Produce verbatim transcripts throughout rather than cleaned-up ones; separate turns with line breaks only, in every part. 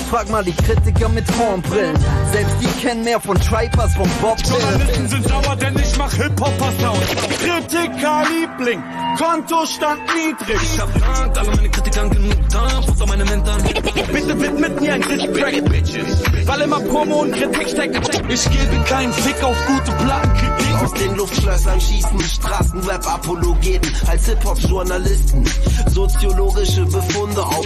Frag mal die Kritiker mit Hornbrillen. Selbst die kennen mehr von Tribe als von Bob Dylan.
Journalisten sind sauer, denn ich mach Hip-Hopper-Sound. Kritiker-Liebling, Kontostand niedrig.
Ich hab Land, alle meine Kritikern genug da, fuck meine Mentoren.
Bitte widmet mir ein Diss-Track, weil immer Promo und Kritik steckt. Ich gebe keinen Fick auf gute Plattenkritik.
Aus den Luftschlössern schießen Straßenrap-Apologeten als Hip-Hop-Journalisten. Soziologische Befunde auf.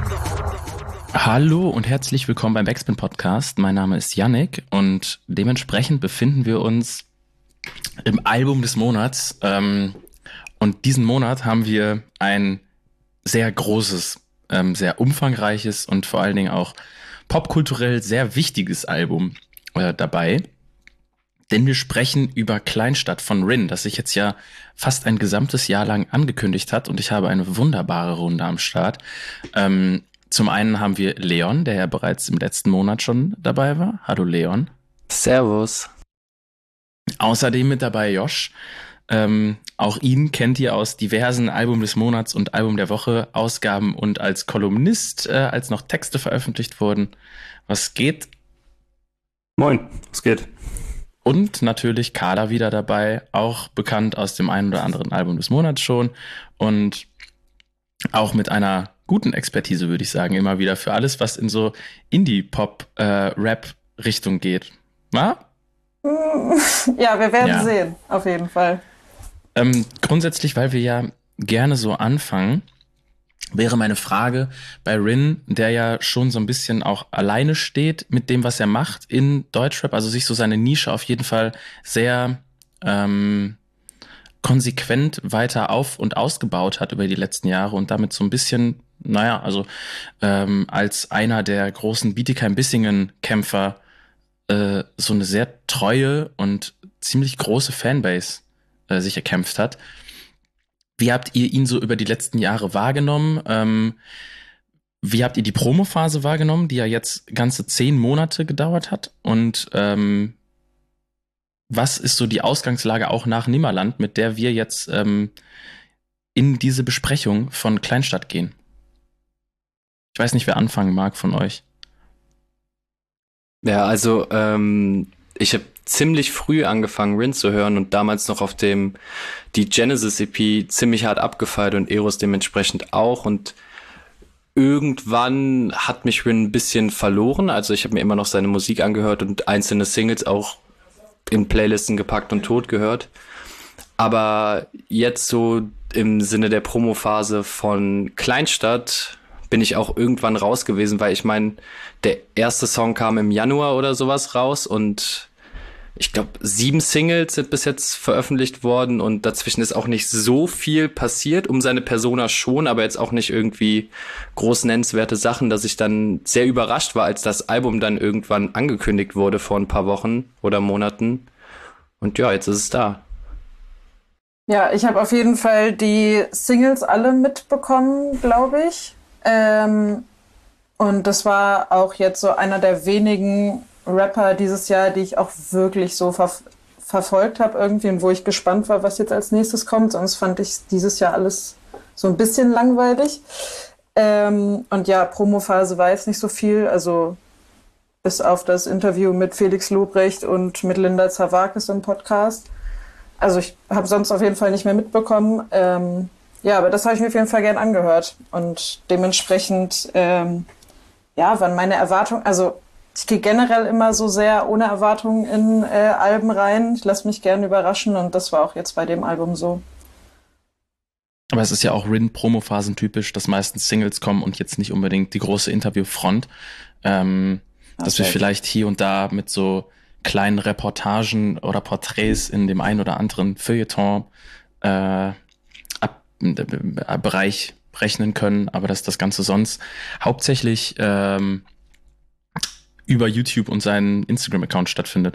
Hallo und herzlich willkommen beim Backspin Podcast. Mein Name ist Yannick und dementsprechend befinden wir uns im Album des Monats. Ähm, und diesen Monat haben wir ein sehr großes, ähm, sehr umfangreiches und vor allen Dingen auch popkulturell sehr wichtiges Album äh, dabei. Denn wir sprechen über Kleinstadt von Rin, das sich jetzt ja fast ein gesamtes Jahr lang angekündigt hat. Und ich habe eine wunderbare Runde am Start. Ähm, zum einen haben wir Leon, der ja bereits im letzten Monat schon dabei war. Hallo Leon.
Servus.
Außerdem mit dabei Josh. Ähm, auch ihn kennt ihr aus diversen Album des Monats und Album der Woche Ausgaben und als Kolumnist, äh, als noch Texte veröffentlicht wurden. Was geht?
Moin, was geht?
Und natürlich Kader wieder dabei, auch bekannt aus dem einen oder anderen Album des Monats schon und auch mit einer guten Expertise, würde ich sagen, immer wieder für alles, was in so Indie-Pop-Rap-Richtung äh, geht. Na?
Ja, wir werden
ja.
sehen, auf jeden Fall.
Ähm, grundsätzlich, weil wir ja gerne so anfangen, wäre meine Frage bei Rin, der ja schon so ein bisschen auch alleine steht mit dem, was er macht in Deutschrap, also sich so seine Nische auf jeden Fall sehr ähm, konsequent weiter auf- und ausgebaut hat über die letzten Jahre und damit so ein bisschen, naja, also ähm, als einer der großen Bietigheim-Bissingen-Kämpfer äh, so eine sehr treue und ziemlich große Fanbase äh, sich erkämpft hat. Wie habt ihr ihn so über die letzten Jahre wahrgenommen? Ähm, wie habt ihr die Promophase wahrgenommen, die ja jetzt ganze zehn Monate gedauert hat? Und ähm, was ist so die Ausgangslage auch nach Nimmerland, mit der wir jetzt ähm, in diese Besprechung von Kleinstadt gehen? Ich weiß nicht, wer anfangen mag von euch.
Ja, also ähm, ich habe ziemlich früh angefangen, Rin zu hören und damals noch auf dem die Genesis-E P ziemlich hart abgefeiert und Eros dementsprechend auch. Und irgendwann hat mich Rin ein bisschen verloren. Also ich habe mir immer noch seine Musik angehört und einzelne Singles auch in Playlisten gepackt und tot gehört. Aber jetzt so im Sinne der Promophase von Kleinstadt bin ich auch irgendwann raus gewesen, weil ich meine, der erste Song kam im Januar oder sowas raus und ich glaube, sieben Singles sind bis jetzt veröffentlicht worden und dazwischen ist auch nicht so viel passiert, um seine Persona schon, aber jetzt auch nicht irgendwie groß nennenswerte Sachen, dass ich dann sehr überrascht war, als das Album dann irgendwann angekündigt wurde vor ein paar Wochen oder Monaten. Und ja, jetzt ist es da.
Ja, ich habe auf jeden Fall die Singles alle mitbekommen, glaube ich. Ähm, und das war auch jetzt so einer der wenigen Rapper dieses Jahr, die ich auch wirklich so ver- verfolgt habe irgendwie und wo ich gespannt war, was jetzt als nächstes kommt. Sonst fand ich dieses Jahr alles so ein bisschen langweilig. Ähm, und ja, Promophase war jetzt nicht so viel, also bis auf das Interview mit Felix Lobrecht und mit Linda Zerwakis im Podcast. Also ich habe sonst auf jeden Fall nicht mehr mitbekommen. Ähm, ja, aber das habe ich mir auf jeden Fall gern angehört. Und dementsprechend, ähm, ja, waren meine Erwartungen, also ich gehe generell immer so sehr ohne Erwartungen in äh, Alben rein. Ich lasse mich gerne überraschen und das war auch jetzt bei dem Album so.
Aber es ist ja auch Rin-Promophasen typisch, dass meistens Singles kommen und jetzt nicht unbedingt die große Interviewfront. Ähm, okay. Dass wir vielleicht hier und da mit so kleinen Reportagen oder Porträts in dem einen oder anderen Feuilleton äh, ab, äh, Bereich rechnen können, aber dass das Ganze sonst hauptsächlich ähm, über YouTube und seinen Instagram-Account stattfindet.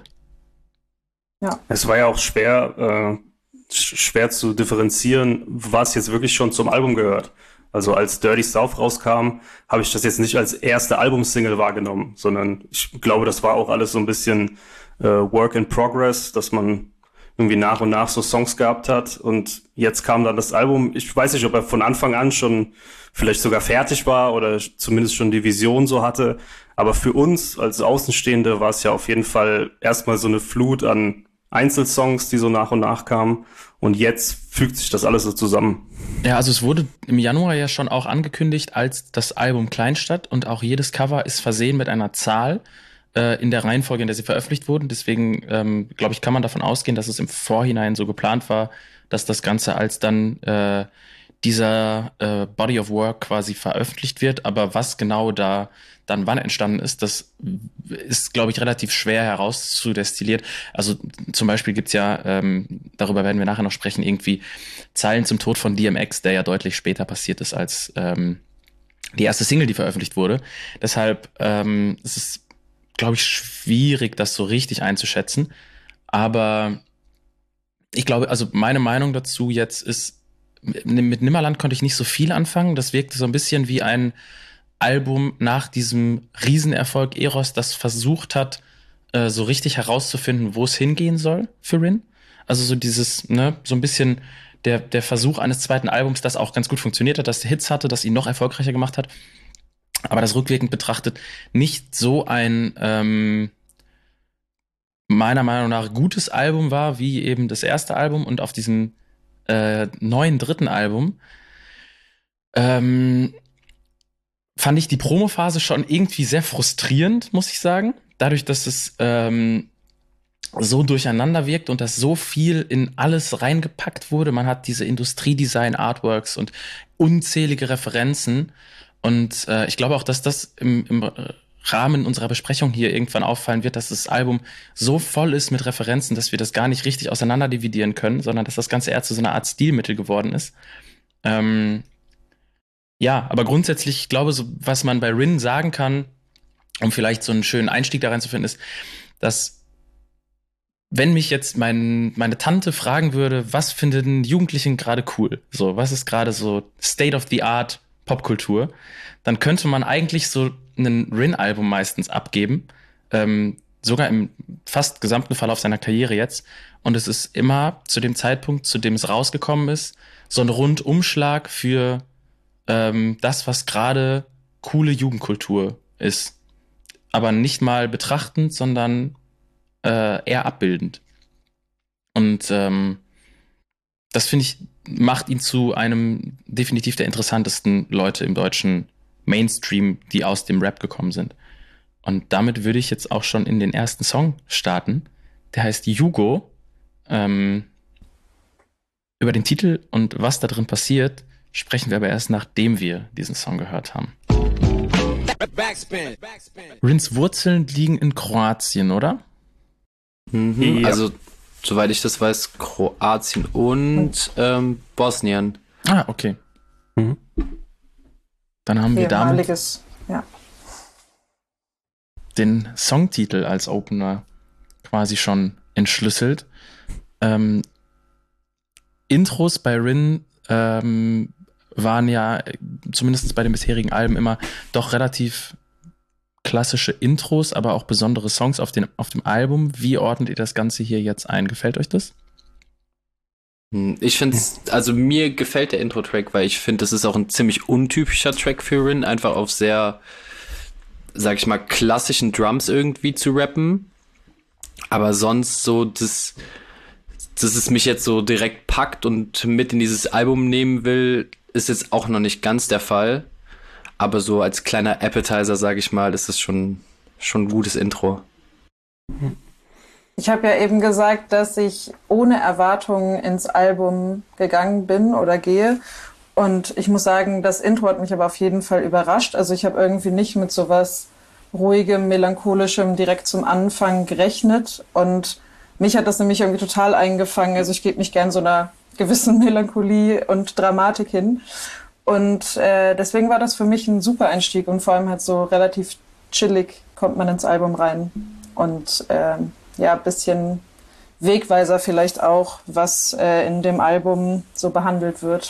Ja. Es war ja auch schwer, äh, schwer zu differenzieren, was jetzt wirklich schon zum Album gehört. Also als Dirty South rauskam, habe ich das jetzt nicht als erste Albumsingle wahrgenommen, sondern ich glaube, das war auch alles so ein bisschen äh, Work in Progress, dass man irgendwie nach und nach so Songs gehabt hat. Und jetzt kam dann das Album. Ich weiß nicht, ob er von Anfang an schon vielleicht sogar fertig war oder zumindest schon die Vision so hatte. Aber für uns als Außenstehende war es ja auf jeden Fall erstmal so eine Flut an Einzelsongs, die so nach und nach kamen. Und jetzt fügt sich das alles so zusammen.
Ja, also es wurde im Januar ja schon auch angekündigt als das Album Kleinstadt und auch jedes Cover ist versehen mit einer Zahl äh, in der Reihenfolge, in der sie veröffentlicht wurden. Deswegen, ähm, glaube ich, kann man davon ausgehen, dass es im Vorhinein so geplant war, dass das Ganze als dann äh, dieser äh, Body of Work quasi veröffentlicht wird. Aber was genau da dann wann entstanden ist, das ist, glaube ich, relativ schwer herauszudestillieren. Also zum Beispiel gibt's ja, ähm, darüber werden wir nachher noch sprechen, irgendwie Zeilen zum Tod von D M X, der ja deutlich später passiert ist als ähm, die erste Single, die veröffentlicht wurde. Deshalb ähm, es ist es, glaube ich, schwierig, das so richtig einzuschätzen. Aber ich glaube, also meine Meinung dazu jetzt ist, mit Nimmerland konnte ich nicht so viel anfangen. Das wirkte so ein bisschen wie ein Album nach diesem Riesenerfolg Eros, das versucht hat, äh, so richtig herauszufinden, wo es hingehen soll für Rin. Also so dieses, ne, so ein bisschen der, der Versuch eines zweiten Albums, das auch ganz gut funktioniert hat, das Hits hatte, das ihn noch erfolgreicher gemacht hat. Aber das rückwirkend betrachtet nicht so ein, ähm, meiner Meinung nach, gutes Album war, wie eben das erste Album. Und auf diesem äh, neuen dritten Album ähm, fand ich die Promophase schon irgendwie sehr frustrierend, muss ich sagen. Dadurch, dass es ähm, so durcheinander wirkt und dass so viel in alles reingepackt wurde. Man hat diese Industriedesign-Artworks und unzählige Referenzen. Und äh, ich glaube auch, dass das im, im Rahmen unserer Besprechung hier irgendwann auffallen wird, dass das Album so voll ist mit Referenzen, dass wir das gar nicht richtig auseinander dividieren können, sondern dass das Ganze eher zu so einer Art Stilmittel geworden ist. Ähm, Ja, aber grundsätzlich, ich glaube, so, was man bei Rin sagen kann, um vielleicht so einen schönen Einstieg da rein zu finden, ist, dass wenn mich jetzt mein, meine Tante fragen würde, was finden Jugendlichen gerade cool? So, was ist gerade so State of the Art Popkultur? Dann könnte man eigentlich so ein Rin-Album meistens abgeben, ähm, sogar im fast gesamten Verlauf seiner Karriere jetzt. Und es ist immer zu dem Zeitpunkt, zu dem es rausgekommen ist, so ein Rundumschlag für Ähm, das, was gerade coole Jugendkultur ist. Aber nicht mal betrachtend, sondern äh, eher abbildend. Und ähm, das, finde ich, macht ihn zu einem definitiv der interessantesten Leute im deutschen Mainstream, die aus dem Rap gekommen sind. Und damit würde ich jetzt auch schon in den ersten Song starten. Der heißt Jugo. Ähm, über den Titel und was da drin passiert, sprechen wir aber erst, nachdem wir diesen Song gehört haben. Rins Wurzeln liegen in Kroatien, oder?
Mhm,
ja.
Also, soweit ich das weiß, Kroatien und ähm, Bosnien.
Ah, okay.
Mhm.
Dann haben wir damit
Ehemaliges, ja.
den Songtitel als Opener quasi schon entschlüsselt. Ähm, Intros bei Rin ähm, waren ja, zumindest bei den bisherigen Alben, immer doch relativ klassische Intros, aber auch besondere Songs auf, den, auf dem Album. Wie ordnet ihr das Ganze hier jetzt ein? Gefällt euch das?
Ich finde es, also mir gefällt der Intro-Track, weil ich finde, das ist auch ein ziemlich untypischer Track für Rin, einfach auf sehr, sag ich mal, klassischen Drums irgendwie zu rappen. Aber sonst so, das, dass es mich jetzt so direkt packt und mit in dieses Album nehmen will, ist jetzt auch noch nicht ganz der Fall. Aber so als kleiner Appetizer, sage ich mal, ist es schon, schon ein gutes Intro.
Ich habe ja eben gesagt, dass ich ohne Erwartungen ins Album gegangen bin oder gehe. Und ich muss sagen, das Intro hat mich aber auf jeden Fall überrascht. Also ich habe irgendwie nicht mit sowas ruhigem, melancholischem direkt zum Anfang gerechnet. Und mich hat das nämlich irgendwie total eingefangen. Also ich gebe mich gern so einer gewissen Melancholie und Dramatik hin. Und äh, deswegen war das für mich ein super Einstieg. Und vor allem halt so relativ chillig kommt man ins Album rein. Und äh, ja, ein bisschen Wegweiser vielleicht auch, was äh, in dem Album so behandelt wird.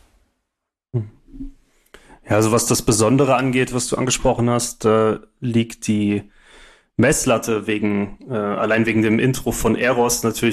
Ja, also was das Besondere angeht, was du angesprochen hast, äh, liegt die Messlatte wegen, äh, allein wegen dem Intro von Eros natürlich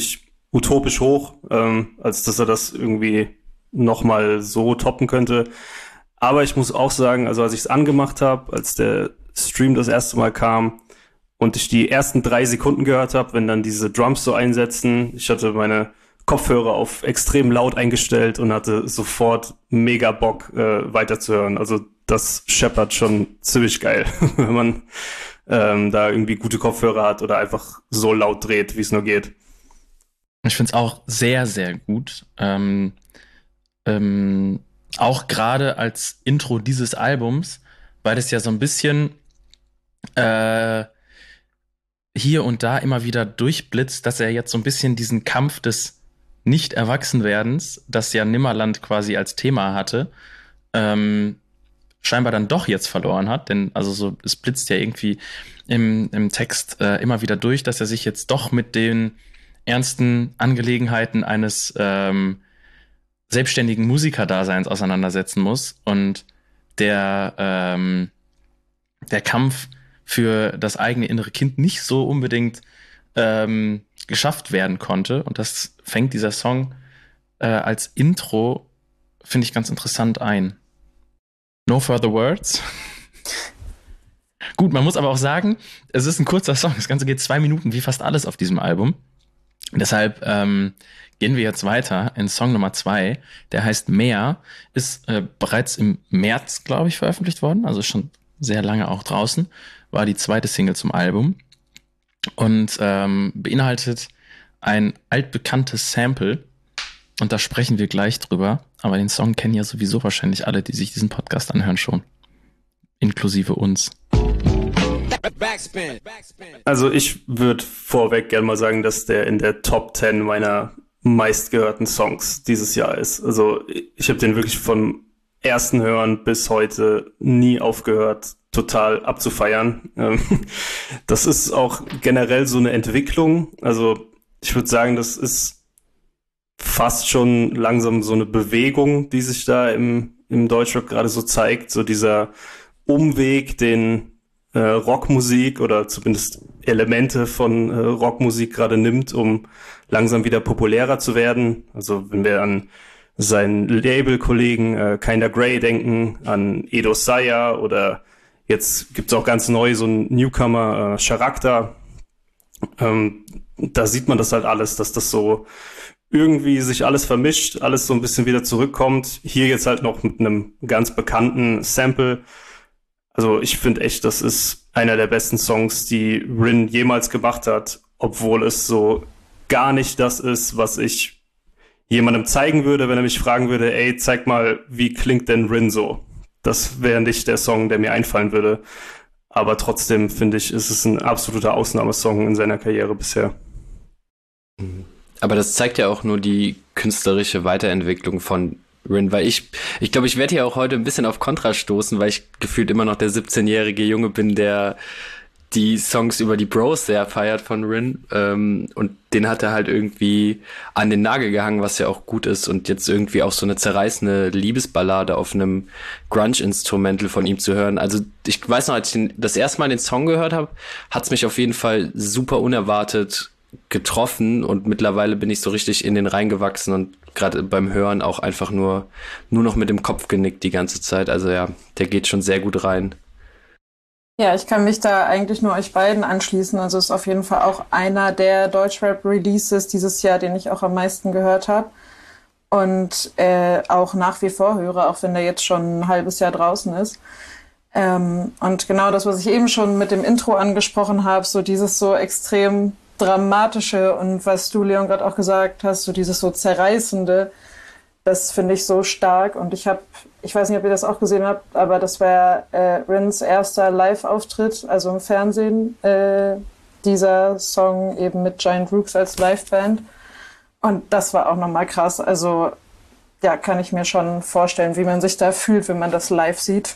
utopisch hoch, ähm, als dass er das irgendwie nochmal so toppen könnte. Aber ich muss auch sagen, also als ich es angemacht habe, als der Stream das erste Mal kam und ich die ersten drei Sekunden gehört habe, wenn dann diese Drums so einsetzen, ich hatte meine Kopfhörer auf extrem laut eingestellt und hatte sofort mega Bock, äh, weiterzuhören. Also das scheppert schon ziemlich geil, wenn man ähm, da irgendwie gute Kopfhörer hat oder einfach so laut dreht, wie es nur geht.
Ich finde es auch sehr, sehr gut. Ähm, ähm, auch gerade als Intro dieses Albums, weil das ja so ein bisschen äh, hier und da immer wieder durchblitzt, dass er jetzt so ein bisschen diesen Kampf des Nicht-Erwachsenwerdens, das ja Nimmerland quasi als Thema hatte, ähm, scheinbar dann doch jetzt verloren hat. Denn also so, es blitzt ja irgendwie im, im Text äh, immer wieder durch, dass er sich jetzt doch mit den ernsten Angelegenheiten eines ähm, selbstständigen Musikerdaseins auseinandersetzen muss und der ähm, der Kampf für das eigene innere Kind nicht so unbedingt ähm, geschafft werden konnte. Und das fängt dieser Song äh, als Intro, finde ich, ganz interessant ein. No further words. Gut, man muss aber auch sagen, es ist ein kurzer Song. Das Ganze geht zwei Minuten, wie fast alles auf diesem Album. Deshalb ähm, gehen wir jetzt weiter in Song Nummer zwei. Der heißt Mehr, ist äh, bereits im März, glaube ich, veröffentlicht worden. Also schon sehr lange auch draußen. War die zweite Single zum Album. Und ähm, beinhaltet ein altbekanntes Sample. Und da sprechen wir gleich drüber. Aber den Song kennen ja sowieso wahrscheinlich alle, die sich diesen Podcast anhören, schon. Inklusive uns.
Also ich würde vorweg gerne mal sagen, dass der in der Top zehn meiner meistgehörten Songs dieses Jahr ist. Also ich habe den wirklich vom ersten Hören bis heute nie aufgehört, total abzufeiern. Das ist auch generell so eine Entwicklung. Also ich würde sagen, das ist fast schon langsam so eine Bewegung, die sich da im, im Deutschrap gerade so zeigt. So dieser Umweg, den äh, Rockmusik oder zumindest Elemente von äh, Rockmusik gerade nimmt, um langsam wieder populärer zu werden. Also wenn wir an seinen Label-Kollegen äh, Kinda Grey denken, an Edo Saya oder jetzt gibt's auch ganz neu so einen Newcomer, äh, Charakter. Ähm, da sieht man das halt alles, dass das so irgendwie sich alles vermischt, alles so ein bisschen wieder zurückkommt. Hier jetzt halt noch mit einem ganz bekannten Sample. Also ich finde echt, das ist einer der besten Songs, die Rin jemals gemacht hat, obwohl es so gar nicht das ist, was ich jemandem zeigen würde, wenn er mich fragen würde, ey, zeig mal, wie klingt denn Rin so? Das wäre nicht der Song, der mir einfallen würde. Aber trotzdem, finde ich, ist es ein absoluter Ausnahmesong in seiner Karriere bisher.
Aber das zeigt ja auch nur die künstlerische Weiterentwicklung von Rin, weil ich, ich glaube, ich werde hier auch heute ein bisschen auf Kontra stoßen, weil ich gefühlt immer noch der siebzehnjährige Junge bin, der die Songs über die Bros sehr feiert von Rin, ähm, und den hat er halt irgendwie an den Nagel gehangen, was ja auch gut ist, und jetzt irgendwie auch so eine zerreißende Liebesballade auf einem Grunge-Instrumental von ihm zu hören. Also ich weiß noch, als ich den, das erste Mal den Song gehört habe, hat's mich auf jeden Fall super unerwartet getroffen, und mittlerweile bin ich so richtig in den reingewachsen und gerade beim Hören auch einfach nur nur noch mit dem Kopf genickt die ganze Zeit. Also ja, der geht schon sehr gut rein.
Ja, ich kann mich da eigentlich nur euch beiden anschließen. Also ist auf jeden Fall auch einer der Deutschrap-Releases dieses Jahr, den ich auch am meisten gehört habe und äh, auch nach wie vor höre, auch wenn der jetzt schon ein halbes Jahr draußen ist. Ähm, und genau das, was ich eben schon mit dem Intro angesprochen habe, so dieses so extrem dramatische und was du, Leon, gerade auch gesagt hast, so dieses so zerreißende, das finde ich so stark. Und ich habe, ich weiß nicht, ob ihr das auch gesehen habt, aber das war äh, Rins erster Live-Auftritt, also im Fernsehen, äh, dieser Song eben mit Giant Rooks als Liveband. Und das war auch nochmal krass. Also ja, kann ich mir schon vorstellen, wie man sich da fühlt, wenn man das live sieht.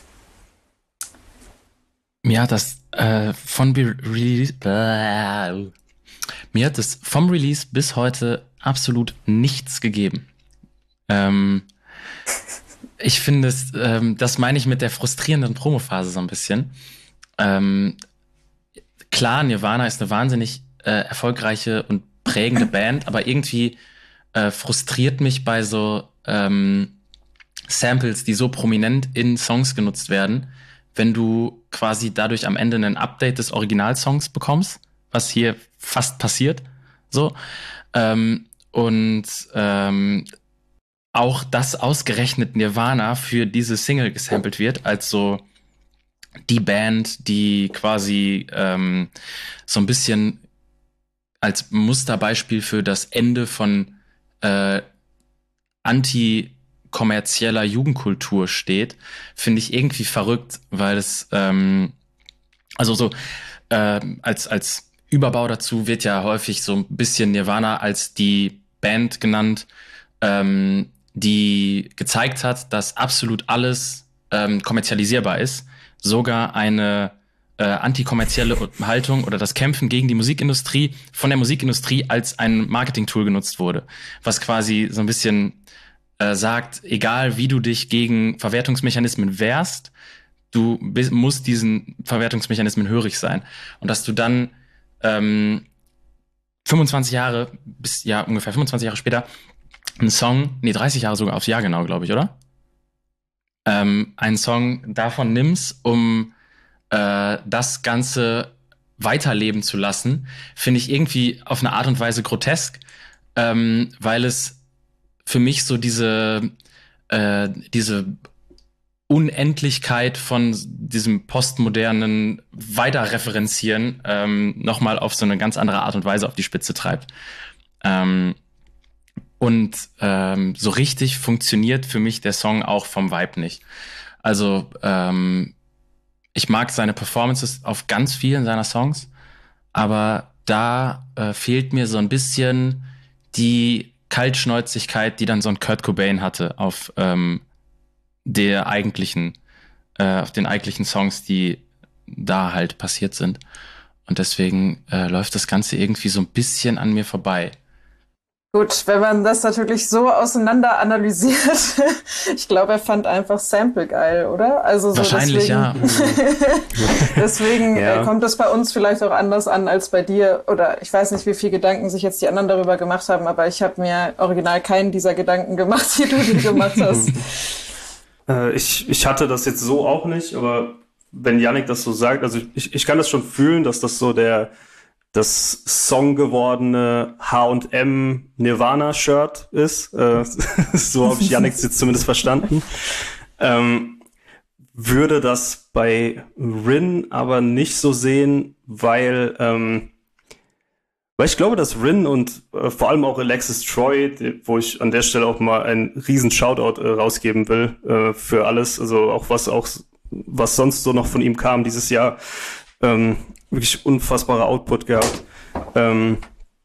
Mir hat das äh, von Be- Release äh, mir hat es vom Release bis heute absolut nichts gegeben. Ähm, ich finde es, ähm, das meine ich mit der frustrierenden Promophase so ein bisschen. Ähm, klar, Nirvana ist eine wahnsinnig äh, erfolgreiche und prägende Band, aber irgendwie äh, frustriert mich bei so ähm, Samples, die so prominent in Songs genutzt werden, wenn du quasi dadurch am Ende ein Update des Originalsongs bekommst, was hier fast passiert, so. Ähm, und ähm, auch das ausgerechnet Nirvana für diese Single gesampelt wird, als so die Band, die quasi ähm, so ein bisschen als Musterbeispiel für das Ende von äh, anti-kommerzieller Jugendkultur steht, finde ich irgendwie verrückt, weil es ähm, also so äh, als als Überbau dazu wird ja häufig so ein bisschen Nirvana als die Band genannt, ähm, die gezeigt hat, dass absolut alles ähm, kommerzialisierbar ist, sogar eine äh, antikommerzielle Haltung oder das Kämpfen gegen die Musikindustrie von der Musikindustrie als ein Marketing-Tool genutzt wurde, was quasi so ein bisschen äh, sagt, egal wie du dich gegen Verwertungsmechanismen wehrst, du bist, musst diesen Verwertungsmechanismen hörig sein. Und dass du dann ähm, fünfundzwanzig Jahre, bis ja ungefähr fünfundzwanzig Jahre später, einen Song, nee, dreißig Jahre sogar aufs Jahr genau, glaube ich, oder? Ähm, einen Song davon nimmst, um äh, das Ganze weiterleben zu lassen, finde ich irgendwie auf eine Art und Weise grotesk, ähm, weil es für mich so diese äh, diese Unendlichkeit von diesem postmodernen Weiterreferenzieren ähm, nochmal auf so eine ganz andere Art und Weise auf die Spitze treibt. Ähm, und ähm, so richtig funktioniert für mich der Song auch vom Vibe nicht. Also ähm, ich mag seine Performances auf ganz vielen seiner Songs, aber da äh, fehlt mir so ein bisschen die Kaltschnäuzigkeit, die dann so ein Kurt Cobain hatte auf ähm, der eigentlichen, äh, auf den eigentlichen Songs, die da halt passiert sind. Und deswegen äh, läuft das Ganze irgendwie so ein bisschen an mir vorbei.
Gut, wenn man das natürlich so auseinander analysiert, ich glaube, er fand einfach Sample geil, oder? Also so
wahrscheinlich,
deswegen, ja. deswegen
ja.
äh, kommt es bei uns vielleicht auch anders an als bei dir. Oder ich weiß nicht, wie viel Gedanken sich jetzt die anderen darüber gemacht haben, aber ich habe mir original keinen dieser Gedanken gemacht, die du dir gemacht hast.
äh, ich, ich hatte das jetzt so auch nicht, aber wenn Yannick das so sagt, also ich, ich kann das schon fühlen, dass das so der das Song gewordene H und M Nirvana-Shirt ist. Äh, so habe ich Yannicks jetzt zumindest verstanden. Ähm, würde das bei Rin aber nicht so sehen, weil, ähm, weil ich glaube, dass Rin und äh, vor allem auch Alexis Troy, die, wo ich an der Stelle auch mal einen riesen Shoutout äh, rausgeben will äh, für alles, also auch was auch was sonst so noch von ihm kam dieses Jahr, ähm, wirklich unfassbarer Output gehabt. Ähm,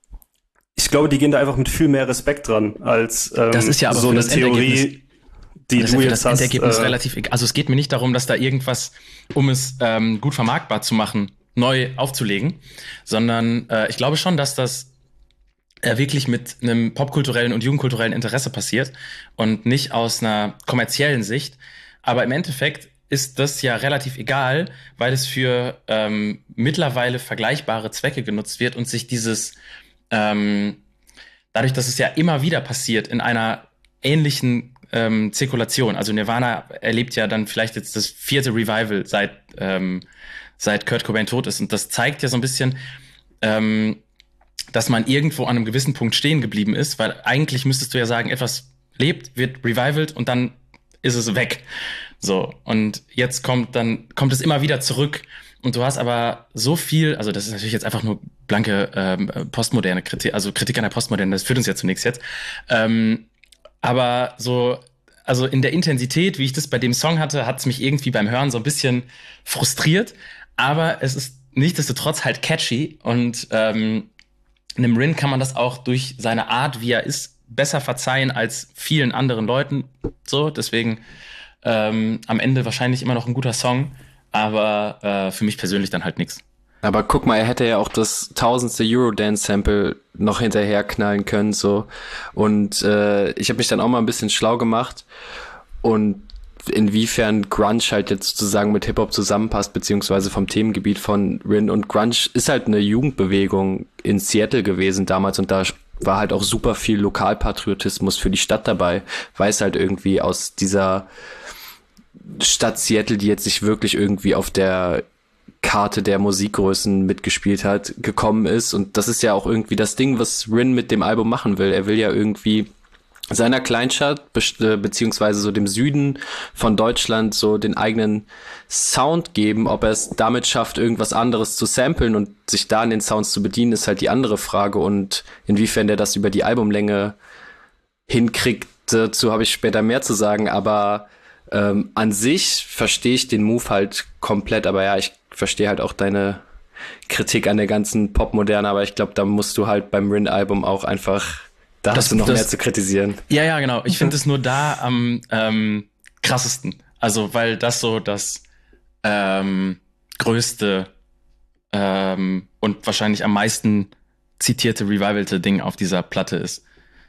ich glaube, die gehen da einfach mit viel mehr Respekt dran, als ähm,
das ist ja aber
so eine Theorie, die
das
du
ist ja
jetzt
das
hast.
Endergebnis
Äh,
relativ, also es geht mir nicht darum, dass da irgendwas, um es ähm, gut vermarktbar zu machen, neu aufzulegen, sondern äh, ich glaube schon, dass das äh, wirklich mit einem popkulturellen und jugendkulturellen Interesse passiert und nicht aus einer kommerziellen Sicht. Aber im Endeffekt ist das ja relativ egal, weil es für ähm, mittlerweile vergleichbare Zwecke genutzt wird und sich dieses, ähm, dadurch, dass es ja immer wieder passiert, in einer ähnlichen ähm, Zirkulation, also Nirvana erlebt ja dann vielleicht jetzt das vierte Revival seit, ähm, seit Kurt Cobain tot ist, und das zeigt ja so ein bisschen, ähm, dass man irgendwo an einem gewissen Punkt stehen geblieben ist, weil eigentlich müsstest du ja sagen, etwas lebt, wird revivalt und dann ist es weg. So, und jetzt kommt dann, kommt es immer wieder zurück, und du hast aber so viel, also das ist natürlich jetzt einfach nur blanke ähm, postmoderne Kritik, also Kritik an der Postmoderne, das führt uns ja zu nichts jetzt, ähm, aber so, also in der Intensität, wie ich das bei dem Song hatte, hat es mich irgendwie beim Hören so ein bisschen frustriert, aber es ist nichtsdestotrotz halt catchy, und ähm, einem Rin kann man das auch durch seine Art, wie er ist, besser verzeihen als vielen anderen Leuten, so, deswegen Ähm, am Ende wahrscheinlich immer noch ein guter Song, aber äh, für mich persönlich dann halt nix.
Aber guck mal, er hätte ja auch das tausendste Eurodance-Sample noch hinterher knallen können, so. Und äh, ich habe mich dann auch mal ein bisschen schlau gemacht, und inwiefern Grunge halt jetzt sozusagen mit Hip-Hop zusammenpasst, beziehungsweise vom Themengebiet von Rin. Und Grunge ist halt eine Jugendbewegung in Seattle gewesen damals und da war halt auch super viel Lokalpatriotismus für die Stadt dabei, weil es halt irgendwie aus dieser Stadt Seattle, die jetzt nicht wirklich irgendwie auf der Karte der Musikgrößen mitgespielt hat, gekommen ist. Und das ist ja auch irgendwie das Ding, was Rin mit dem Album machen will. Er will ja irgendwie seiner Kleinstadt, be- beziehungsweise so dem Süden von Deutschland so den eigenen Sound geben. Ob er es damit schafft, irgendwas anderes zu samplen und sich da an den Sounds zu bedienen, ist halt die andere Frage. Und inwiefern der das über die Albumlänge hinkriegt, dazu habe ich später mehr zu sagen. Aber ähm, an sich verstehe ich den Move halt komplett. Aber ja, ich verstehe halt auch deine Kritik an der ganzen Popmoderne. Aber ich glaube, da musst du halt beim Rin-Album auch einfach... Da
das,
hast du noch
das,
mehr zu kritisieren.
Ja, ja, genau. Ich finde es nur da am ähm, krassesten. Also, weil das so das ähm, größte ähm, und wahrscheinlich am meisten zitierte, revivalte Ding auf dieser Platte ist.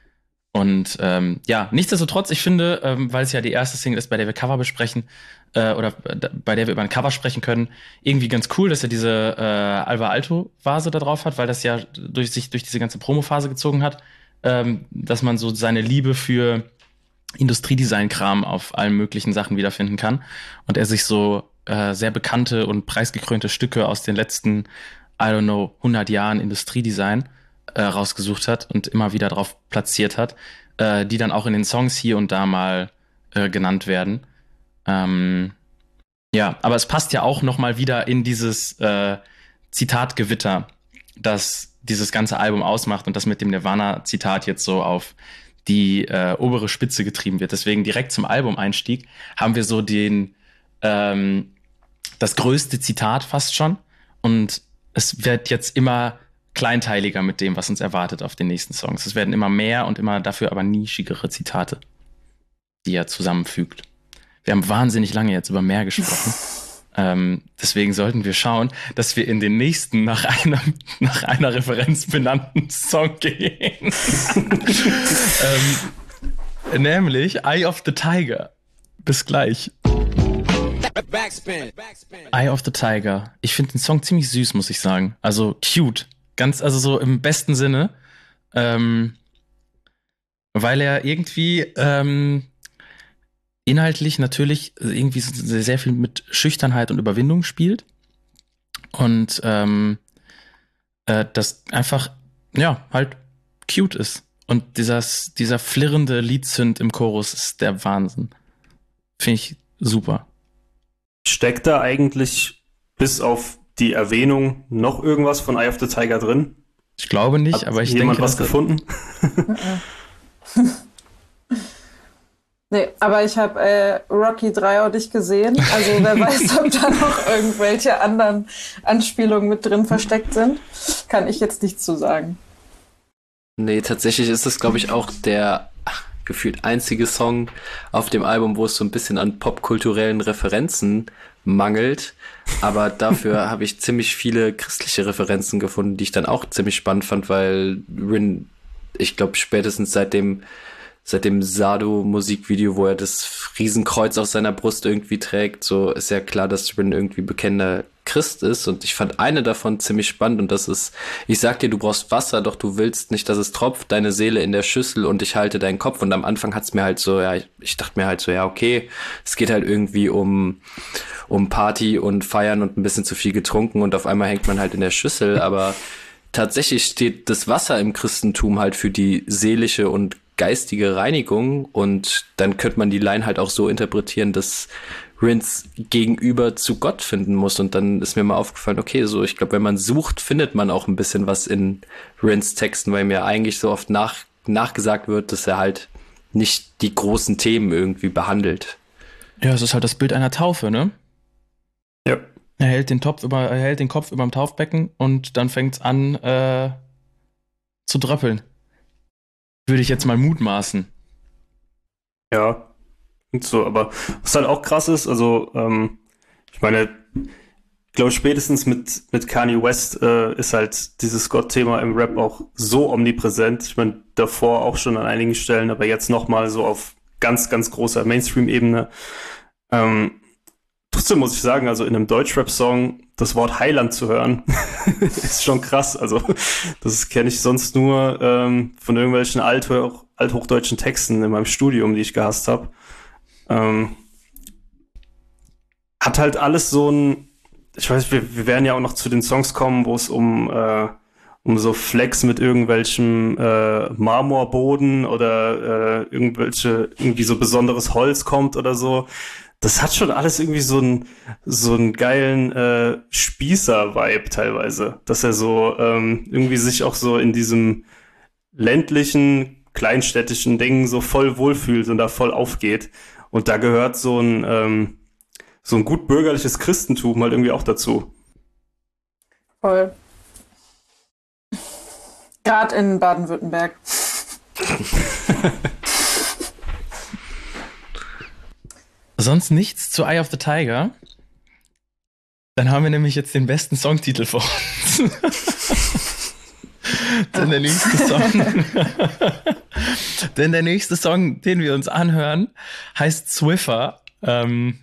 Und ähm, ja, nichtsdestotrotz, ich finde, ähm, weil es ja die erste Single ist, bei der wir Cover besprechen, äh, oder äh, bei der wir über ein Cover sprechen können, irgendwie ganz cool, dass er diese äh, Alvar Aalto-Vase da drauf hat, weil das ja durch sich durch diese ganze Promo-Phase gezogen hat. Ähm, dass man so seine Liebe für Industriedesign-Kram auf allen möglichen Sachen wiederfinden kann. Und er sich so äh, sehr bekannte und preisgekrönte Stücke aus den letzten, I don't know, hundert Jahren Industriedesign äh, rausgesucht hat und immer wieder drauf platziert hat, äh, die dann auch in den Songs hier und da mal äh, genannt werden. Ähm, ja, aber es passt ja auch noch mal wieder in dieses äh, Zitatgewitter, das dieses ganze Album ausmacht und das mit dem Nirvana-Zitat jetzt so auf die äh, obere Spitze getrieben wird. Deswegen direkt zum Album-Einstieg haben wir so den ähm, das größte Zitat fast schon und es wird jetzt immer kleinteiliger mit dem, was uns erwartet auf den nächsten Songs. Es werden immer mehr und immer dafür aber nischigere Zitate, die er zusammenfügt. Wir haben wahnsinnig lange jetzt über mehr gesprochen. Ähm, deswegen sollten wir schauen, dass wir in den nächsten nach einer, nach einer Referenz benannten Song gehen. ähm, nämlich Eye of the Tiger. Bis gleich.
Backspin. Backspin.
Eye of the Tiger. Ich finde den Song ziemlich süß, muss ich sagen. Also cute. Ganz, also so im besten Sinne. Ähm, weil er irgendwie ähm, inhaltlich natürlich irgendwie sehr viel mit Schüchternheit und Überwindung spielt. Und ähm, äh, das einfach, ja, halt cute ist. Und dieses, dieser flirrende Liedzünd im Chorus ist der Wahnsinn. Finde ich super.
Steckt da eigentlich bis auf die Erwähnung noch irgendwas von Eye of the Tiger drin?
Ich glaube nicht,
Hat
aber ich
jemand
denke...
was gefunden?
Nee, aber ich habe äh, Rocky drei auch nicht gesehen. Also wer weiß, ob da noch irgendwelche anderen Anspielungen mit drin versteckt sind. Kann ich jetzt nichts zu sagen.
Nee, tatsächlich ist das, glaube ich, auch der ach, gefühlt einzige Song auf dem Album, wo es so ein bisschen an popkulturellen Referenzen mangelt. Aber dafür habe ich ziemlich viele christliche Referenzen gefunden, die ich dann auch ziemlich spannend fand, weil Rin, ich glaube, spätestens seit dem Seit dem Sado-Musikvideo, wo er das Riesenkreuz auf seiner Brust irgendwie trägt, so ist ja klar, dass Rin irgendwie bekennender Christ ist. Und ich fand eine davon ziemlich spannend und das ist, ich sag dir, du brauchst Wasser, doch du willst nicht, dass es tropft, deine Seele in der Schüssel und ich halte deinen Kopf. Und am Anfang hat's mir halt so, ja, ich, ich dachte mir halt so, ja, okay, es geht halt irgendwie um, um Party und Feiern und ein bisschen zu viel getrunken und auf einmal hängt man halt in der Schüssel. Aber tatsächlich steht das Wasser im Christentum halt für die seelische und geistige Reinigung und dann könnte man die Line halt auch so interpretieren, dass Rins Gegenüber zu Gott finden muss und dann ist mir mal aufgefallen, okay, so ich glaube, wenn man sucht, findet man auch ein bisschen was in Rins Texten, weil mir eigentlich so oft nach, nachgesagt wird, dass er halt nicht die großen Themen irgendwie behandelt.
Ja, es ist halt das Bild einer Taufe, ne?
Ja.
Er hält den Topf über, er hält den Kopf über dem Taufbecken und dann fängt's an äh, zu dröppeln. Würde ich jetzt mal mutmaßen.
Ja, und so, aber was halt auch krass ist, also ähm, ich meine, ich glaube spätestens mit, mit Kanye West äh, ist halt dieses Gott-Thema im Rap auch so omnipräsent. Ich meine, davor auch schon an einigen Stellen, aber jetzt nochmal so auf ganz, ganz großer Mainstream-Ebene. Ähm, trotzdem muss ich sagen, also in einem Deutschrap-Song das Wort Heiland zu hören, ist schon krass. Also das kenne ich sonst nur ähm, von irgendwelchen Altho- althochdeutschen Texten in meinem Studium, die ich gehasst habe. Ähm, hat halt alles so ein, ich weiß, wir, wir werden ja auch noch zu den Songs kommen, wo es um äh, um so Flex mit irgendwelchem äh, Marmorboden oder äh, irgendwelche irgendwie so besonderes Holz kommt oder so. Das hat schon alles irgendwie so einen so einen geilen äh, Spießer-Vibe teilweise, dass er so ähm, irgendwie sich auch so in diesem ländlichen, kleinstädtischen Ding so voll wohlfühlt und da voll aufgeht. Und da gehört so ein ähm, so ein gut bürgerliches Christentum halt irgendwie auch dazu.
Voll. Gerade in Baden-Württemberg.
Sonst nichts zu Eye of the Tiger? Dann haben wir nämlich jetzt den besten Songtitel vor uns. Denn der nächste Song, denn der nächste Song, den wir uns anhören, heißt Swiffer. Ähm,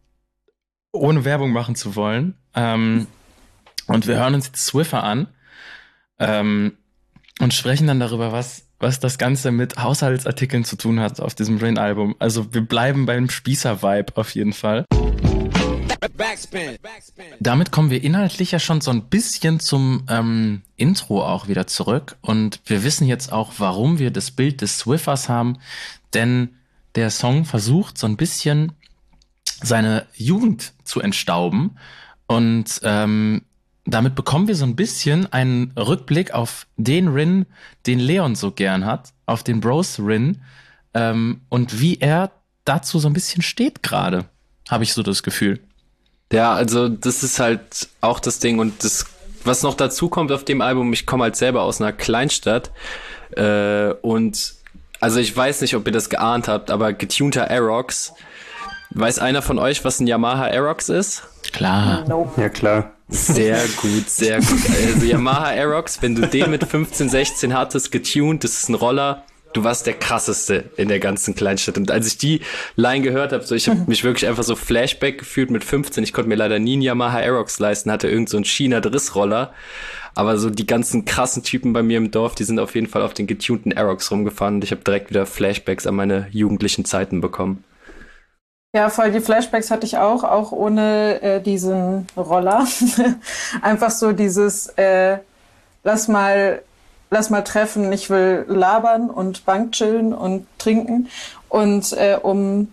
ohne Werbung machen zu wollen. Ähm, und wir hören uns jetzt Swiffer an ähm, und sprechen dann darüber, was, was das Ganze mit Haushaltsartikeln zu tun hat auf diesem Rin-Album. Also wir bleiben beim Spießer-Vibe auf jeden Fall. Backspin. Damit kommen wir inhaltlich ja schon so ein bisschen zum ähm, Intro auch wieder zurück. Und wir wissen jetzt auch, warum wir das Bild des Swiffers haben. Denn der Song versucht so ein bisschen seine Jugend zu entstauben. Und ähm, damit bekommen wir so ein bisschen einen Rückblick auf den Rin, den Leon so gern hat, auf den Bros Rin ähm, und wie er dazu so ein bisschen steht gerade, habe ich so das Gefühl.
Ja, also das ist halt auch das Ding und das, was noch dazu kommt auf dem Album, ich komme halt selber aus einer Kleinstadt äh, und also ich weiß nicht, ob ihr das geahnt habt, aber getunter Aerox, weiß einer von euch, was ein Yamaha Aerox ist?
Klar.
Nope.
Ja, klar.
Sehr gut, sehr gut. Also Yamaha Aerox, wenn du den mit fünfzehn, sechzehn hattest, getuned, das ist ein Roller, du warst der krasseste in der ganzen Kleinstadt. Und als ich die Line gehört habe, so ich habe mich wirklich einfach so Flashback gefühlt mit fünfzehn. Ich konnte mir leider nie einen Yamaha Aerox leisten, hatte irgend so einen China-Drissroller. Aber so die ganzen krassen Typen bei mir im Dorf, die sind auf jeden Fall auf den getunten Aerox rumgefahren und ich habe direkt wieder Flashbacks an meine jugendlichen Zeiten bekommen.
Ja, voll, die Flashbacks hatte ich auch, auch ohne äh, diesen Roller. Einfach so dieses, äh, lass mal, lass mal treffen, ich will labern und Bank chillen und trinken. Und äh, um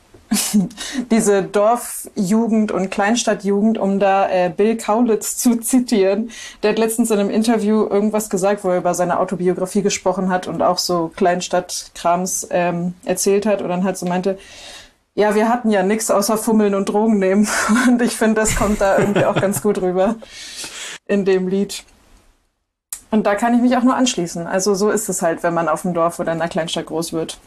diese Dorfjugend und Kleinstadtjugend, um da äh, Bill Kaulitz zu zitieren, der hat letztens in einem Interview irgendwas gesagt, wo er über seine Autobiografie gesprochen hat und auch so Kleinstadtkrams ähm, erzählt hat und dann halt so meinte, ja, wir hatten ja nichts außer Fummeln und Drogen nehmen. Und ich finde, das kommt da irgendwie auch ganz gut rüber in dem Lied. Und da kann ich mich auch nur anschließen. Also so ist es halt, wenn man auf dem Dorf oder in einer Kleinstadt groß wird.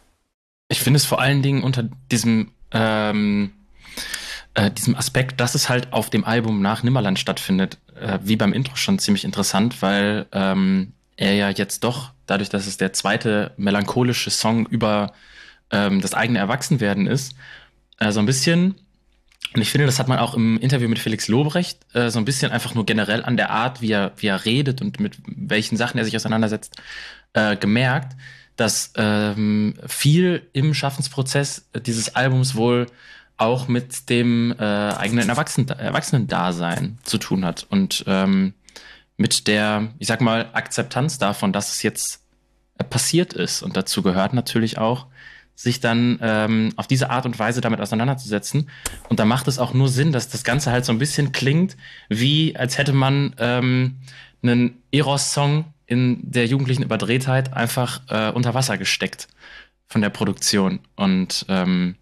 Ich finde es vor allen Dingen unter diesem, ähm, äh, diesem Aspekt, dass es halt auf dem Album nach Nimmerland stattfindet, äh, wie beim Intro schon ziemlich interessant, weil ähm, er ja jetzt doch, dadurch, dass es der zweite melancholische Song über das eigene Erwachsenwerden ist, äh, so ein bisschen, und ich finde, das hat man auch im Interview mit Felix Lobrecht, äh, so ein bisschen einfach nur generell an der Art, wie er, wie er redet und mit welchen Sachen er sich auseinandersetzt, äh, gemerkt, dass ähm, viel im Schaffensprozess dieses Albums wohl auch mit dem äh, eigenen Erwachsenen, Erwachsenen-Dasein zu tun hat und ähm, mit der, ich sag mal, Akzeptanz davon, dass es jetzt äh, passiert ist. Und dazu gehört natürlich auch, sich dann ähm, auf diese Art und Weise damit auseinanderzusetzen. Und da macht es auch nur Sinn, dass das Ganze halt so ein bisschen klingt, wie als hätte man ähm, einen Eros-Song in der jugendlichen Überdrehtheit einfach äh, unter Wasser gesteckt von der Produktion. Und ähm,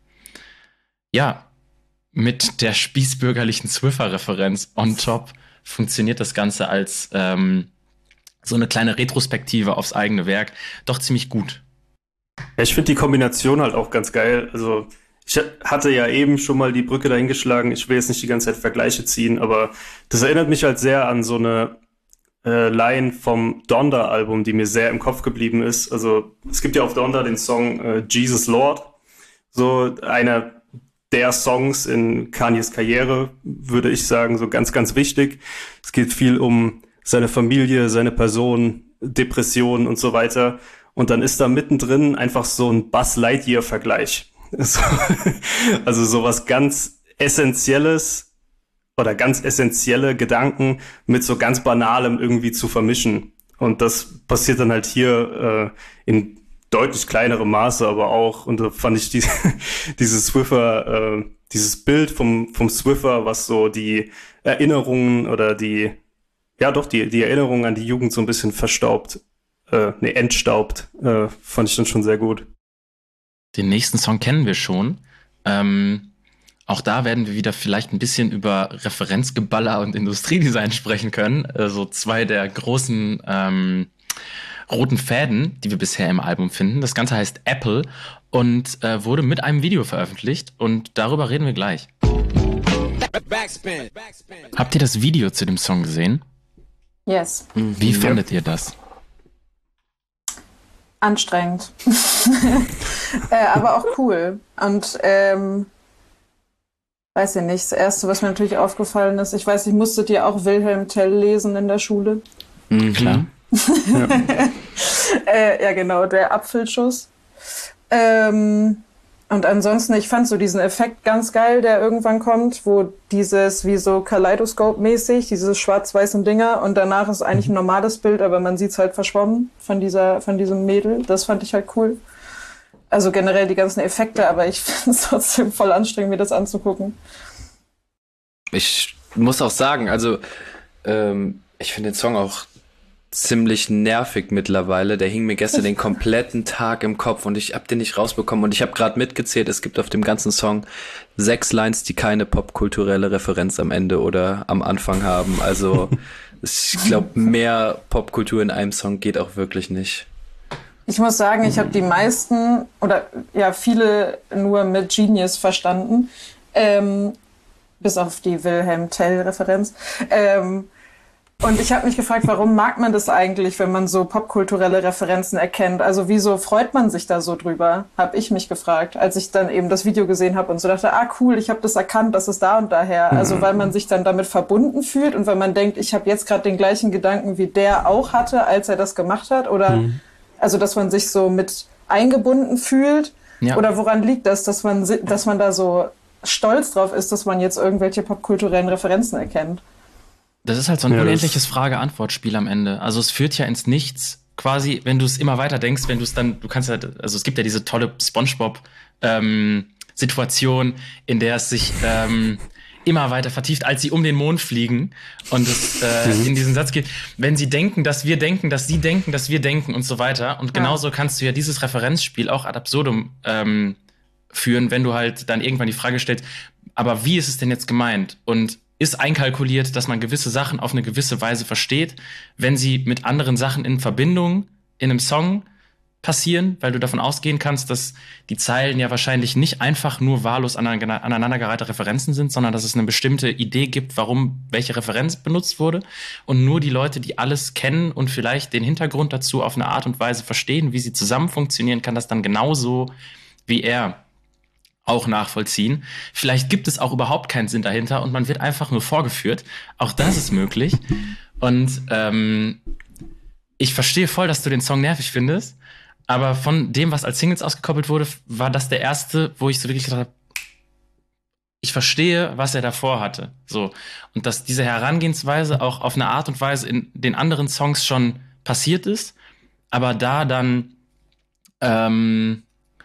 ja, mit der spießbürgerlichen Swiffer-Referenz on top funktioniert das Ganze als ähm, so eine kleine Retrospektive aufs eigene Werk doch ziemlich gut.
Ja, ich finde die Kombination halt auch ganz geil. Also ich hatte ja eben schon mal die Brücke dahin geschlagen. Ich will jetzt nicht die ganze Zeit Vergleiche ziehen, aber das erinnert mich halt sehr an so eine äh, Line vom Donda-Album, die mir sehr im Kopf geblieben ist. Also es gibt ja auf Donda den Song äh, Jesus Lord, so einer der Songs in Kanyes Karriere, würde ich sagen, so ganz, ganz wichtig. Es geht viel um seine Familie, seine Person, Depressionen und so weiter. Und dann ist da mittendrin einfach so ein Buzz Lightyear-Vergleich. Also sowas ganz Essentielles oder ganz essentielle Gedanken mit so ganz Banalem irgendwie zu vermischen. Und das passiert dann halt hier äh, in deutlich kleinerem Maße, aber auch, und da fand ich die, dieses Swiffer, äh, dieses Bild vom, vom Swiffer, was so die Erinnerungen oder die, ja doch, die, die Erinnerungen an die Jugend so ein bisschen verstaubt, äh, ne, entstaubt, äh, fand ich dann schon sehr gut.
Den nächsten Song kennen wir schon. Ähm, auch da werden wir wieder vielleicht ein bisschen über Referenzgeballer und Industriedesign sprechen können. Also zwei der großen ähm, roten Fäden, die wir bisher im Album finden. Das Ganze heißt Apple und äh, wurde mit einem Video veröffentlicht und darüber reden wir gleich. Backspin. Habt ihr das Video zu dem Song gesehen?
Yes.
Wie ja. fandet ihr das?
Anstrengend. äh, aber auch cool. Und ähm, weiß ich nicht, das Erste, was mir natürlich aufgefallen ist, ich weiß, ich musstet ihr auch Wilhelm Tell lesen in der Schule?
Mhm, klar.
Ja. äh, ja, genau, der Apfelschuss. Ähm, und ansonsten, ich fand so diesen Effekt ganz geil, der irgendwann kommt, wo dieses wie so Kaleidoskop-mäßig, dieses schwarz-weißen Dinger und danach ist eigentlich ein normales Bild, aber man sieht es halt verschwommen von dieser, von diesem Mädel. Das fand ich halt cool. Also generell die ganzen Effekte, aber ich finde es trotzdem voll anstrengend, mir das anzugucken.
Ich muss auch sagen, also ähm, ich finde den Song auch ziemlich nervig mittlerweile. Der hing mir gestern den kompletten Tag im Kopf und ich hab den nicht rausbekommen. Und ich habe gerade mitgezählt, es gibt auf dem ganzen Song sechs Lines, die keine popkulturelle Referenz am Ende oder am Anfang haben. Also ich glaube, mehr Popkultur in einem Song geht auch wirklich nicht.
Ich muss sagen, ich habe die meisten oder ja viele nur mit Genius verstanden. Ähm, bis auf die Wilhelm Tell-Referenz. Ähm, Und ich habe mich gefragt, warum mag man das eigentlich, wenn man so popkulturelle Referenzen erkennt? Also wieso freut man sich da so drüber, habe ich mich gefragt, als ich dann eben das Video gesehen habe und so dachte, ah cool, ich habe das erkannt, das ist da und daher. Also weil man sich dann damit verbunden fühlt und weil man denkt, ich habe jetzt gerade den gleichen Gedanken, wie der auch hatte, als er das gemacht hat. Oder mhm. also dass man sich so mit eingebunden fühlt. Ja. Oder woran liegt das, dass man, dass man da so stolz drauf ist, dass man jetzt irgendwelche popkulturellen Referenzen erkennt?
Das ist halt so ein
ja,
unendliches Frage-Antwort-Spiel am Ende. Also es führt ja ins Nichts, quasi, wenn du es immer weiter denkst, wenn du es dann, du kannst halt, also es gibt ja diese tolle SpongeBob-Situation, ähm, in der es sich ähm, immer weiter vertieft, als sie um den Mond fliegen und es äh, mhm. in diesen Satz geht, wenn sie denken, dass wir denken, dass sie denken, dass wir denken und so weiter. Und genauso ja. kannst du ja dieses Referenzspiel auch ad absurdum ähm, führen, wenn du halt dann irgendwann die Frage stellst, aber wie ist es denn jetzt gemeint? Und ist einkalkuliert, dass man gewisse Sachen auf eine gewisse Weise versteht, wenn sie mit anderen Sachen in Verbindung in einem Song passieren, weil du davon ausgehen kannst, dass die Zeilen ja wahrscheinlich nicht einfach nur wahllos aneinandergereihte Referenzen sind, sondern dass es eine bestimmte Idee gibt, warum welche Referenz benutzt wurde und nur die Leute, die alles kennen und vielleicht den Hintergrund dazu auf eine Art und Weise verstehen, wie sie zusammen funktionieren, kann das dann genauso wie er auch nachvollziehen. Vielleicht gibt es auch überhaupt keinen Sinn dahinter und man wird einfach nur vorgeführt. Auch das ist möglich. Und ähm, ich verstehe voll, dass du den Song nervig findest, aber von dem, was als Singles ausgekoppelt wurde, war das der erste, wo ich so wirklich gedacht habe, ich verstehe, was er davor hatte. So. Und dass diese Herangehensweise auch auf eine Art und Weise in den anderen Songs schon passiert ist, aber da dann ähm,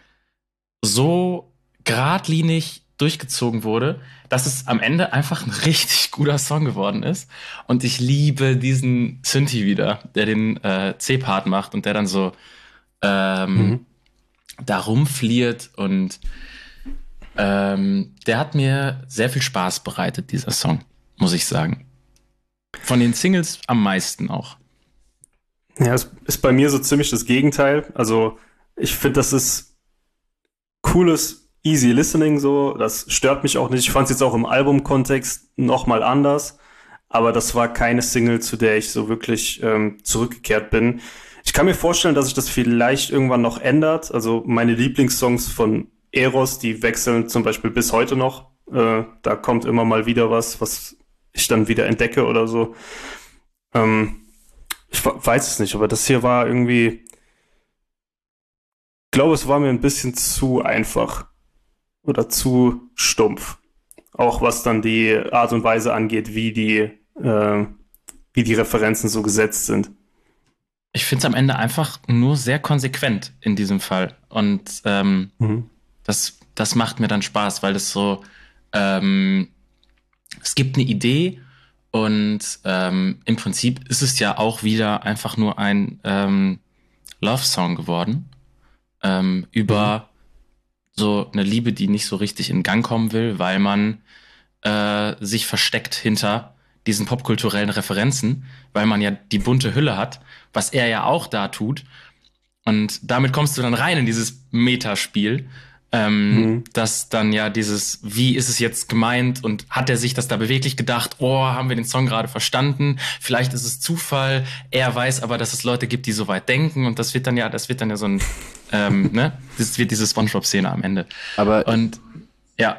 so geradlinig durchgezogen wurde, dass es am Ende einfach ein richtig guter Song geworden ist. Und ich liebe diesen Synthi wieder, der den äh, C-Part macht und der dann so ähm, mhm. da rumfliert. Und ähm, der hat mir sehr viel Spaß bereitet, dieser Song, muss ich sagen. Von den Singles am meisten auch.
Ja, es ist bei mir so ziemlich das Gegenteil. Also ich finde, das ist cooles easy listening so, das stört mich auch nicht. Ich fand es jetzt auch im Albumkontext nochmal anders, aber das war keine Single, zu der ich so wirklich ähm, zurückgekehrt bin. Ich kann mir vorstellen, dass sich das vielleicht irgendwann noch ändert. Also meine Lieblingssongs von Eros, die wechseln zum Beispiel bis heute noch. Äh, da kommt immer mal wieder was, was ich dann wieder entdecke oder so. Ähm, ich weiß es nicht, aber das hier war irgendwie, ich glaube, es war mir ein bisschen zu einfach oder zu stumpf. Auch was dann die Art und Weise angeht, wie die, äh, wie die Referenzen so gesetzt sind.
Ich finde es am Ende einfach nur sehr konsequent in diesem Fall. Und ähm, mhm. das, das macht mir dann Spaß, weil das so, ähm, es gibt eine Idee und ähm, im Prinzip ist es ja auch wieder einfach nur ein ähm, Love-Song geworden. Ähm, über mhm. so eine Liebe, die nicht so richtig in Gang kommen will, weil man äh, sich versteckt hinter diesen popkulturellen Referenzen, weil man ja die bunte Hülle hat, was er ja auch da tut. Und damit kommst du dann rein in dieses Metaspiel, ähm, mhm. dass dann ja dieses, wie ist es jetzt gemeint und hat er sich das da beweglich gedacht, oh, haben wir den Song gerade verstanden, vielleicht ist es Zufall, er weiß aber, dass es Leute gibt, die so weit denken und das wird dann ja, das wird dann ja so ein, ähm, ne, das wird diese SpongeBob-Szene am Ende.
Aber
und ja,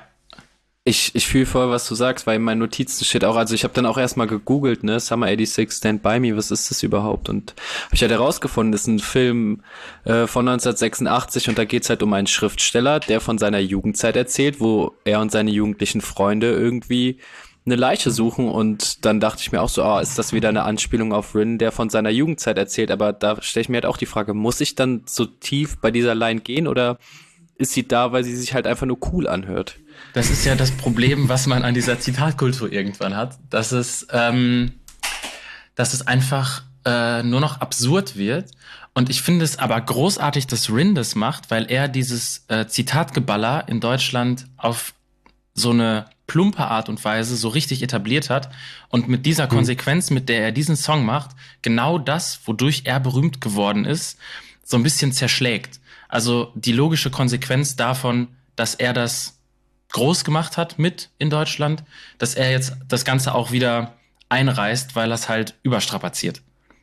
Ich, ich fühle voll, was du sagst, weil in meinen Notizen steht auch, also ich habe dann auch erstmal gegoogelt, ne, Summer eighty-six, Stand By Me, was ist das überhaupt? Und habe ich halt herausgefunden, das ist ein Film äh, von neunzehnhundertsechsundachtzig und da geht's halt um einen Schriftsteller, der von seiner Jugendzeit erzählt, wo er und seine jugendlichen Freunde irgendwie eine Leiche suchen und dann dachte ich mir auch so, ah, ist das wieder eine Anspielung auf Rin, der von seiner Jugendzeit erzählt, aber da stelle ich mir halt auch die Frage, muss ich dann so tief bei dieser Line gehen oder ist sie da, weil sie sich halt einfach nur cool anhört?
Das ist ja das Problem, was man an dieser Zitatkultur irgendwann hat, dass es, ähm, dass es einfach äh, nur noch absurd wird. Und ich finde es aber großartig, dass Rin das macht, weil er dieses äh, Zitatgeballer in Deutschland auf so eine plumpe Art und Weise so richtig etabliert hat und mit dieser Konsequenz, mit der er diesen Song macht, genau das, wodurch er berühmt geworden ist, so ein bisschen zerschlägt. Also die logische Konsequenz davon, dass er das groß gemacht hat mit in Deutschland, dass er jetzt das Ganze auch wieder einreißt, weil er es halt überstrapaziert.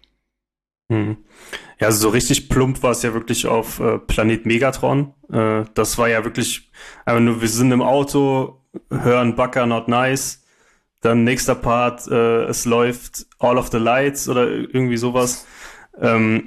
Hm. Ja, also so richtig plump war es ja wirklich auf äh, Planet Megatron. Äh, das war ja wirklich einfach nur, wir sind im Auto, hören Baka Not Nice, dann nächster Part, äh, es läuft All of the Lights oder irgendwie sowas. Ähm,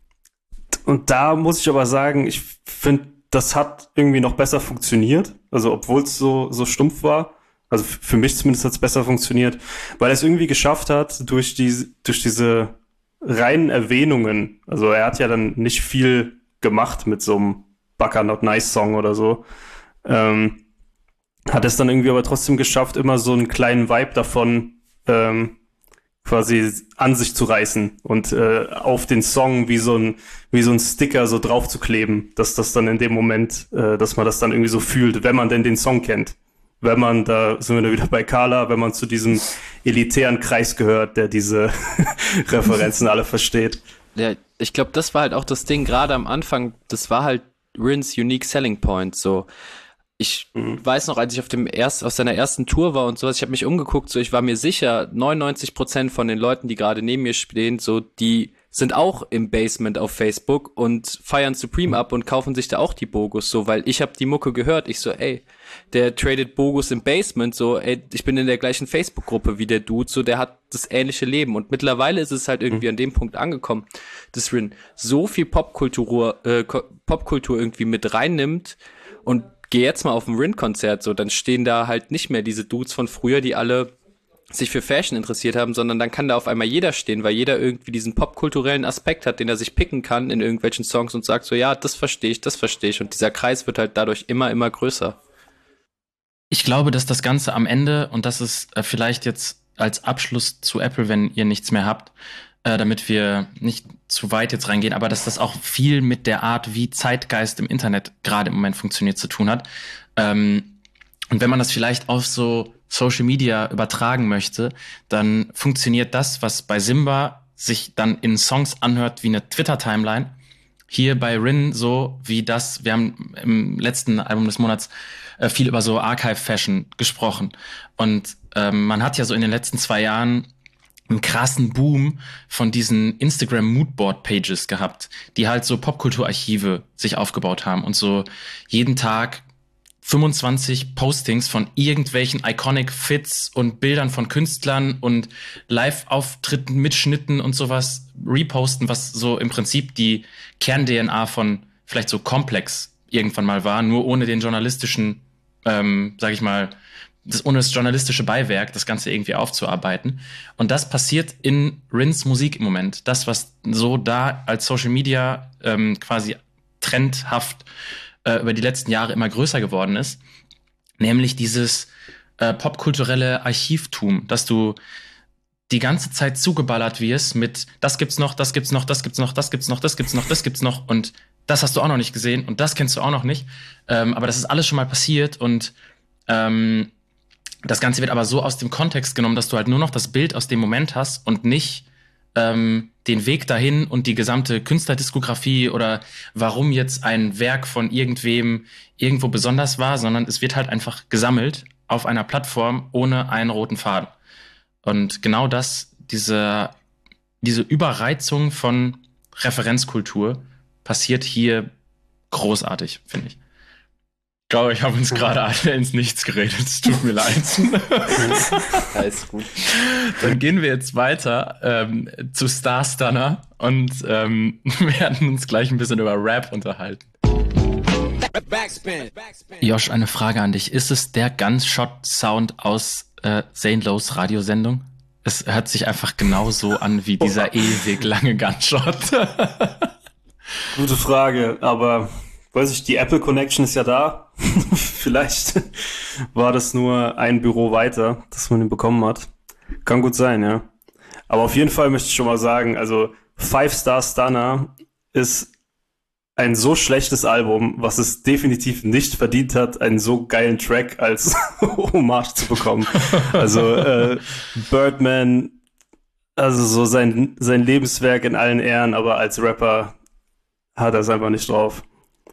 und da muss ich aber sagen, ich finde, das hat irgendwie noch besser funktioniert. Also obwohl es so, so stumpf war. Also f- für mich zumindest hat es besser funktioniert. Weil er es irgendwie geschafft hat, durch, die, durch diese reinen Erwähnungen. Also er hat ja dann nicht viel gemacht mit so einem Baka Not Nice Song oder so. Ähm, hat es dann irgendwie aber trotzdem geschafft, immer so einen kleinen Vibe davon ähm, quasi an sich zu reißen und äh, auf den Song wie so ein wie so ein Sticker so drauf zu kleben, dass das dann in dem Moment, äh, dass man das dann irgendwie so fühlt, wenn man denn den Song kennt. Wenn man, da sind wir dann wieder bei Carla, wenn man zu diesem elitären Kreis gehört, der diese Referenzen alle versteht.
Ja, ich glaube, das war halt auch das Ding, gerade am Anfang, das war halt Rins Unique Selling Point, so. Ich mhm. weiß noch, als ich auf dem erst, auf seiner ersten Tour war und sowas, ich habe mich umgeguckt, so, ich war mir sicher, neunundneunzig Prozent von den Leuten, die gerade neben mir stehen, so, die sind auch im Basement auf Facebook und feiern Supreme ab und kaufen sich da auch die Bogus, so, weil ich habe die Mucke gehört, ich so, ey, der tradet Bogus im Basement, so, ey, ich bin in der gleichen Facebook-Gruppe wie der Dude, so, der hat das ähnliche Leben und mittlerweile ist es halt irgendwie mhm. an dem Punkt angekommen, dass Rin so viel Popkultur, äh, Popkultur irgendwie mit reinnimmt und geh jetzt mal auf ein Rin-Konzert, so, dann stehen da halt nicht mehr diese Dudes von früher, die alle sich für Fashion interessiert haben, sondern dann kann da auf einmal jeder stehen, weil jeder irgendwie diesen popkulturellen Aspekt hat, den er sich picken kann in irgendwelchen Songs und sagt so, ja, das verstehe ich, das verstehe ich und dieser Kreis wird halt dadurch immer, immer größer.
Ich glaube, dass das Ganze am Ende, und das ist äh, vielleicht jetzt als Abschluss zu Apple, wenn ihr nichts mehr habt, äh, damit wir nicht zu weit jetzt reingehen, aber dass das auch viel mit der Art, wie Zeitgeist im Internet gerade im Moment funktioniert, zu tun hat. Ähm, und wenn man das vielleicht auf so Social Media übertragen möchte, dann funktioniert das, was bei Simba sich dann in Songs anhört wie eine Twitter-Timeline, hier bei Rin so wie das, wir haben im letzten Album des Monats äh, viel über so Archive-Fashion gesprochen. Und ähm, man hat ja so in den letzten zwei Jahren einen krassen Boom von diesen Instagram-Moodboard-Pages gehabt, die halt so Popkulturarchive sich aufgebaut haben und so jeden Tag fünfundzwanzig Postings von irgendwelchen Iconic Fits und Bildern von Künstlern und Live-Auftritten, Mitschnitten und sowas reposten, was so im Prinzip die Kern-D N A von vielleicht so Komplex irgendwann mal war, nur ohne den journalistischen, ähm, sag ich mal, das, ohne das journalistische Beiwerk, das Ganze irgendwie aufzuarbeiten. Und das passiert in Rins Musik im Moment. Das, was so da als Social Media ähm, quasi trendhaft äh, über die letzten Jahre immer größer geworden ist, nämlich dieses äh, popkulturelle Archivtum, dass du die ganze Zeit zugeballert wirst mit das gibt's noch, das gibt's noch, das gibt's noch, das gibt's noch, das gibt's noch, das gibt's noch und das hast du auch noch nicht gesehen und das kennst du auch noch nicht. Ähm, aber das ist alles schon mal passiert und ähm, das Ganze wird aber so aus dem Kontext genommen, dass du halt nur noch das Bild aus dem Moment hast und nicht ähm, den Weg dahin und die gesamte Künstlerdiskografie oder warum jetzt ein Werk von irgendwem irgendwo besonders war, sondern es wird halt einfach gesammelt auf einer Plattform ohne einen roten Faden. Und genau das, diese, diese Überreizung von Referenzkultur passiert hier großartig, finde ich. Ich glaube, ich habe uns gerade alle ins Nichts geredet. Es tut mir leid.
Ja, ist gut.
Dann gehen wir jetzt weiter ähm, zu Star Stunner und ähm, werden uns gleich ein bisschen über Rap unterhalten. Josh, eine Frage an dich. Ist es der Gunshot-Sound aus äh, Zane Lowe's Radiosendung? Es hört sich einfach genauso an wie dieser ewig lange Gunshot.
Gute Frage, aber weiß ich, die Apple Connection ist ja da. Vielleicht war das nur ein Büro weiter, dass man ihn bekommen hat. Kann gut sein, ja. Aber auf jeden Fall möchte ich schon mal sagen, also Five Star Stunner ist ein so schlechtes Album, was es definitiv nicht verdient hat, einen so geilen Track als Hommage zu bekommen. Also äh, Birdman, also so sein, sein Lebenswerk in allen Ehren, aber als Rapper hat er es einfach nicht drauf.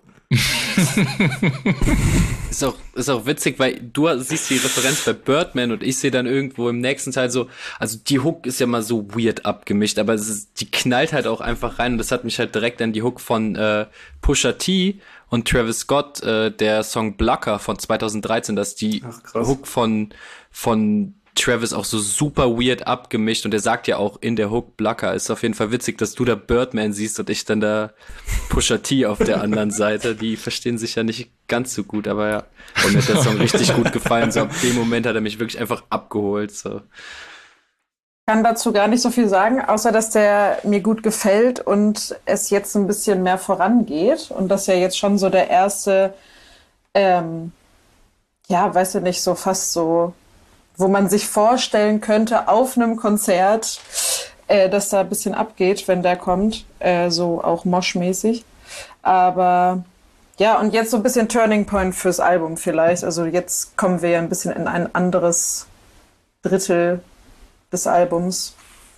Ist auch, ist auch witzig, weil du siehst die Referenz bei Birdman und ich sehe dann irgendwo im nächsten Teil so, also die Hook ist ja mal so weird abgemischt, aber es ist, die knallt halt auch einfach rein und das hat mich halt direkt an die Hook von äh, Pusha T und Travis Scott, äh, der Song Blocker von zweitausenddreizehn, dass die Ach, Hook von von Travis auch so super weird abgemischt und er sagt ja auch in der Hook Blocker. Ist auf jeden Fall witzig, dass du da Birdman siehst und ich dann da Pusha T auf der anderen Seite. Die verstehen sich ja nicht ganz so gut, aber ja. Und mir hat der Song richtig gut gefallen. So ab dem Moment hat er mich wirklich einfach abgeholt. So.
Ich kann dazu gar nicht so viel sagen, außer dass der mir gut gefällt und es jetzt ein bisschen mehr vorangeht und das ja jetzt schon so der erste, ähm, ja, weiß ich nicht, so fast so, wo man sich vorstellen könnte, auf einem Konzert, äh, dass da ein bisschen abgeht, wenn der kommt, äh, so auch moshmäßig. Aber ja, und jetzt so ein bisschen Turning Point fürs Album vielleicht. Also jetzt kommen wir ja ein bisschen in ein anderes Drittel des Albums.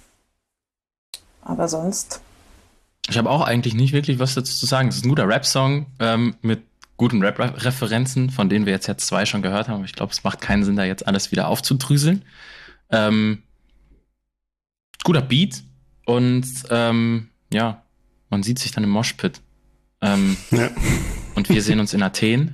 Aber sonst.
Ich habe auch eigentlich nicht wirklich was dazu zu sagen. Es ist ein guter Rap-Song ähm, mit guten Rap-Referenzen, von denen wir jetzt ja zwei schon gehört haben. Aber ich glaube, es macht keinen Sinn, da jetzt alles wieder aufzudrüseln. Ähm, guter Beat und ähm, ja, man sieht sich dann im Moshpit. Ähm, ja. Und wir sehen uns in Athen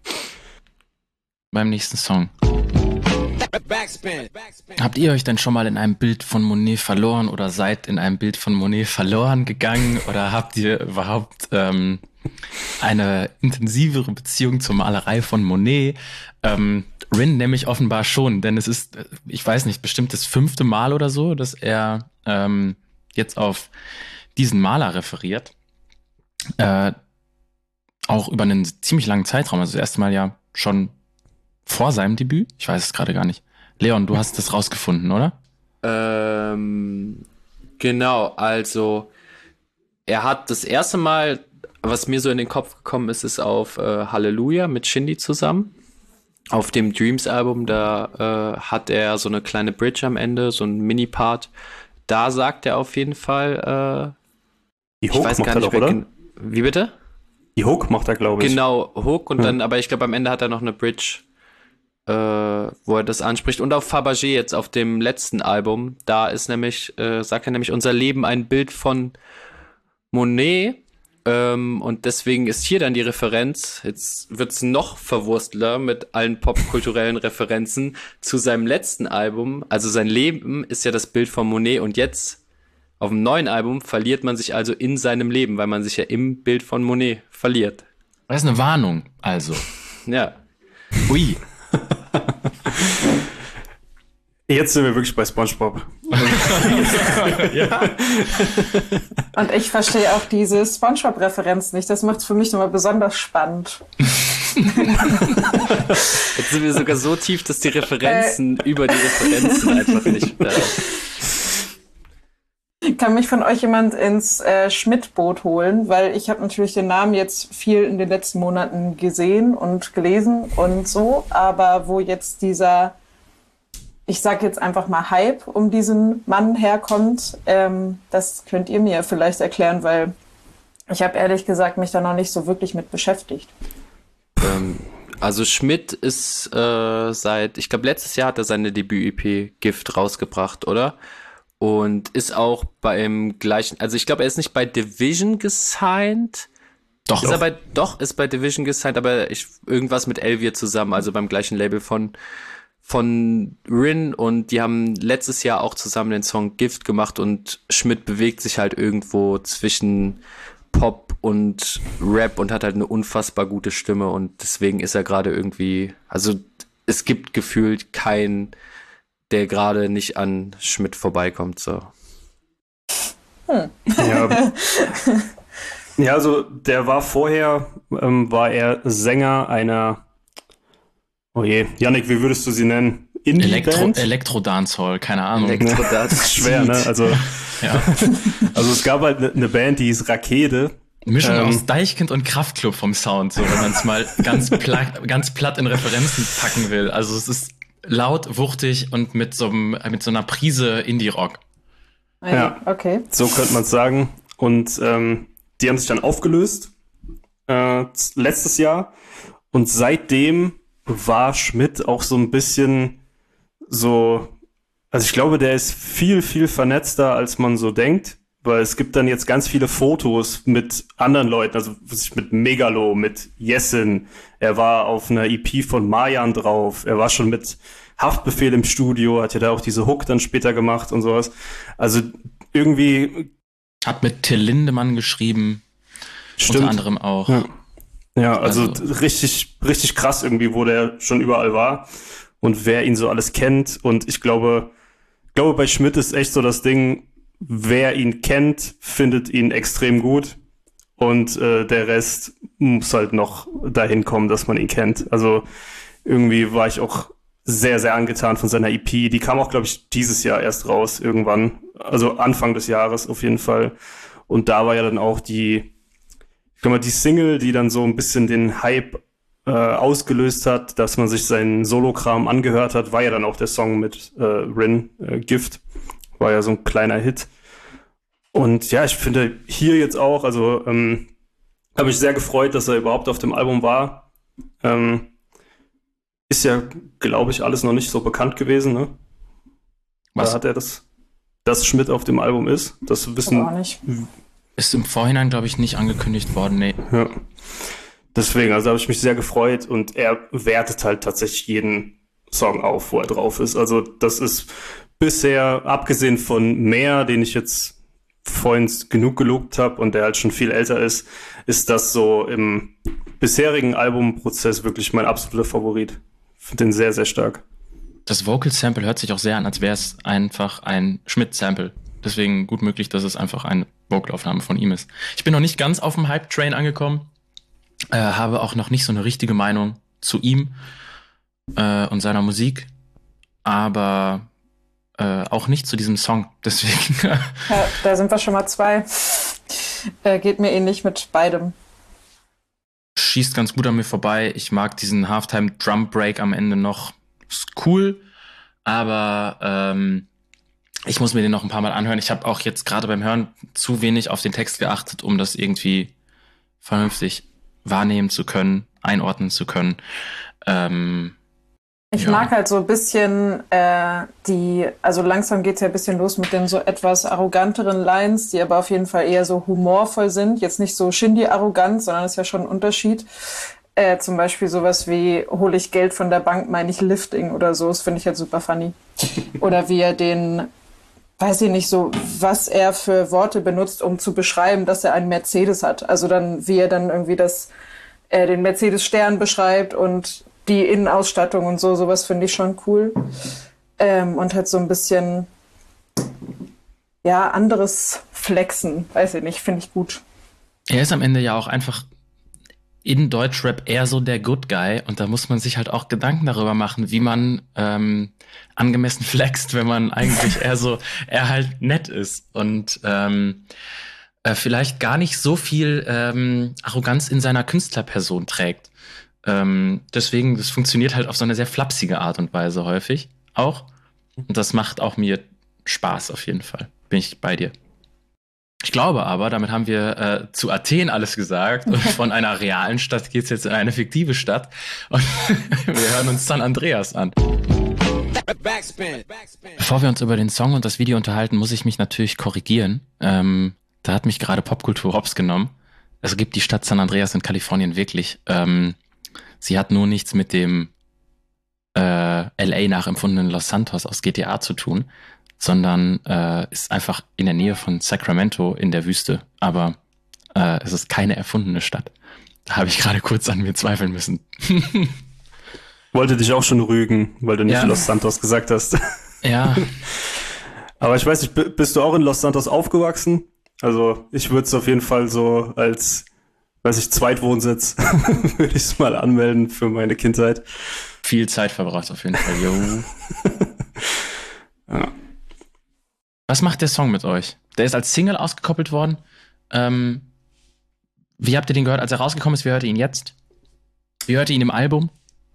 beim nächsten Song. Backspin. Habt ihr euch denn schon mal in einem Bild von Monet verloren oder seid in einem Bild von Monet verloren gegangen oder habt ihr überhaupt ähm, eine intensivere Beziehung zur Malerei von Monet? Ähm, Rin nämlich offenbar schon, denn es ist, ich weiß nicht, bestimmt das fünfte Mal oder so, dass er ähm, jetzt auf diesen Maler referiert. Äh, auch über einen ziemlich langen Zeitraum, also das erste Mal ja schon vor seinem Debüt? Ich weiß es gerade gar nicht. Leon, du hast das rausgefunden, oder?
Ähm, genau, also er hat das erste Mal, was mir so in den Kopf gekommen ist, ist auf äh, Halleluja mit Shindy zusammen. Auf dem Dreams-Album, da äh, hat er so eine kleine Bridge am Ende, so ein Mini-Part. Da sagt er auf jeden Fall, äh,
die Hook ich weiß macht gar nicht, er doch, oder?
Wie bitte?
Die Hook macht er, glaube ich.
Genau, Hook und
ja.
dann, aber ich glaube, am Ende hat er noch eine Bridge, äh, wo er das anspricht. Und auf Fabergé jetzt, auf dem letzten Album, da ist nämlich, äh, sagt er nämlich, unser Leben ein Bild von Monet. Ähm, und deswegen ist hier dann die Referenz, jetzt wird's noch verwurstler mit allen popkulturellen Referenzen zu seinem letzten Album. Also sein Leben ist ja das Bild von Monet und jetzt auf dem neuen Album verliert man sich also in seinem Leben, weil man sich ja im Bild von Monet verliert.
Das ist eine Warnung, also.
Ja.
Ui.
Jetzt sind wir wirklich bei SpongeBob.
Ja.
Und ich verstehe auch diese SpongeBob-Referenz nicht. Das macht es für mich nochmal besonders spannend.
Jetzt sind wir sogar so tief, dass die Referenzen äh. über die Referenzen einfach nicht... Äh.
Kann mich von euch jemand ins äh, Schmidt-Boot holen? Weil ich habe natürlich den Namen jetzt viel in den letzten Monaten gesehen und gelesen und so. Aber wo jetzt dieser... ich sag jetzt einfach mal Hype um diesen Mann herkommt, ähm, das könnt ihr mir vielleicht erklären, weil ich habe ehrlich gesagt mich da noch nicht so wirklich mit beschäftigt.
Ähm, also Schmidt ist äh, seit, ich glaube letztes Jahr hat er seine Debüt-E P Gift rausgebracht, oder? Und ist auch beim gleichen, also ich glaube er ist nicht bei Division gesigned.
Doch.
Ist er bei, doch, ist bei Division gesigned, aber ich, irgendwas mit Elvier zusammen, also beim gleichen Label von von Rin, und die haben letztes Jahr auch zusammen den Song Gift gemacht und Schmidt bewegt sich halt irgendwo zwischen Pop und Rap und hat halt eine unfassbar gute Stimme und deswegen ist er gerade irgendwie, also es gibt gefühlt keinen, der gerade nicht an Schmidt vorbeikommt, so.
Hm.
Ja. Ja, also der war vorher, ähm, war er Sänger einer, oh je, Yannick, wie würdest du sie nennen?
Elektro, Elektro-Dancehall, keine Ahnung.
Elektro-Dancehall.
Das ist schwer, ne? Also,
ja.
Also es gab halt eine ne Band, die hieß Rakete.
Mischung
ähm,
aus Deichkind und Kraftklub vom Sound, so wenn man es mal ganz platt, ganz platt in Referenzen packen will. Also es ist laut, wuchtig und mit so, mit so einer Prise Indie-Rock.
Ja,
okay.
So könnte man es sagen. Und ähm, die haben sich dann aufgelöst äh, letztes Jahr. Und seitdem war Schmidt auch so ein bisschen so, also ich glaube, der ist viel, viel vernetzter, als man so denkt, weil es gibt dann jetzt ganz viele Fotos mit anderen Leuten, also mit Megalo, mit Jessin, er war auf einer E P von Marjan drauf, er war schon mit Haftbefehl im Studio, hat ja da auch diese Hook dann später gemacht und sowas. Also irgendwie...
Hat mit Till Lindemann geschrieben,
Stimmt.
unter anderem auch.
Ja. Ja, also,
Also
richtig, richtig krass irgendwie, wo der schon überall war und wer ihn so alles kennt. Und ich glaube, glaube bei Schmidt ist echt so das Ding, wer ihn kennt, findet ihn extrem gut und äh, der Rest muss halt noch dahin kommen, dass man ihn kennt. Also irgendwie war ich auch sehr, sehr angetan von seiner E P. Die kam auch, glaube ich, dieses Jahr erst raus irgendwann, also Anfang des Jahres auf jeden Fall. Und da war ja dann auch die Ich glaube mal, die Single, die dann so ein bisschen den Hype äh, ausgelöst hat, dass man sich seinen Solokram angehört hat, war ja dann auch der Song mit äh, Rin, äh, Gift. War ja so ein kleiner Hit. Und ja, ich finde hier jetzt auch, also ähm, habe mich sehr gefreut, dass er überhaupt auf dem Album war. Ähm, ist ja, glaube ich, alles noch nicht so bekannt gewesen, ne?
Was?
Da hat er das, dass Schmidt auf dem Album ist. Das wissen
Aber auch nicht.
Ist im Vorhinein, glaube ich, nicht angekündigt worden, nee.
Ja. Deswegen, also habe ich mich sehr gefreut und er wertet halt tatsächlich jeden Song auf, wo er drauf ist. Also das ist bisher, abgesehen von Mehr, den ich jetzt vorhin genug gelobt habe und der halt schon viel älter ist, ist das so im bisherigen Albumprozess wirklich mein absoluter Favorit. Ich finde den sehr, sehr stark.
Das Vocal-Sample hört sich auch sehr an, als wäre es einfach ein Schmidt-Sample. Deswegen gut möglich, dass es einfach eine Vocalaufnahme von ihm ist. Ich bin noch nicht ganz auf dem Hype-Train angekommen, äh, habe auch noch nicht so eine richtige Meinung zu ihm äh, und seiner Musik, aber äh, auch nicht zu diesem Song. Deswegen.
Ja, da sind wir schon mal zwei. Äh, geht mir ähnlich mit beidem.
Schießt ganz gut an mir vorbei. Ich mag diesen Halftime-Drum-Break am Ende noch. Ist cool, aber ähm, ich muss mir den noch ein paar Mal anhören. Ich habe auch jetzt gerade beim Hören zu wenig auf den Text geachtet, um das irgendwie vernünftig wahrnehmen zu können, einordnen zu können. Ähm,
Ich
Ja.
mag halt so ein bisschen äh, die, also langsam geht's ja ein bisschen los mit den so etwas arroganteren Lines, die aber auf jeden Fall eher so humorvoll sind. Jetzt nicht so Shindy-arrogant, sondern das ist ja schon ein Unterschied. Äh, zum Beispiel sowas wie, hole ich Geld von der Bank, meine ich Lifting oder so. Das finde ich halt super funny. Oder wie er den, weiß ich nicht so, was er für Worte benutzt, um zu beschreiben, dass er einen Mercedes hat. Also dann, wie er dann irgendwie das, äh, den Mercedes-Stern beschreibt und die Innenausstattung und so, sowas finde ich schon cool. Ähm, und halt so ein bisschen, ja, anderes Flexen, weiß ich nicht, finde ich gut.
Er ist am Ende ja auch einfach in Deutschrap eher so der Good Guy und da muss man sich halt auch Gedanken darüber machen, wie man ähm, angemessen flext, wenn man eigentlich eher so, er halt nett ist und ähm, äh, vielleicht gar nicht so viel ähm, Arroganz in seiner Künstlerperson trägt. Ähm, deswegen, das funktioniert halt auf so eine sehr flapsige Art und Weise häufig auch und das macht auch mir Spaß auf jeden Fall. Bin ich bei dir. Ich glaube aber, damit haben wir äh, zu Athen alles gesagt und von einer realen Stadt geht's jetzt in eine fiktive Stadt und wir hören uns San Andreas an. Bevor wir uns über den Song und das Video unterhalten, muss ich mich natürlich korrigieren. Ähm, da hat mich gerade Popkultur hops genommen. Es gibt die Stadt San Andreas in Kalifornien wirklich. Ähm, sie hat nur nichts mit dem äh, L A nachempfundenen Los Santos aus G T A zu tun, sondern äh, ist einfach in der Nähe von Sacramento in der Wüste. Aber äh, es ist keine erfundene Stadt. Da habe ich gerade kurz an mir zweifeln müssen.
Wollte dich auch schon rügen, weil du nicht
Ja.
Los Santos gesagt hast.
Ja,
Aber ich weiß nicht, b- bist du auch in Los Santos aufgewachsen? Also ich würde es auf jeden Fall so als, weiß ich, Zweitwohnsitz würde ich es mal anmelden für meine Kindheit.
viel Zeit verbraucht auf jeden Fall. Jo.
Ja.
Was macht der Song mit euch? Der ist als Single ausgekoppelt worden. Ähm, wie habt ihr den gehört, als er rausgekommen ist? Wie hört ihr ihn jetzt? Wie hört ihr ihn im Album?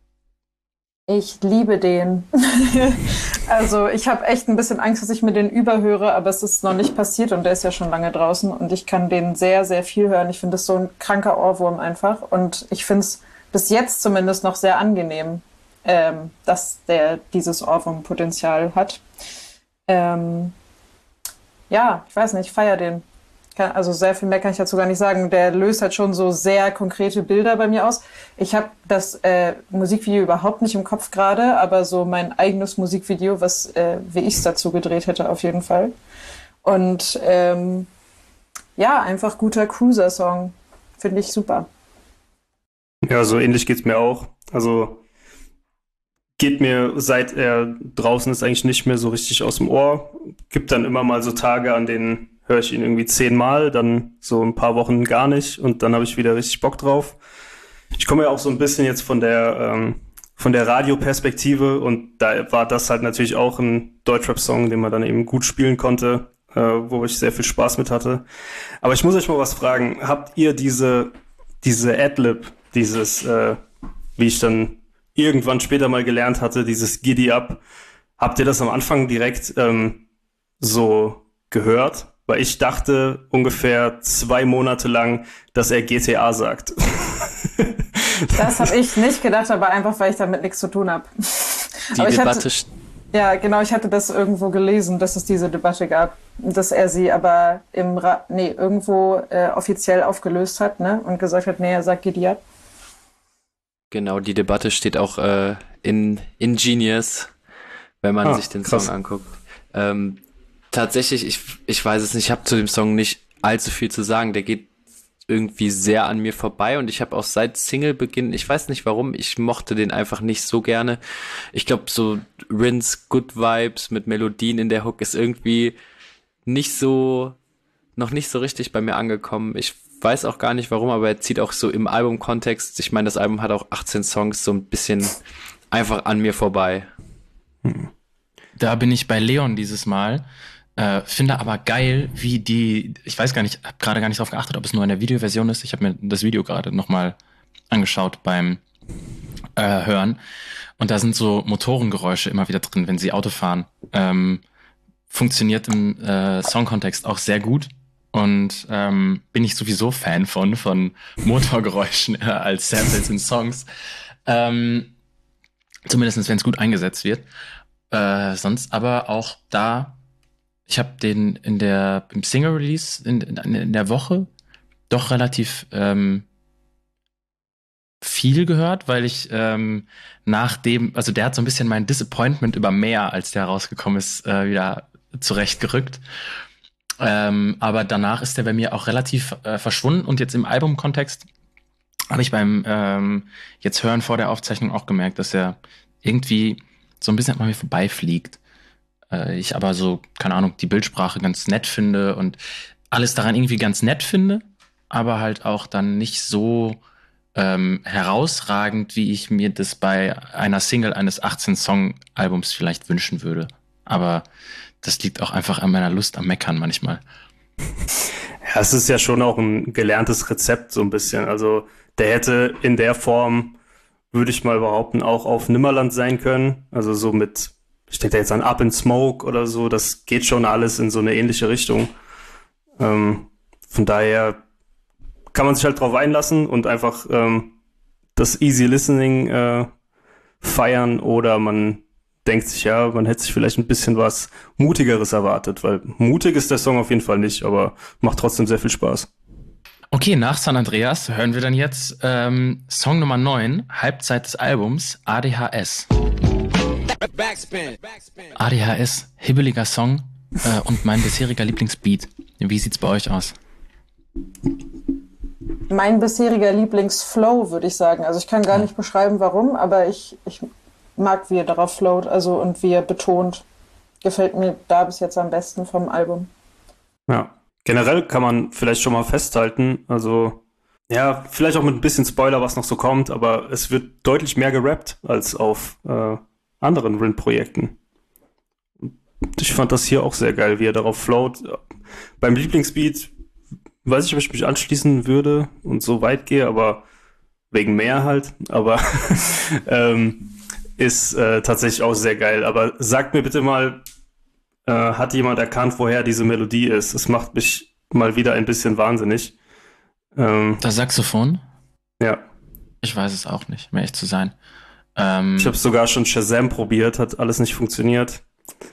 Ich liebe den. Also ich habe echt ein bisschen Angst, dass ich mir den überhöre, aber es ist noch nicht passiert und der ist ja schon lange draußen und ich kann den sehr, sehr viel hören. Ich finde das so ein kranker Ohrwurm einfach und ich finde es bis jetzt zumindest noch sehr angenehm, ähm, dass der dieses Ohrwurmpotenzial hat. Ähm, ja, ich weiß nicht, ich feiere den. Kann, also sehr viel mehr kann ich dazu gar nicht sagen. Der löst halt schon so sehr konkrete Bilder bei mir aus. Ich habe das äh, Musikvideo überhaupt nicht im Kopf gerade, aber so mein eigenes Musikvideo, was äh, wie ich es dazu gedreht hätte, auf jeden Fall. Und ähm, ja, einfach guter Cruiser-Song. Finde ich super.
Ja, so ähnlich geht's mir auch. Also geht mir, seit er draußen ist, eigentlich nicht mehr so richtig aus dem Ohr. Gibt dann immer mal so Tage, an denen höre ich ihn irgendwie zehnmal, dann so ein paar Wochen gar nicht und dann habe ich wieder richtig Bock drauf. Ich komme ja auch so ein bisschen jetzt von der ähm, von der Radioperspektive und da war das halt natürlich auch ein Deutschrap-Song, den man dann eben gut spielen konnte, äh, wo ich sehr viel Spaß mit hatte. Aber ich muss euch mal was fragen. Habt ihr diese diese Adlib, dieses, äh, wie ich dann irgendwann später mal gelernt hatte, dieses Giddy Up, habt ihr das am Anfang direkt ähm, so gehört? Weil ich dachte ungefähr zwei Monate lang, dass er G T A sagt.
Das habe ich nicht gedacht, aber einfach, weil ich damit nichts zu tun habe.
Die
aber ich
Debatte,
hatte,
st-
ja, genau, ich hatte das irgendwo gelesen, dass es diese Debatte gab, dass er sie aber im Ra- nee, irgendwo äh, offiziell aufgelöst hat, ne, und gesagt hat, nee, er sagt Giddy Up.
genau, die Debatte steht auch äh, in Ingenious, wenn man
Ah,
sich den
krass.
Song anguckt. Ähm, tatsächlich, ich, ich weiß es nicht, ich habe zu dem Song nicht allzu viel zu sagen. Der geht irgendwie sehr an mir vorbei und ich habe auch seit Singlebeginn, ich weiß nicht warum, ich mochte den einfach nicht so gerne. Ich glaube, so Rins Good Vibes mit Melodien in der Hook ist irgendwie nicht so, noch nicht so richtig bei mir angekommen. Ich weiß auch gar nicht warum, aber er zieht auch so im Albumkontext, ich meine, das Album hat auch achtzehn Songs, so ein bisschen einfach an mir vorbei.
Da bin ich bei Leon dieses Mal. Äh, finde aber geil, wie die, ich weiß gar nicht, habe gerade gar nicht drauf geachtet, ob es nur in der Videoversion ist. Ich habe mir das Video gerade nochmal angeschaut beim äh, Hören. Und da sind so Motorengeräusche immer wieder drin, wenn sie Auto fahren. Ähm, funktioniert im äh, Songkontext auch sehr gut. Und ähm, bin ich sowieso Fan von, von Motorgeräuschen äh, als Samples in Songs. Ähm, Zumindest wenn es gut eingesetzt wird. Äh, sonst aber auch da, ich habe den in der im Single-Release in, in, in der Woche doch relativ ähm, viel gehört, weil ich ähm, nach dem, also der hat so ein bisschen mein Disappointment über mehr, als der rausgekommen ist, äh, wieder zurechtgerückt. Ähm, aber danach ist der bei mir auch relativ äh, verschwunden und jetzt im Albumkontext habe ich beim ähm, jetzt hören vor der Aufzeichnung auch gemerkt, dass er irgendwie so ein bisschen an mir vorbeifliegt. Äh, ich aber so, keine Ahnung, die Bildsprache ganz nett finde und alles daran irgendwie ganz nett finde, aber halt auch dann nicht so ähm, herausragend, wie ich mir das bei einer Single eines achtzehn-Song-Albums vielleicht wünschen würde. Aber das liegt auch einfach an meiner Lust am Meckern manchmal.
Ja, es ist ja schon auch ein gelerntes Rezept so ein bisschen. Also der hätte in der Form, würde ich mal behaupten, auch auf Nimmerland sein können. Also so mit, ich denke da jetzt an Up in Smoke oder so, das geht schon alles in so eine ähnliche Richtung. Ähm, von daher kann man sich halt drauf einlassen und einfach ähm, das Easy Listening äh, feiern oder man denkt sich, ja, man hätte sich vielleicht ein bisschen was Mutigeres erwartet, weil mutig ist der Song auf jeden Fall nicht, aber macht trotzdem sehr viel Spaß.
Okay, nach San Andreas hören wir dann jetzt ähm, Song Nummer neun, Halbzeit des Albums, A D H S. A D H S, hibbeliger Song äh, und mein bisheriger Lieblingsbeat. Wie sieht's bei euch aus?
Mein bisheriger Lieblingsflow, würde ich sagen. Also ich kann gar nicht beschreiben, warum, aber ich, ich mag, wie er darauf float, also und wie er betont. Gefällt mir da bis jetzt am besten vom Album.
Ja, generell kann man vielleicht schon mal festhalten, also ja, vielleicht auch mit ein bisschen Spoiler, was noch so kommt, aber es wird deutlich mehr gerappt als auf äh, anderen R I N-Projekten. Ich fand das hier auch sehr geil, wie er darauf float. Beim Lieblingsbeat weiß ich, ob ich mich anschließen würde und so weit gehe, aber wegen mehr halt, aber ähm, ist äh, tatsächlich auch sehr geil. Aber sagt mir bitte mal, äh, hat jemand erkannt, woher diese Melodie ist? Es macht mich mal wieder ein bisschen wahnsinnig. Ähm,
Das Saxophon?
ja.
Ich weiß es auch nicht, um ehrlich zu sein. Ähm,
Ich habe sogar schon Shazam probiert, hat alles nicht funktioniert.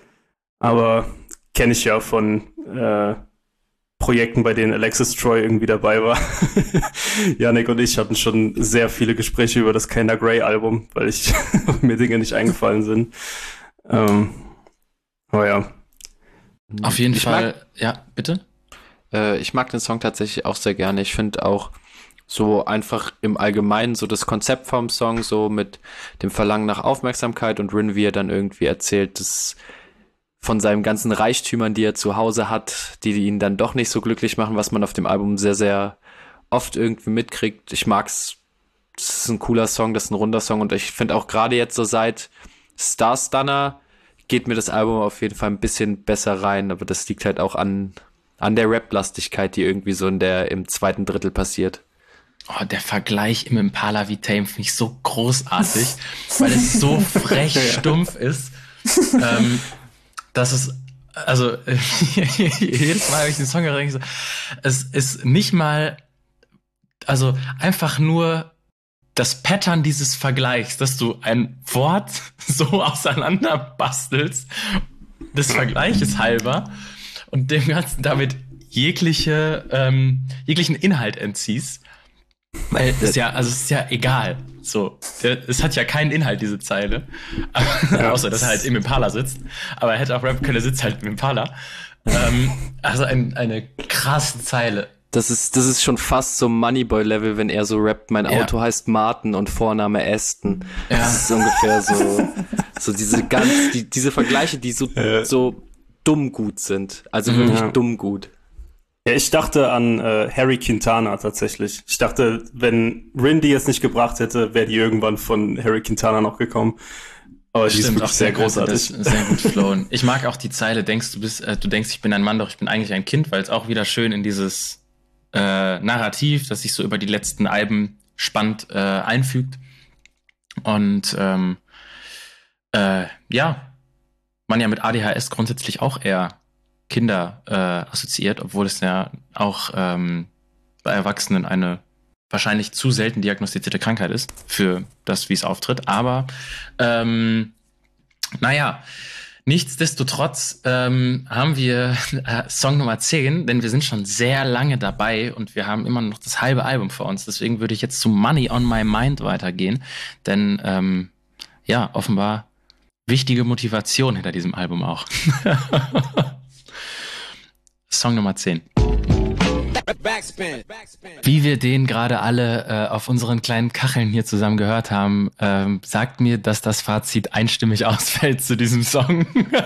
Aber kenne ich ja von äh, Projekten, bei denen Alexis Troy irgendwie dabei war. Yannick und ich hatten schon sehr viele Gespräche über das Kinda Grey Album, weil ich mir Dinge nicht eingefallen sind. Ähm, aber ja.
auf jeden
Ich
Fall,
mag-
ja, bitte?
Äh, ich mag den Song tatsächlich auch sehr gerne. Ich finde auch so einfach im Allgemeinen so das Konzept vom Song, so mit dem Verlangen nach Aufmerksamkeit und Rin, wie er dann irgendwie erzählt, dass von seinen ganzen Reichtümern, die er zu Hause hat, die ihn dann doch nicht so glücklich machen, was man auf dem Album sehr, sehr oft irgendwie mitkriegt. Ich mag's. Das ist ein cooler Song, das ist ein runder Song und ich finde auch gerade jetzt so seit Star Stunner geht mir das Album auf jeden Fall ein bisschen besser rein, aber das liegt halt auch an, an der Rap-Lastigkeit, die irgendwie so in der, im zweiten Drittel passiert.
Oh, der Vergleich im Impala V-Tame finde ich so großartig, weil es so frech stumpf ist. ähm, dass es, also jedes Mal, wenn ich den Song höre, denke ich so, es ist nicht mal, also einfach nur das Pattern dieses Vergleichs, dass du ein Wort so auseinander bastelst, des Vergleiches halber und dem Ganzen damit jegliche, ähm, jeglichen Inhalt entziehst. Weil es ja, also es ist ja egal. So, der, es hat ja keinen Inhalt, diese Zeile. Ja. Außer, dass er halt im Impala sitzt. Aber er hätte auch rappen können, er sitzt halt im Impala. ähm, also ein, eine krasse Zeile.
Das ist, das ist schon fast so Moneyboy-Level, wenn er so rappt, mein
Ja.
Auto heißt Martin und Vorname Aston.
Ja.
Das ist ungefähr so, so diese ganz, die, diese Vergleiche, die so,
Ja.
so dumm gut sind. Also
Mhm.
wirklich
Ja.
dumm gut.
Ja, ich dachte an äh, Harry Quintana tatsächlich. Ich dachte, wenn Rin die jetzt nicht gebracht hätte, wäre die irgendwann von Harry Quintana noch gekommen. Aber die ist wirklich sehr großartig.
Das sehr gut flowen. Ich mag auch die Zeile, denkst du bist, äh, du denkst, ich bin ein Mann, doch ich bin eigentlich ein Kind, weil es auch wieder schön in dieses äh, Narrativ, das sich so über die letzten Alben spannt, äh, einfügt. Und ähm, äh, ja, man ja mit A D H S grundsätzlich auch eher Kinder äh, assoziiert, obwohl es ja auch ähm, bei Erwachsenen eine wahrscheinlich zu selten diagnostizierte Krankheit ist für das, wie es auftritt. Aber ähm, naja, nichtsdestotrotz ähm, haben wir äh, Song Nummer zehn, denn wir sind schon sehr lange dabei und wir haben immer noch das halbe Album vor uns. Deswegen würde ich jetzt zu Money on My Mind weitergehen, denn ähm, ja, offenbar wichtige Motivation hinter diesem Album auch. Song Nummer zehn. Wie wir den gerade alle äh, auf unseren kleinen Kacheln hier zusammen gehört haben, ähm, sagt mir, dass das Fazit einstimmig ausfällt zu diesem Song.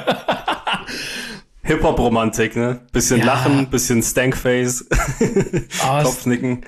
Hip-Hop-Romantik, ne? Bisschen ja. Lachen, bisschen Stankface, oh, Kopfnicken.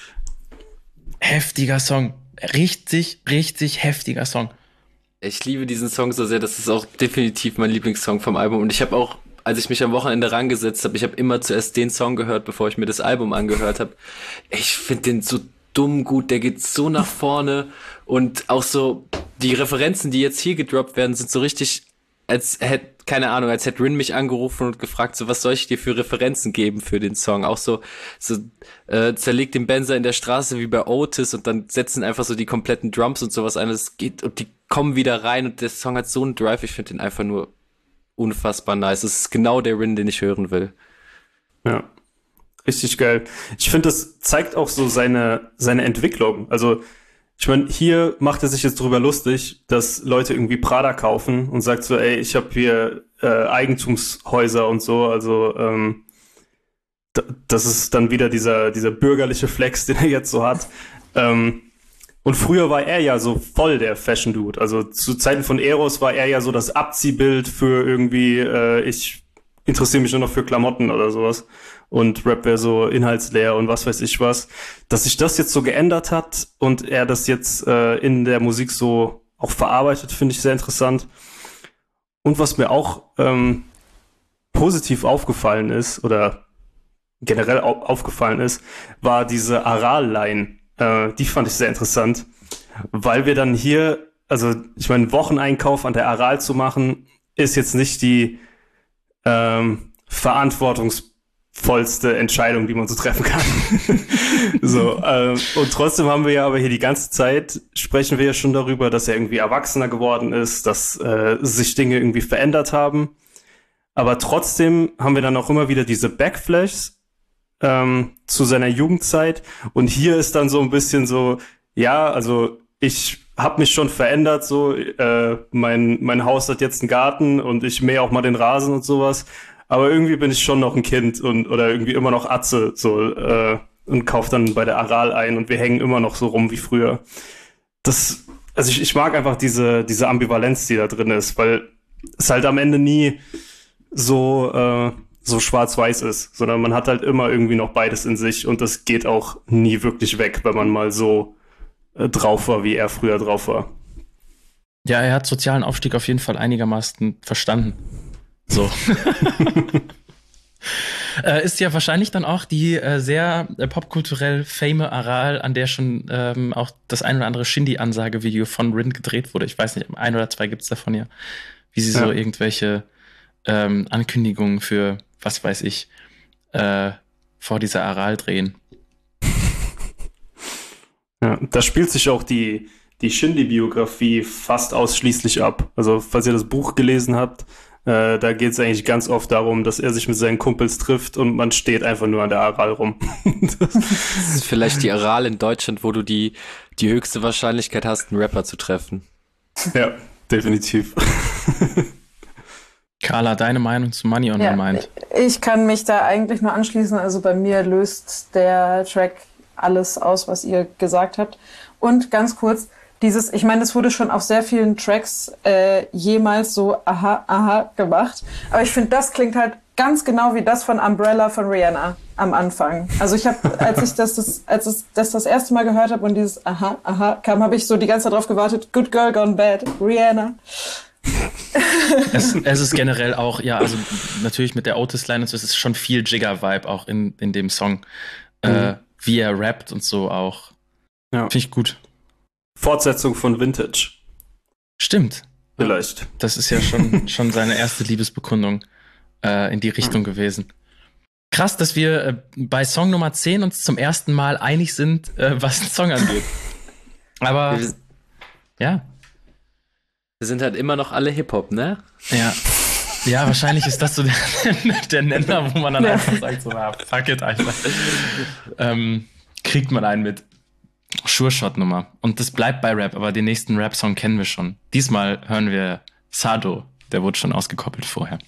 Heftiger Song. Richtig, richtig heftiger Song.
Ich liebe diesen Song so sehr, das ist auch definitiv mein Lieblingssong vom Album. Und ich habe auch, als ich mich am Wochenende rangesetzt habe, ich habe immer zuerst den Song gehört, bevor ich mir das Album angehört habe. Ich finde den so dumm gut, der geht so nach vorne. Und auch so, die Referenzen, die jetzt hier gedroppt werden, sind so richtig, als hätte, keine Ahnung, als hätte Rin mich angerufen und gefragt, so, was soll ich dir für Referenzen geben für den Song? Auch so, so äh, zerlegt den Benzer in der Straße wie bei Otis und dann setzen einfach so die kompletten Drums und sowas ein. Es geht und die kommen wieder rein und der Song hat so einen Drive, ich finde den einfach nur unfassbar nice. Es ist genau der Rin, den ich hören will.
Ja, richtig geil. Ich finde, das zeigt auch so seine seine Entwicklung. Also ich meine, hier macht er sich jetzt drüber lustig, dass Leute irgendwie Prada kaufen und sagt so, ey, ich habe hier äh, Eigentumshäuser und so. Also ähm, d- das ist dann wieder dieser dieser bürgerliche Flex, den er jetzt so hat. Ähm, und früher war er ja so voll der Fashion-Dude. Also zu Zeiten von Eros war er ja so das Abziehbild für irgendwie, äh, ich interessiere mich nur noch für Klamotten oder sowas. Und Rap wäre so inhaltsleer und was weiß ich was. Dass sich das jetzt so geändert hat und er das jetzt äh, in der Musik so auch verarbeitet, finde ich sehr interessant. Und was mir auch ähm, positiv aufgefallen ist oder generell au- aufgefallen ist, war diese Aral-Line. Äh, die fand ich sehr interessant, weil wir dann hier, also ich meine, Wocheneinkauf an der Aral zu machen, ist jetzt nicht die ähm, verantwortungs vollste Entscheidung, die man so treffen kann. so, äh, und trotzdem haben wir ja aber hier die ganze Zeit, sprechen wir ja schon darüber, dass er irgendwie erwachsener geworden ist, dass äh, sich Dinge irgendwie verändert haben. Aber trotzdem haben wir dann auch immer wieder diese Backflashes ähm, zu seiner Jugendzeit. Und hier ist dann so ein bisschen so, ja, also ich habe mich schon verändert, so, äh, mein, mein Haus hat jetzt einen Garten und ich mähe auch mal den Rasen und sowas. Aber irgendwie bin ich schon noch ein Kind und oder irgendwie immer noch Atze so äh, und kauf dann bei der Aral ein und wir hängen immer noch so rum wie früher. Das, also ich, ich mag einfach diese diese Ambivalenz, die da drin ist, weil es halt am Ende nie so äh, so schwarz-weiß ist, sondern man hat halt immer irgendwie noch beides in sich und das geht auch nie wirklich weg, wenn man mal so äh, drauf war, wie er früher drauf war.
Ja, er hat sozialen Aufstieg auf jeden Fall einigermaßen verstanden. So. äh, ist ja wahrscheinlich dann auch die äh, sehr äh, popkulturell fame Aral, an der schon ähm, auch das ein oder andere Shindy-Ansagevideo von Rin gedreht wurde. Ich weiß nicht, ein oder zwei gibt's davon ja. Wie sie ja. so irgendwelche ähm, Ankündigungen für, was weiß ich, äh, vor dieser Aral drehen.
Ja, da spielt sich auch die, die Shindy-Biografie fast ausschließlich ab. Also, falls ihr das Buch gelesen habt, Äh, da geht es eigentlich ganz oft darum, dass er sich mit seinen Kumpels trifft und man steht einfach nur an der Aral rum.
Das ist vielleicht die Aral in Deutschland, wo du die, die höchste Wahrscheinlichkeit hast, einen Rapper zu treffen.
Ja, definitiv.
Carla, deine Meinung zu Money on
ja,
My Mind?
Ich kann mich da eigentlich nur anschließen. Also bei mir löst der Track alles aus, was ihr gesagt habt. Und ganz kurz, dieses, ich meine, es wurde schon auf sehr vielen Tracks äh, jemals so aha, aha gemacht. Aber ich finde, das klingt halt ganz genau wie das von Umbrella von Rihanna am Anfang. Also ich habe, als ich das, das, als ich das das erste Mal gehört habe und dieses aha, aha kam, habe ich so die ganze Zeit drauf gewartet. Good Girl Gone Bad, Rihanna.
es, es ist generell auch, ja, also natürlich mit der Otis-Line und so, es ist schon viel Jigger-Vibe auch in, in dem Song. Mhm. Äh, wie er rappt und so auch. Ja. Finde ich gut.
Fortsetzung von Vintage.
Stimmt.
Vielleicht.
Das ist ja schon, schon seine erste Liebesbekundung äh, in die Richtung ja. gewesen. Krass, dass wir äh, bei Song Nummer zehn uns zum ersten Mal einig sind, äh, was den Song angeht. Aber,
wir,
ja.
Wir sind halt immer noch alle Hip-Hop, ne?
Ja. Ja, wahrscheinlich ist das so der, der Nenner, wo man dann ja. einfach sagt, so, ah, fuck it, einfach. ähm, kriegt man einen mit. Sure-Shot-Nummer. Und das bleibt bei Rap, aber den nächsten Rap-Song kennen wir schon. Diesmal hören wir Sado. Der wurde schon ausgekoppelt vorher.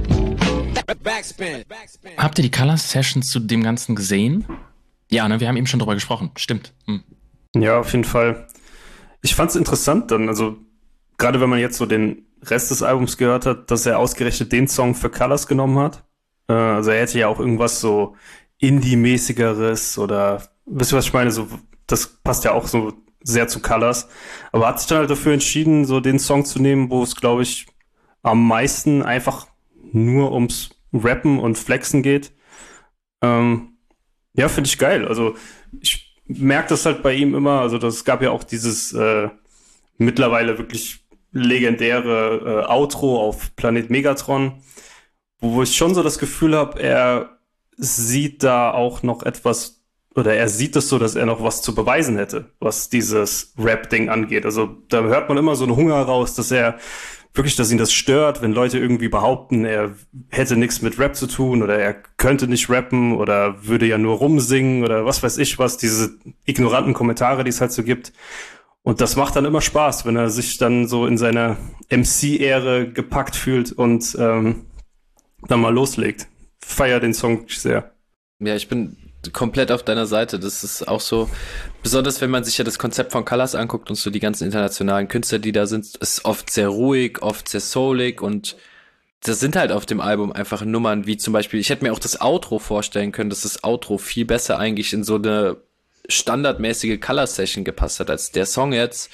Backspin. Habt ihr die Color-Sessions zu dem Ganzen gesehen? Ja, ne, wir haben eben schon drüber gesprochen. Stimmt. Hm.
Ja, auf jeden Fall. Ich fand's interessant dann, also gerade wenn man jetzt so den Rest des Albums gehört hat, dass er ausgerechnet den Song für Colors genommen hat. Äh, also er hätte ja auch irgendwas so Indie-mäßigeres oder, wisst ihr, was ich meine? So, das passt ja auch so sehr zu Colors. Aber hat sich dann halt dafür entschieden, so den Song zu nehmen, wo es, glaube ich, am meisten einfach nur ums Rappen und Flexen geht. Ähm, ja, finde ich geil. Also ich merke das halt bei ihm immer. Also das gab ja auch dieses äh, mittlerweile wirklich legendäre äh, Outro auf Planet Megatron, wo, wo ich schon so das Gefühl habe, er sieht da auch noch etwas, oder er sieht es so, dass er noch was zu beweisen hätte, was dieses Rap-Ding angeht. Also da hört man immer so einen Hunger raus, dass er wirklich, dass ihn das stört, wenn Leute irgendwie behaupten, er hätte nichts mit Rap zu tun oder er könnte nicht rappen oder würde ja nur rumsingen oder was weiß ich was, diese ignoranten Kommentare, die es halt so gibt. Und das macht dann immer Spaß, wenn er sich dann so in seiner M C-Ehre gepackt fühlt und ähm, dann mal loslegt. Feier den Song sehr.
Ja, ich bin komplett auf deiner Seite. Das ist auch so, besonders wenn man sich ja das Konzept von Colors anguckt und so die ganzen internationalen Künstler, die da sind, ist oft sehr ruhig, oft sehr soulig und das sind halt auf dem Album einfach Nummern wie zum Beispiel, ich hätte mir auch das Outro vorstellen können, dass das Outro viel besser eigentlich in so eine standardmäßige Color-Session gepasst hat als der Song jetzt.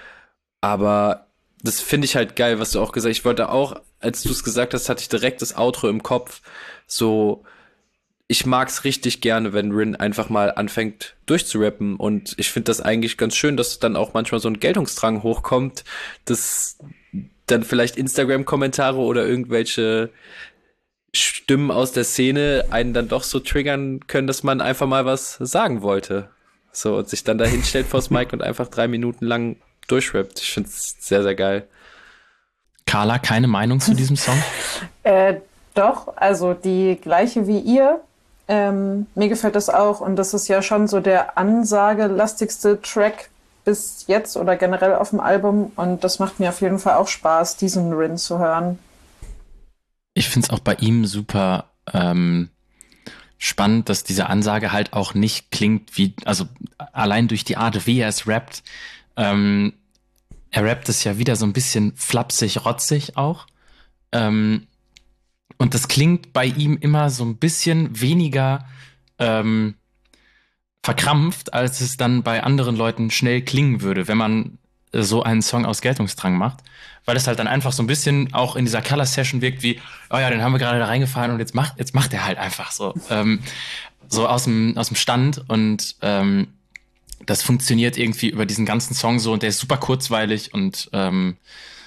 Aber das finde ich halt geil, was du auch gesagt hast. Ich wollte auch, als du es gesagt hast, hatte ich direkt das Outro im Kopf. So, ich mag's richtig gerne, wenn Rin einfach mal anfängt durchzurappen. Und ich finde das eigentlich ganz schön, dass dann auch manchmal so ein Geltungsdrang hochkommt, dass dann vielleicht Instagram-Kommentare oder irgendwelche Stimmen aus der Szene einen dann doch so triggern können, dass man einfach mal was sagen wollte. So, und sich dann da hinstellt vors Mic und einfach drei Minuten lang durchrappt. Ich finde es sehr, sehr geil.
Carla, keine Meinung zu diesem Song?
äh, doch, also die gleiche wie ihr. Ähm, mir gefällt das auch und das ist ja schon so der ansagelastigste Track bis jetzt oder generell auf dem Album und das macht mir auf jeden Fall auch Spaß, diesen Rin zu hören.
Ich finde es auch bei ihm super ähm, spannend, dass diese Ansage halt auch nicht klingt wie, also allein durch die Art, wie er es rappt. Ähm, er rappt es ja wieder so ein bisschen flapsig, rotzig auch. Ähm, und das klingt bei ihm immer so ein bisschen weniger ähm, verkrampft, als es dann bei anderen Leuten schnell klingen würde, wenn man so einen Song aus Geltungsdrang macht, weil es halt dann einfach so ein bisschen auch in dieser Color-Session wirkt wie, oh ja, den haben wir gerade da reingefahren und jetzt macht, jetzt macht er halt einfach so, ähm, so aus dem, aus dem Stand und ähm, das funktioniert irgendwie über diesen ganzen Song so und der ist super kurzweilig und ähm,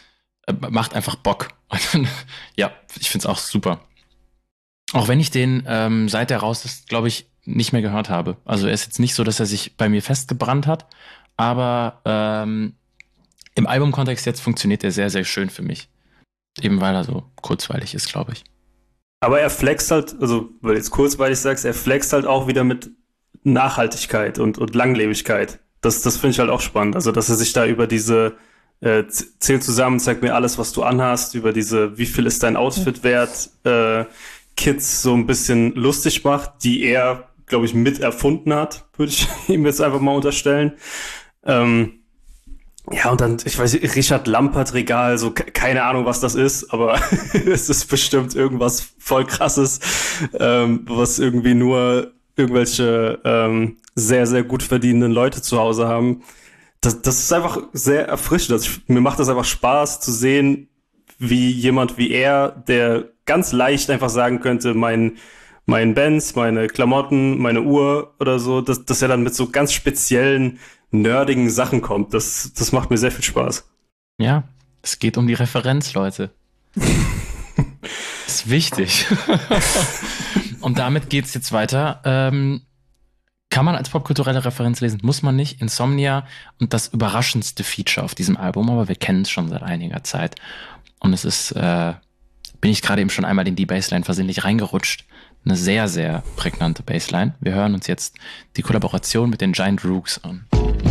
macht einfach Bock. Und, ja, ich find's auch super. Auch wenn ich den, ähm, seit er raus ist, glaube ich, nicht mehr gehört habe. Also er ist jetzt nicht so, dass er sich bei mir festgebrannt hat, aber ähm, im Albumkontext jetzt funktioniert er sehr, sehr schön für mich. Eben weil er so kurzweilig ist, glaube ich.
Aber er flext halt, also weil du jetzt kurzweilig sagst, er flext halt auch wieder mit Nachhaltigkeit und, und Langlebigkeit. Das, das finde ich halt auch spannend. Also dass er sich da über diese äh, zähl zusammen, zeig mir alles, was du anhast, über diese wie viel ist dein Outfit wert, äh, Kids so ein bisschen lustig macht, die er, glaube ich, mit erfunden hat, würde ich ihm jetzt einfach mal unterstellen. Ähm, Ja, und dann, ich weiß nicht, Richard Lampert Regal, so keine Ahnung, was das ist, aber es ist bestimmt irgendwas voll Krasses, ähm, was irgendwie nur irgendwelche ähm, sehr, sehr gut verdienenden Leute zu Hause haben. Das, das ist einfach sehr erfrischend. Also ich, mir macht das einfach Spaß zu sehen, wie jemand wie er, der ganz leicht einfach sagen könnte, mein mein Benz, meine Klamotten, meine Uhr oder so, dass, dass er dann mit so ganz speziellen nerdigen Sachen kommt. Das, das macht mir sehr viel Spaß.
Ja, es geht um die Referenz, Leute. Das ist wichtig. Und und damit geht's jetzt weiter. Ähm, kann man als popkulturelle Referenz lesen, muss man nicht. Insomnia und das überraschendste Feature auf diesem Album, aber wir kennen es schon seit einiger Zeit. Und es ist, äh, bin ich gerade eben schon einmal in die Bassline versehentlich reingerutscht. Eine sehr, sehr prägnante Bassline. Wir hören uns jetzt die Kollaboration mit den Giant Rooks an.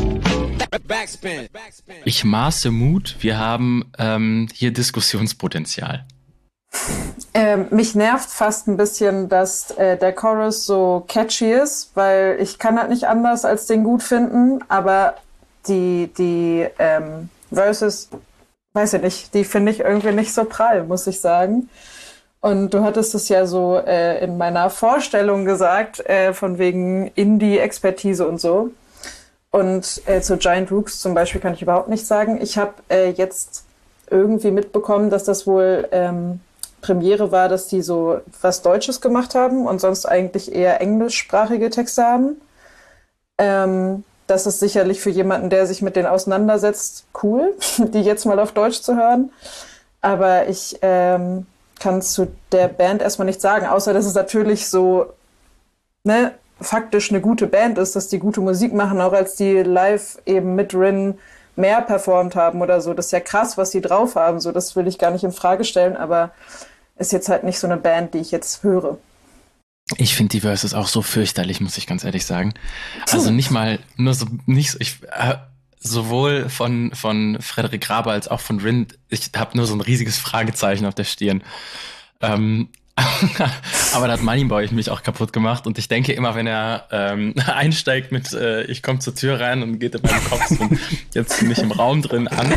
Ich maße Mut, wir haben ähm, hier Diskussionspotenzial.
Ähm, mich nervt fast ein bisschen, dass äh, der Chorus so catchy ist, weil ich kann halt nicht anders als den gut finden, aber die, die ähm, Verses, weiß ich nicht, die finde ich irgendwie nicht so prall, muss ich sagen. Und du hattest es ja so äh, in meiner Vorstellung gesagt, äh, von wegen Indie-Expertise und so. Und äh, zu Giant Rooks zum Beispiel kann ich überhaupt nichts sagen. Ich habe äh, jetzt irgendwie mitbekommen, dass das wohl ähm, Premiere war, dass die so was Deutsches gemacht haben und sonst eigentlich eher englischsprachige Texte haben. Ähm, das ist sicherlich für jemanden, der sich mit denen auseinandersetzt, cool, die jetzt mal auf Deutsch zu hören. Aber ich ähm, kann zu der Band erstmal nichts sagen, außer dass es natürlich so, ne, faktisch eine gute Band ist, dass die gute Musik machen, auch als die live eben mit Rin mehr performt haben oder so. Das ist ja krass, was die drauf haben. So, das will ich gar nicht in Frage stellen, aber ist jetzt halt nicht so eine Band, die ich jetzt höre.
Ich finde die Verses auch so fürchterlich, muss ich ganz ehrlich sagen. Also nicht mal, nur so, nicht so, ich, äh, sowohl von, von Frederik Graber als auch von Rin, ich habe nur so ein riesiges Fragezeichen auf der Stirn. Ähm, aber da hat Moneyboy mich auch kaputt gemacht und ich denke immer, wenn er ähm, einsteigt mit äh, ich komme zur Tür rein und geht in meinem Kopf so jetzt bin ich im Raum drin an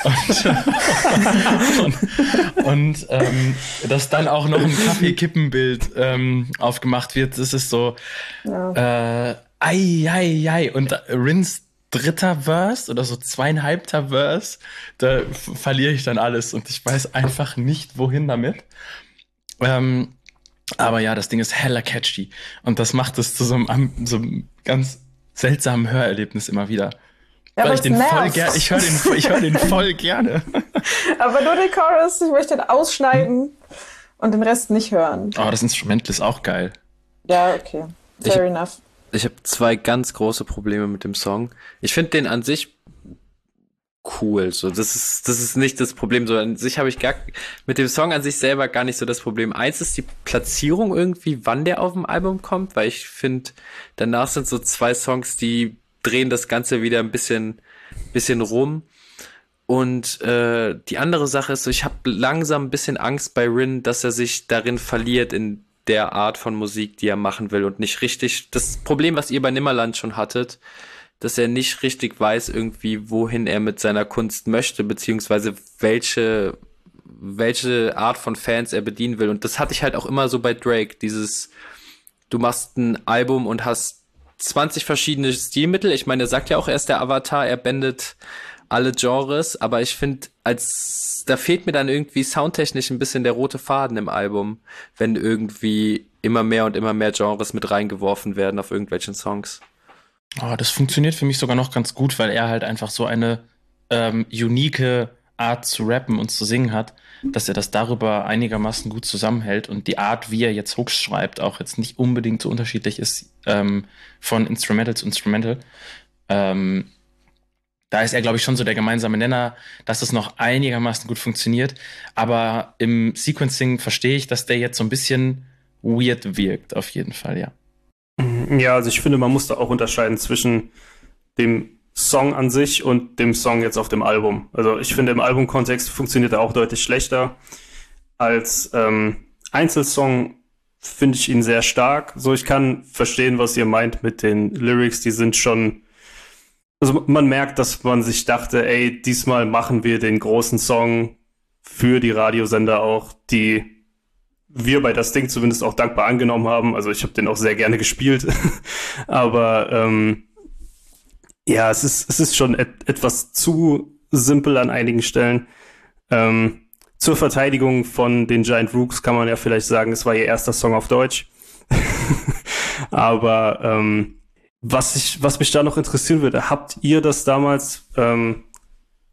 und, und, und ähm, dass dann auch noch ein Kaffeekippenbild ähm, aufgemacht wird, das ist so ja. äh, ei, ei, ei. Und Rins dritter Verse oder so zweieinhalbter Verse, da f- verliere ich dann alles und ich weiß einfach nicht, wohin damit. Ähm, aber ja, das Ding ist hella catchy und das macht es zu so einem, so einem ganz seltsamen Hörerlebnis immer wieder.
Ja,
weil ich den voll gerne, ich höre den, ich höre den voll gerne.
Aber nur den Chorus, ich möchte den ausschneiden und den Rest nicht hören.
Aber oh, das Instrumental ist auch geil.
Ja, okay. Fair
ich,
enough.
Ich habe zwei ganz große Probleme mit dem Song. Ich finde den an sich cool, so das ist das ist nicht das Problem, so an sich habe ich gar mit dem Song an sich selber gar nicht so das Problem. Eins ist die Platzierung irgendwie, wann der auf dem Album kommt, weil ich finde, danach sind so zwei Songs, die drehen das Ganze wieder ein bisschen bisschen rum. Und äh, die andere Sache ist so, ich habe langsam ein bisschen Angst bei Rin, dass er sich darin verliert in der Art von Musik, die er machen will und nicht richtig, das Problem, was ihr bei Nimmerland schon hattet, dass er nicht richtig weiß irgendwie, wohin er mit seiner Kunst möchte, beziehungsweise welche, welche Art von Fans er bedienen will. Und das hatte ich halt auch immer so bei Drake, dieses, du machst ein Album und hast zwanzig verschiedene Stilmittel. Ich meine, er sagt ja auch, er ist der Avatar, er bändet alle Genres, aber ich finde, als da fehlt mir dann irgendwie soundtechnisch ein bisschen der rote Faden im Album, wenn irgendwie immer mehr und immer mehr Genres mit reingeworfen werden auf irgendwelchen Songs.
Oh, das funktioniert für mich sogar noch ganz gut, weil er halt einfach so eine ähm, unique Art zu rappen und zu singen hat, dass er das darüber einigermaßen gut zusammenhält und die Art, wie er jetzt Hooks schreibt, auch jetzt nicht unbedingt so unterschiedlich ist ähm, von Instrumental zu Instrumental. Ähm, da ist er, glaube ich, schon so der gemeinsame Nenner, dass es noch einigermaßen gut funktioniert. Aber im Sequencing verstehe ich, dass der jetzt so ein bisschen weird wirkt, auf jeden Fall, ja.
Ja, also ich finde, man muss da auch unterscheiden zwischen dem Song an sich und dem Song jetzt auf dem Album. Also ich finde, im Albumkontext funktioniert er auch deutlich schlechter. Als ähm, Einzelsong finde ich ihn sehr stark. So, ich kann verstehen, was ihr meint mit den Lyrics. Die sind schon, also man merkt, dass man sich dachte, ey, diesmal machen wir den großen Song für die Radiosender auch, die wir bei das Ding zumindest auch dankbar angenommen haben. Also ich habe den auch sehr gerne gespielt. Aber ähm, ja, es ist, es ist schon et- etwas zu simpel an einigen Stellen. Ähm, zur Verteidigung von den Giant Rooks kann man ja vielleicht sagen, es war ihr erster Song auf Deutsch. Aber ähm, was, ich, was mich da noch interessieren würde, habt ihr das damals ähm,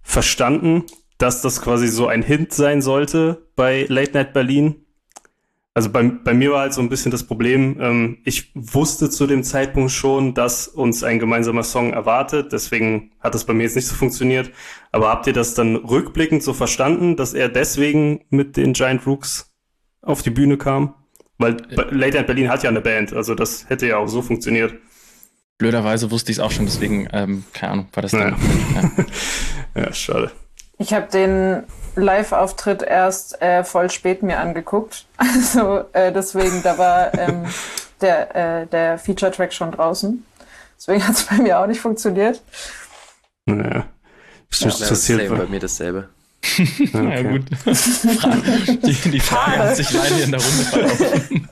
verstanden, dass das quasi so ein Hint sein sollte bei Late Night Berlin? Also bei, bei mir war halt so ein bisschen das Problem, ähm, ich wusste zu dem Zeitpunkt schon, dass uns ein gemeinsamer Song erwartet, deswegen hat das bei mir jetzt nicht so funktioniert. Aber habt ihr das dann rückblickend so verstanden, dass er deswegen mit den Giant Rooks auf die Bühne kam? Weil ja. Late Night Berlin hat ja eine Band, also das hätte ja auch so funktioniert.
Blöderweise wusste ich es auch schon, deswegen, ähm, keine Ahnung, war das dann.
Ja, ja. Ja, schade.
Ich habe den Live-Auftritt erst äh, voll spät mir angeguckt. Also äh, deswegen, da war ähm, der, äh, der Feature-Track schon draußen. Deswegen hat es bei mir auch nicht funktioniert.
Naja.
Ja, dasselbe, bei mir dasselbe.
Okay. Na ja, gut. die, die Frage hat sich leider in der Runde verlaufen.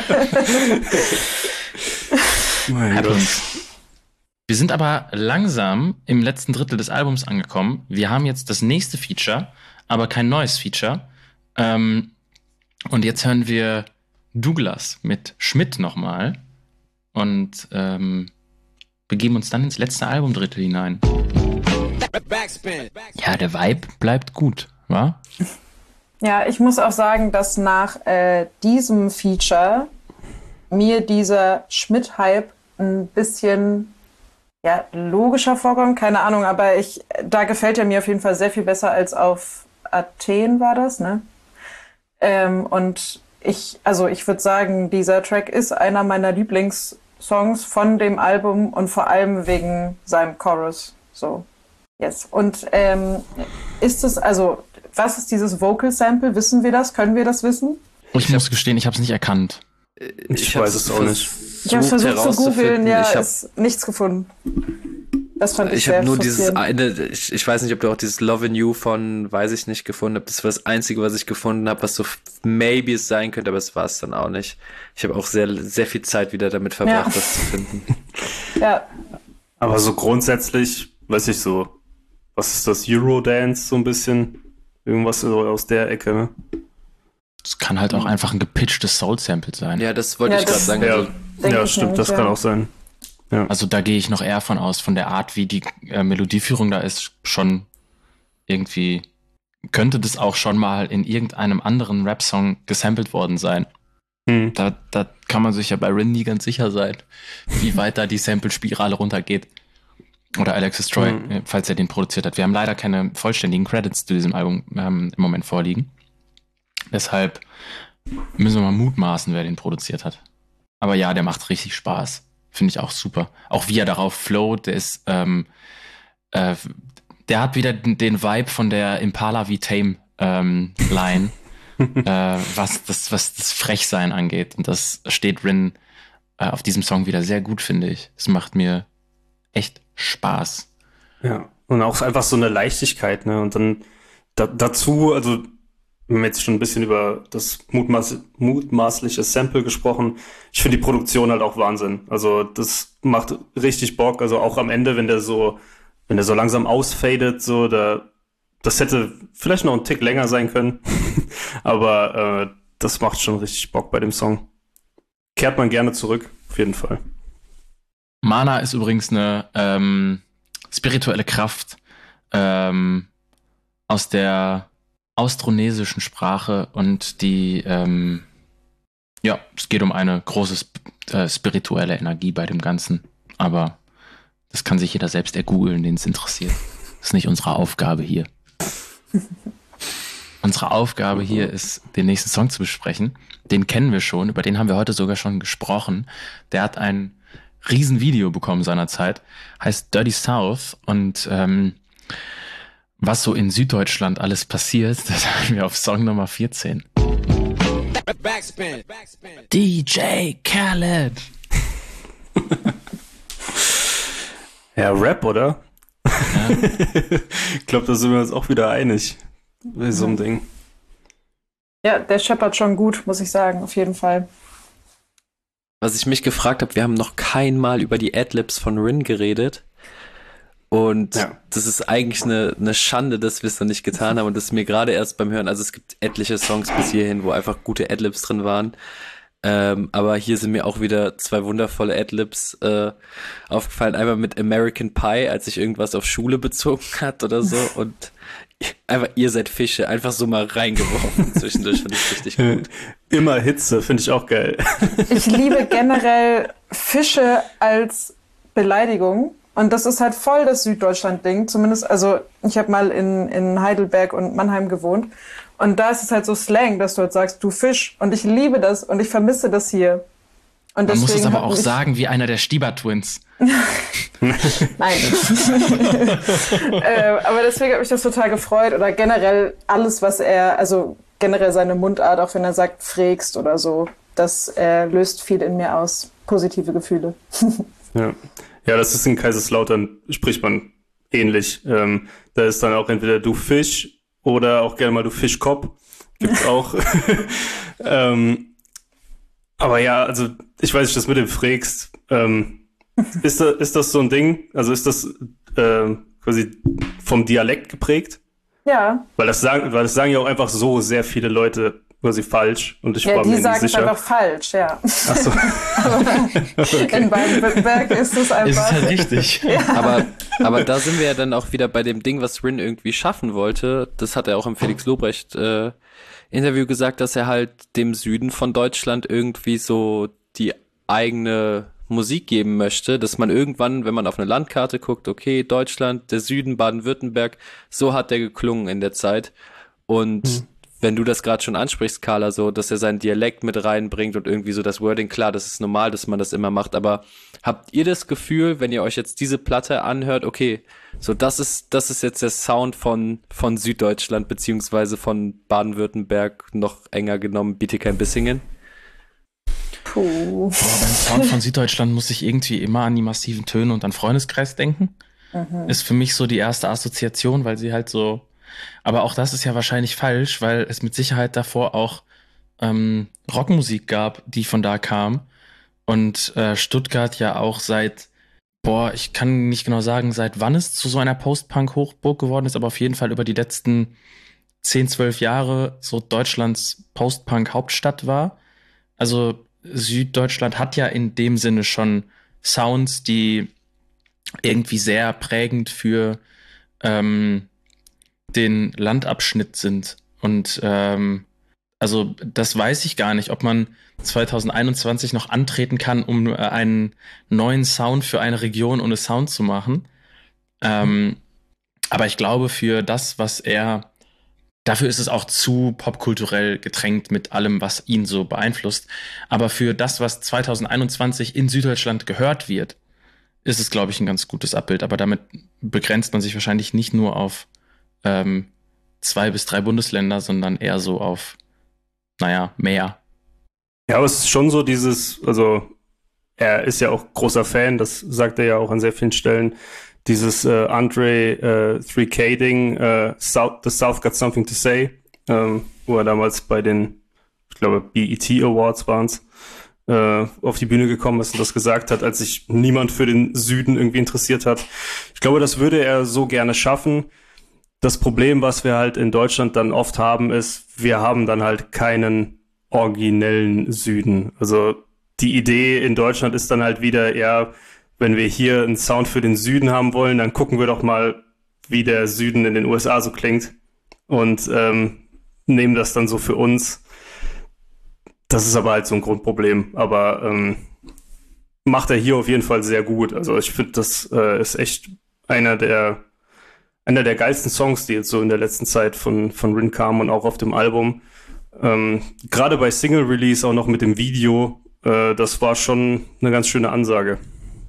Mein Gott.
Wir sind aber langsam im letzten Drittel des Albums angekommen. Wir haben jetzt das nächste Feature, aber kein neues Feature. Ähm, und jetzt hören wir Douglas mit Schmidt nochmal und ähm, begeben uns dann ins letzte Albumdrittel hinein. Ja, der Vibe bleibt gut, wa?
Ja, ich muss auch sagen, dass nach äh, diesem Feature mir dieser Schmidt-Hype ein bisschen ja, logischer vorkommt, keine Ahnung, aber ich, da gefällt er mir auf jeden Fall sehr viel besser als auf Athen war das, ne? Ähm, und ich, also ich würde sagen, dieser Track ist einer meiner Lieblingssongs von dem Album und vor allem wegen seinem Chorus, so. Yes. Und ähm, ist es, also, was ist dieses Vocal Sample? Wissen wir das? Können wir das wissen?
Ich muss gestehen, ich habe es nicht erkannt.
Ich, ich weiß es auch nicht.
Ich habe versucht zu googeln, ja, ich hab, ist nichts gefunden. Das fand ich, ich sehr
Ich habe nur dieses eine, ich, ich weiß nicht, ob du auch dieses Love in You von, weiß ich nicht, gefunden hast. Das war das Einzige, was ich gefunden habe, was so maybe es sein könnte, aber es war es dann auch nicht. Ich habe auch sehr, sehr viel Zeit wieder damit verbracht, ja. das zu finden.
Ja.
Aber so grundsätzlich, weiß ich so, was ist das, Eurodance so ein bisschen? Irgendwas so aus der Ecke, ne?
Das kann halt auch einfach ein gepitchtes Soul-Sample sein.
Ja, das wollte
ja,
ich gerade sagen.
Ja, ja stimmt, nämlich, das ja. kann auch sein. Ja.
Also da gehe ich noch eher von aus, von der Art, wie die äh, Melodieführung da ist, schon irgendwie, könnte das auch schon mal in irgendeinem anderen Rap-Song gesampelt worden sein. Hm. Da, da kann man sich ja bei Rin nie ganz sicher sein, wie weit da die Sample-Spirale runtergeht. Oder Alexis Troy, hm. falls er den produziert hat. Wir haben leider keine vollständigen Credits zu diesem Album ähm, im Moment vorliegen. Deshalb müssen wir mal mutmaßen, wer den produziert hat. Aber ja, der macht richtig Spaß. Finde ich auch super. Auch wie er darauf float, der ist, ähm, äh, der hat wieder den, den Vibe von der Impala wie Tame ähm, Line, äh, was das, was das Frechsein angeht. Und das steht Rin äh, auf diesem Song wieder sehr gut, finde ich. Es macht mir echt Spaß.
Ja, und auch einfach so eine Leichtigkeit, ne? Und dann da, dazu, also wir haben jetzt schon ein bisschen über das mutmaß, mutmaßliche Sample gesprochen. Ich finde die Produktion halt auch Wahnsinn. Also das macht richtig Bock. Also auch am Ende, wenn der so, wenn der so langsam ausfadet, so, da, das hätte vielleicht noch ein Tick länger sein können. Aber äh, das macht schon richtig Bock bei dem Song. Kehrt man gerne zurück, auf jeden Fall.
Mana ist übrigens eine ähm, spirituelle Kraft ähm, aus der austronesischen Sprache und die, ähm, ja, es geht um eine große sp- äh, spirituelle Energie bei dem Ganzen, aber das kann sich jeder selbst ergoogeln, den es interessiert. Das ist nicht unsere Aufgabe hier. Unsere Aufgabe hier ist, den nächsten Song zu besprechen. Den kennen wir schon, über den haben wir heute sogar schon gesprochen. Der hat ein Riesenvideo bekommen seinerzeit, heißt Dirty South und ähm, was so in Süddeutschland alles passiert, das haben wir auf Song Nummer vierzehn.
Backspin. Backspin.
D J Khaled.
Ja, Rap, oder? Ja. Ich glaube, da sind wir uns auch wieder einig bei so einem Ding.
Ja, der scheppert schon gut, muss ich sagen, auf jeden Fall.
Was ich mich gefragt habe, wir haben noch kein Mal über die Adlibs von Rin geredet. Und ja. das ist eigentlich eine, eine Schande, dass wir es noch nicht getan haben. Und das ist mir gerade erst beim Hören, also es gibt etliche Songs bis hierhin, wo einfach gute Adlibs drin waren. Ähm, aber hier sind mir auch wieder zwei wundervolle Adlibs äh, aufgefallen. Einmal mit American Pie, als sich irgendwas auf Schule bezogen hat oder so. Und einfach, ihr seid Fische. Einfach so mal reingeworfen zwischendurch. Fand ich richtig gut.
Immer Hitze, finde ich auch geil.
Ich liebe generell Fische als Beleidigung. Und das ist halt voll das Süddeutschland-Ding. Zumindest, also ich habe mal in, in Heidelberg und Mannheim gewohnt. Und da ist es halt so Slang, dass du halt sagst, du Fisch. Und ich liebe das und ich vermisse das hier. Und
Man muss es aber auch
ich,
sagen, wie einer der Stieber-Twins.
Nein. äh, aber deswegen hat mich das total gefreut. Oder generell alles, was er, also generell seine Mundart, auch wenn er sagt, frägst oder so, das äh, löst viel in mir aus. Positive Gefühle.
Ja. Ja, das ist in Kaiserslautern, spricht man ähnlich. Ähm, da ist dann auch entweder du Fisch oder auch gerne mal du Fischkopf. Gibt's auch. ähm, aber ja, also ich weiß nicht, das mit dem Frägst, ähm, ist, da, ist das so ein Ding? Also ist das äh, quasi vom Dialekt geprägt?
Ja.
Weil das sagen, weil das sagen ja auch einfach so sehr viele Leute quasi falsch. Und ich
ja,
war
die
mir nicht
sagen es
sicher.
einfach falsch, ja.
Ach so.
Okay. In Baden-Württemberg ist es einfach.
Es ist halt richtig.
Ja.
Aber, aber da sind wir ja dann auch wieder bei dem Ding, was Rin irgendwie schaffen wollte. Das hat er auch im Felix Lobrecht äh, Interview gesagt, dass er halt dem Süden von Deutschland irgendwie so die eigene Musik geben möchte, dass man irgendwann, wenn man auf eine Landkarte guckt, okay, Deutschland, der Süden, Baden-Württemberg, so hat der geklungen in der Zeit. Und mhm. wenn du das gerade schon ansprichst, Carla, so, dass er seinen Dialekt mit reinbringt und irgendwie so das Wording, klar, das ist normal, dass man das immer macht, aber habt ihr das Gefühl, wenn ihr euch jetzt diese Platte anhört, okay, so das ist das ist jetzt der Sound von von Süddeutschland beziehungsweise von Baden-Württemberg, noch enger genommen Bietigheim-Bissingen?
Puh.
Boah, beim Sound von Süddeutschland muss ich irgendwie immer an die massiven Töne und an Freundeskreis denken. Mhm. Ist für mich so die erste Assoziation, weil sie halt so. Aber auch das ist ja wahrscheinlich falsch, weil es mit Sicherheit davor auch ähm, Rockmusik gab, die von da kam. Und äh, Stuttgart ja auch seit, boah, ich kann nicht genau sagen, seit wann es zu so einer Post-Punk-Hochburg geworden ist, aber auf jeden Fall über die letzten zehn, zwölf Jahre so Deutschlands Post-Punk-Hauptstadt war. Also Süddeutschland hat ja in dem Sinne schon Sounds, die irgendwie sehr prägend für ähm, den Landabschnitt sind. Und ähm, also das weiß ich gar nicht, ob man zwanzig einundzwanzig noch antreten kann, um einen neuen Sound für eine Region ohne Sound zu machen. Ähm, aber ich glaube, für das, was er, dafür ist es auch zu popkulturell getränkt mit allem, was ihn so beeinflusst. Aber für das, was zwanzig einundzwanzig in Süddeutschland gehört wird, ist es, glaube ich, ein ganz gutes Abbild. Aber damit begrenzt man sich wahrscheinlich nicht nur auf ähm, zwei bis drei Bundesländer, sondern eher so auf, naja, mehr.
Ja, aber es ist schon so dieses, also er ist ja auch großer Fan, das sagt er ja auch an sehr vielen Stellen, dieses äh, Andre äh, drei K-Ding, äh, South, The South Got Something to Say, ähm, wo er damals bei den, ich glaube, B E T Awards waren es, äh, auf die Bühne gekommen ist und das gesagt hat, als sich niemand für den Süden irgendwie interessiert hat. Ich glaube, das würde er so gerne schaffen. Das Problem, was wir halt in Deutschland dann oft haben, ist, wir haben dann halt keinen originellen Süden. Also die Idee in Deutschland ist dann halt wieder, ja, wenn wir hier einen Sound für den Süden haben wollen, dann gucken wir doch mal, wie der Süden in den U S A so klingt und ähm, nehmen das dann so für uns. Das ist aber halt so ein Grundproblem. Aber ähm, macht er hier auf jeden Fall sehr gut. Also ich finde, das äh, ist echt einer der einer der geilsten Songs, die jetzt so in der letzten Zeit von von Rin kamen und auch auf dem Album. Ähm, gerade bei Single Release auch noch mit dem Video, äh, das war schon eine ganz schöne Ansage.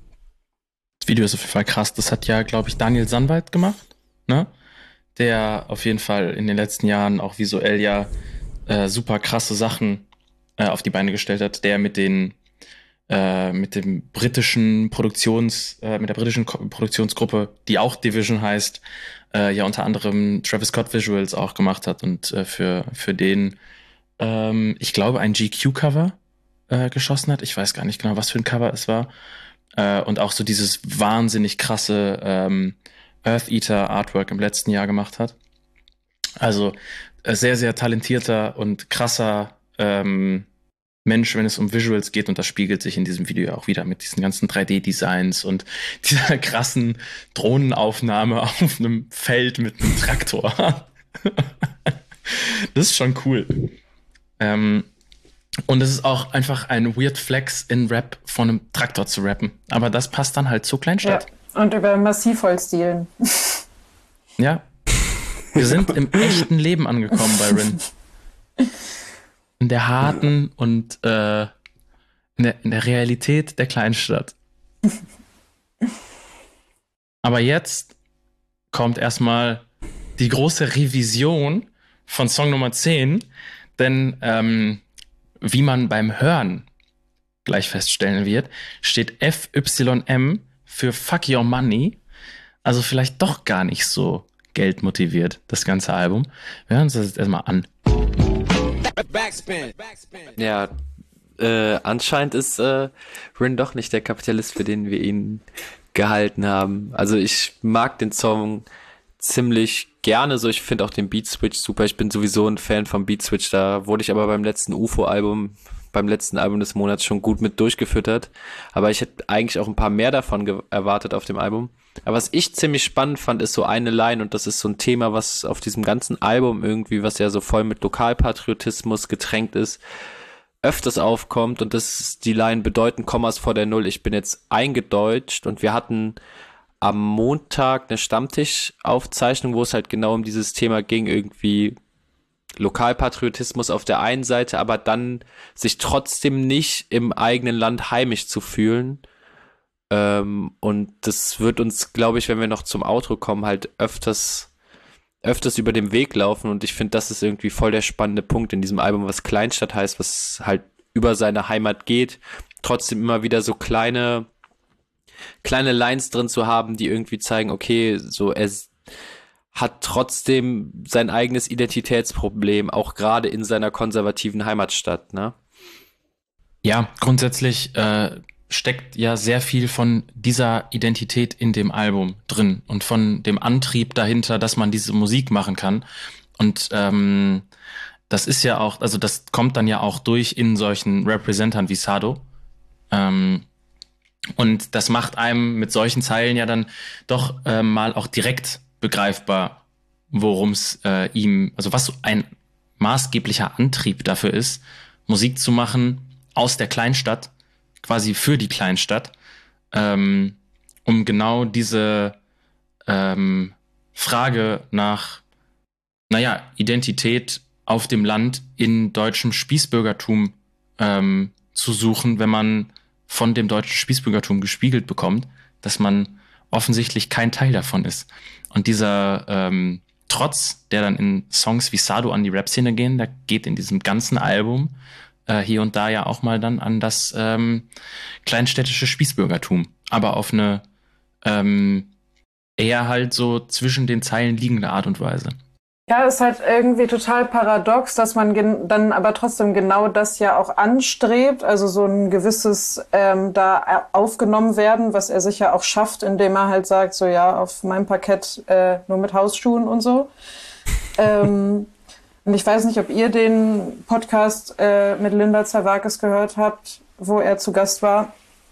Das Video ist auf jeden Fall krass. Das hat ja, glaube ich, Daniel Sandwald gemacht, ne? Der auf jeden Fall in den letzten Jahren auch visuell ja äh, super krasse Sachen äh, auf die Beine gestellt hat. Der mit den äh, mit dem britischen Produktions, äh, mit der britischen Ko- Produktionsgruppe, die auch Division heißt, äh, ja unter anderem Travis Scott Visuals auch gemacht hat und äh, für für den ähm, ich glaube ein G Q-Cover äh, geschossen hat. Ich weiß gar nicht genau, was für ein Cover es war. Äh, und auch so dieses wahnsinnig krasse ähm, Earth Eater Artwork im letzten Jahr gemacht hat. Also äh, sehr, sehr talentierter und krasser ähm, Mensch, wenn es um Visuals geht, und das spiegelt sich in diesem Video auch wieder mit diesen ganzen drei D-Designs und dieser krassen Drohnenaufnahme auf einem Feld mit einem Traktor. Das ist schon cool. Ähm, und es ist auch einfach ein weird Flex in Rap von einem Traktor zu rappen. Aber das passt dann halt zur Kleinstadt.
Ja, und über Massivholzdielen.
Ja. Wir sind im echten Leben angekommen bei Rin. In der harten und äh, in, der, in der Realität der Kleinstadt. Aber jetzt kommt erstmal die große Revision von Song Nummer zehn, denn ähm, wie man beim Hören gleich feststellen wird, steht F Y M für Fuck Your Money, also vielleicht doch gar nicht so geldmotiviert, das ganze Album. Wir hören uns das jetzt erstmal an.
Backspin. Ja, äh, anscheinend ist äh, Rin doch nicht der Kapitalist, für den wir ihn gehalten haben. Also ich mag den Song ziemlich gerne, so ich finde auch den Beat Switch super. Ich bin sowieso ein Fan vom Beat Switch, da wurde ich aber beim letzten U F O-Album, beim letzten Album des Monats schon gut mit durchgefüttert. Aber ich hätte eigentlich auch ein paar mehr davon ge- erwartet auf dem Album. Aber was ich ziemlich spannend fand, ist so eine Line, und das ist so ein Thema, was auf diesem ganzen Album irgendwie, was ja so voll mit Lokalpatriotismus getränkt ist, öfters aufkommt, und das ist die Line: bedeuten Kommas vor der Null. Ich bin jetzt eingedeutscht, und wir hatten am Montag eine Stammtischaufzeichnung, wo es halt genau um dieses Thema ging, irgendwie Lokalpatriotismus auf der einen Seite, aber dann sich trotzdem nicht im eigenen Land heimisch zu fühlen. Ähm, und das wird uns, glaube ich, wenn wir noch zum Outro kommen, halt öfters öfters über den Weg laufen, und ich finde, das ist irgendwie voll der spannende Punkt in diesem Album, was Kleinstadt heißt, was halt über seine Heimat geht, trotzdem immer wieder so kleine kleine Lines drin zu haben, die irgendwie zeigen, okay, so er hat trotzdem sein eigenes Identitätsproblem, auch gerade in seiner konservativen Heimatstadt, ne?
Ja, grundsätzlich äh, steckt ja sehr viel von dieser Identität in dem Album drin und von dem Antrieb dahinter, dass man diese Musik machen kann. Und ähm, das ist ja auch, also das kommt dann ja auch durch in solchen Representern wie Sado. Ähm, und das macht einem mit solchen Zeilen ja dann doch äh, mal auch direkt begreifbar, worum es äh, ihm, also was so ein maßgeblicher Antrieb dafür ist, Musik zu machen aus der Kleinstadt, quasi für die Kleinstadt, ähm, um genau diese ähm, Frage nach, naja, Identität auf dem Land in deutschem Spießbürgertum ähm, zu suchen, wenn man von dem deutschen Spießbürgertum gespiegelt bekommt, dass man offensichtlich kein Teil davon ist. Und dieser ähm, Trotz, der dann in Songs wie Sado an die Rap-Szene gehen, der geht in diesem ganzen Album äh, hier und da ja auch mal dann an das ähm, kleinstädtische Spießbürgertum, aber auf eine ähm, eher halt so zwischen den Zeilen liegende Art und Weise.
Ja, ist halt irgendwie total paradox, dass man gen- dann aber trotzdem genau das ja auch anstrebt, also so ein gewisses ähm, da aufgenommen werden, was er sich ja auch schafft, indem er halt sagt, so ja, auf meinem Parkett äh, nur mit Hausschuhen und so. ähm, und ich weiß nicht, ob ihr den Podcast äh, mit Linda Zerwakis gehört habt, wo er zu Gast war,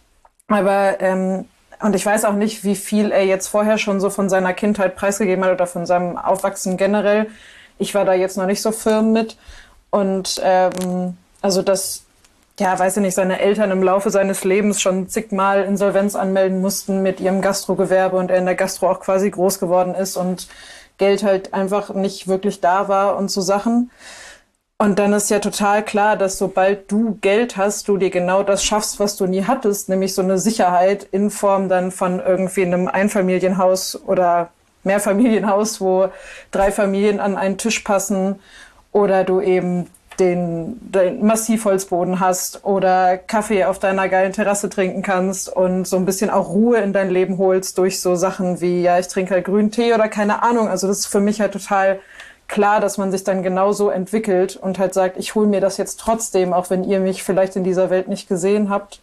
aber ähm, und ich weiß auch nicht, wie viel er jetzt vorher schon so von seiner Kindheit preisgegeben hat oder von seinem Aufwachsen generell. Ich war da jetzt noch nicht so firm mit. Und ähm, also dass, ja, weiß ich nicht, seine Eltern im Laufe seines Lebens schon zigmal Insolvenz anmelden mussten mit ihrem Gastrogewerbe und er in der Gastro auch quasi groß geworden ist und Geld halt einfach nicht wirklich da war und so Sachen. Und dann ist ja total klar, dass sobald du Geld hast, du dir genau das schaffst, was du nie hattest, nämlich so eine Sicherheit in Form dann von irgendwie einem Einfamilienhaus oder Mehrfamilienhaus, wo drei Familien an einen Tisch passen, oder du eben den, den Massivholzboden hast oder Kaffee auf deiner geilen Terrasse trinken kannst und so ein bisschen auch Ruhe in dein Leben holst durch so Sachen wie, ja, ich trinke halt grünen Tee oder keine Ahnung. Also das ist für mich halt total klar, dass man sich dann genauso entwickelt und halt sagt, ich hole mir das jetzt trotzdem, auch wenn ihr mich vielleicht in dieser Welt nicht gesehen habt.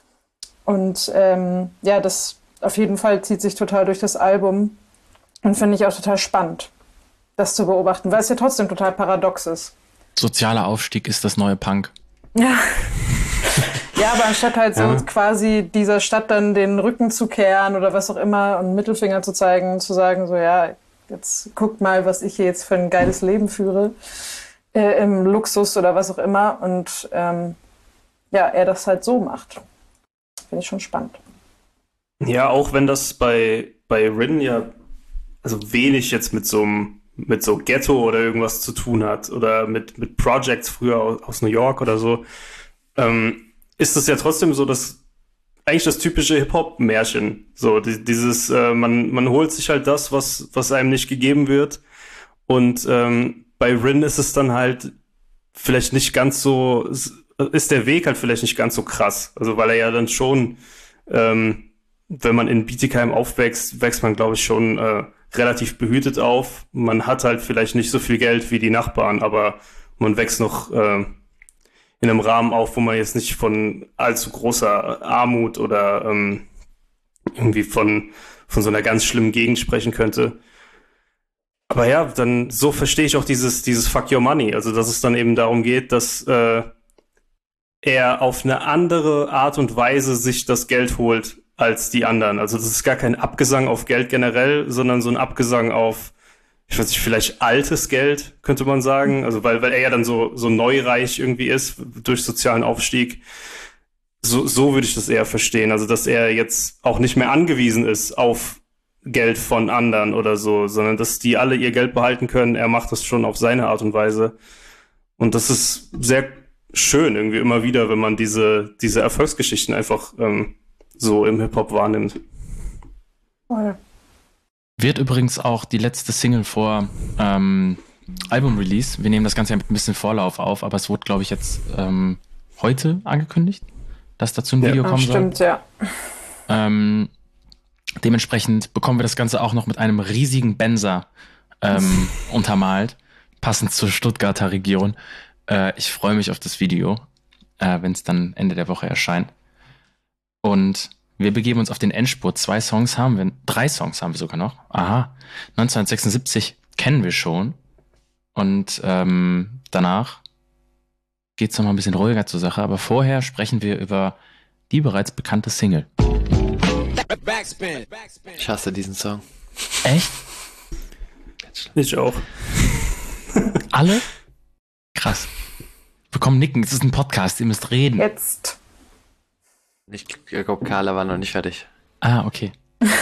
Und ähm, ja, das auf jeden Fall zieht sich total durch das Album und finde ich auch total spannend, das zu beobachten, weil es ja trotzdem total paradox ist.
Sozialer Aufstieg ist das neue Punk.
Ja, Ja, aber anstatt halt so
Ja.
quasi dieser Stadt dann den Rücken zu kehren oder was auch immer und einen Mittelfinger zu zeigen, zu sagen, so ja, jetzt guckt mal, was ich hier jetzt für ein geiles Leben führe, äh, im Luxus oder was auch immer. Und ähm, ja, er das halt so macht. Finde ich schon spannend.
Ja, auch wenn das bei, bei Rin ja also wenig jetzt mit so einem mit so Ghetto oder irgendwas zu tun hat oder mit, mit Projects früher aus, aus New York oder so, ähm, ist es ja trotzdem so, dass eigentlich das typische Hip-Hop-Märchen, so die, dieses, äh, man, man holt sich halt das, was, was einem nicht gegeben wird, und ähm, bei Rin ist es dann halt vielleicht nicht ganz so, ist der Weg halt vielleicht nicht ganz so krass, also weil er ja dann schon, ähm, wenn man in Bietigheim aufwächst, wächst man, glaube ich, schon äh, relativ behütet auf. Man hat halt vielleicht nicht so viel Geld wie die Nachbarn, aber man wächst noch äh, in einem Rahmen auf, wo man jetzt nicht von allzu großer Armut oder ähm, irgendwie von, von so einer ganz schlimmen Gegend sprechen könnte. Aber ja, dann so verstehe ich auch dieses, dieses Fuck Your Money. Also, dass es dann eben darum geht, dass äh, er auf eine andere Art und Weise sich das Geld holt als die anderen. Also das ist gar kein Abgesang auf Geld generell, sondern so ein Abgesang auf, ich weiß nicht, vielleicht altes Geld, könnte man sagen. Also weil, weil er ja dann so, so neureich irgendwie ist durch sozialen Aufstieg. So, so würde ich das eher verstehen. Also dass er jetzt auch nicht mehr angewiesen ist auf Geld von anderen oder so, sondern dass die alle ihr Geld behalten können. Er macht das schon auf seine Art und Weise. Und das ist sehr schön irgendwie immer wieder, wenn man diese, diese Erfolgsgeschichten einfach ähm, so im Hip-Hop wahrnimmt.
Voll.
Wird übrigens auch die letzte Single vor ähm, Album-Release. Wir nehmen das Ganze ja mit ein bisschen Vorlauf auf, aber es wurde, glaube ich, jetzt ähm, heute angekündigt, dass dazu ein
Ja.
Video
Ah,
kommen
stimmt,
soll.
ja.
Ähm, dementsprechend bekommen wir das Ganze auch noch mit einem riesigen Benzer ähm, untermalt, passend zur Stuttgarter Region. Äh, ich freue mich auf das Video, äh, wenn es dann Ende der Woche erscheint. Und wir begeben uns auf den Endspurt. Zwei Songs haben wir, drei Songs haben wir sogar noch. Aha, neunzehnhundertsechsundsiebzig kennen wir schon. Und ähm, danach geht's noch mal ein bisschen ruhiger zur Sache. Aber vorher sprechen wir über die bereits bekannte Single.
Ich hasse diesen Song.
Echt?
Ich auch.
Alle? Krass. Bekommen Nicken, es ist ein Podcast, ihr müsst reden.
Jetzt.
Ich glaube, Carla war noch nicht fertig.
Ah, okay.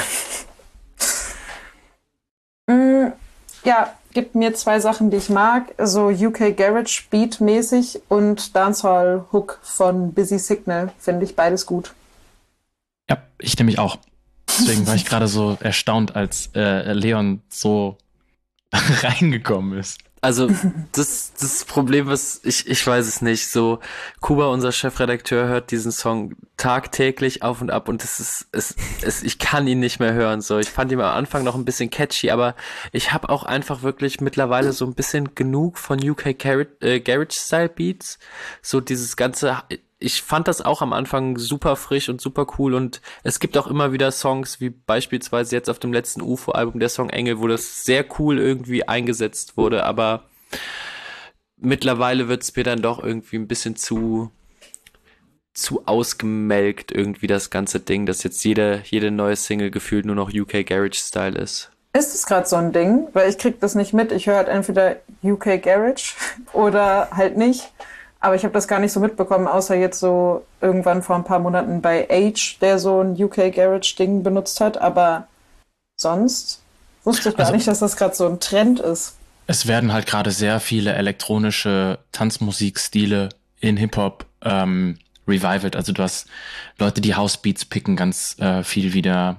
Mm, ja, gibt mir zwei Sachen, die ich mag. So U K Garage Beat mäßig und Dancehall Hook von Busy Signal. Finde ich beides gut.
Ja, ich nämlich auch. Deswegen war ich gerade so erstaunt, als äh, Leon so reingekommen ist.
Also, das, das Problem, was ich, ich weiß es nicht, so, Kuba, unser Chefredakteur, hört diesen Song tagtäglich auf und ab und es ist, es, es, ich kann ihn nicht mehr hören, so. Ich fand ihn am Anfang noch ein bisschen catchy, aber ich habe auch einfach wirklich mittlerweile so ein bisschen genug von U K Garage, äh, Garage-Style Beats. So dieses ganze, ich fand das auch am Anfang super frisch und super cool und es gibt auch immer wieder Songs, wie beispielsweise jetzt auf dem letzten U F O-Album, der Song Engel, wo das sehr cool irgendwie eingesetzt wurde, aber mittlerweile wird es mir dann doch irgendwie ein bisschen zu zu ausgemelkt irgendwie das ganze Ding, dass jetzt jede, jede neue Single gefühlt nur noch U K Garage-Style ist.
Ist es gerade so ein Ding? Weil ich krieg das nicht mit. Ich höre halt entweder U K Garage oder halt nicht. Aber ich habe das gar nicht so mitbekommen, außer jetzt so irgendwann vor ein paar Monaten bei Age, der so ein U K Garage-Ding benutzt hat. Aber sonst wusste ich gar
Also,
nicht, dass das gerade so ein Trend ist.
Es werden halt gerade sehr viele elektronische Tanzmusikstile in Hip-Hop ähm, revived. Also du hast Leute, die Housebeats picken ganz äh, viel wieder.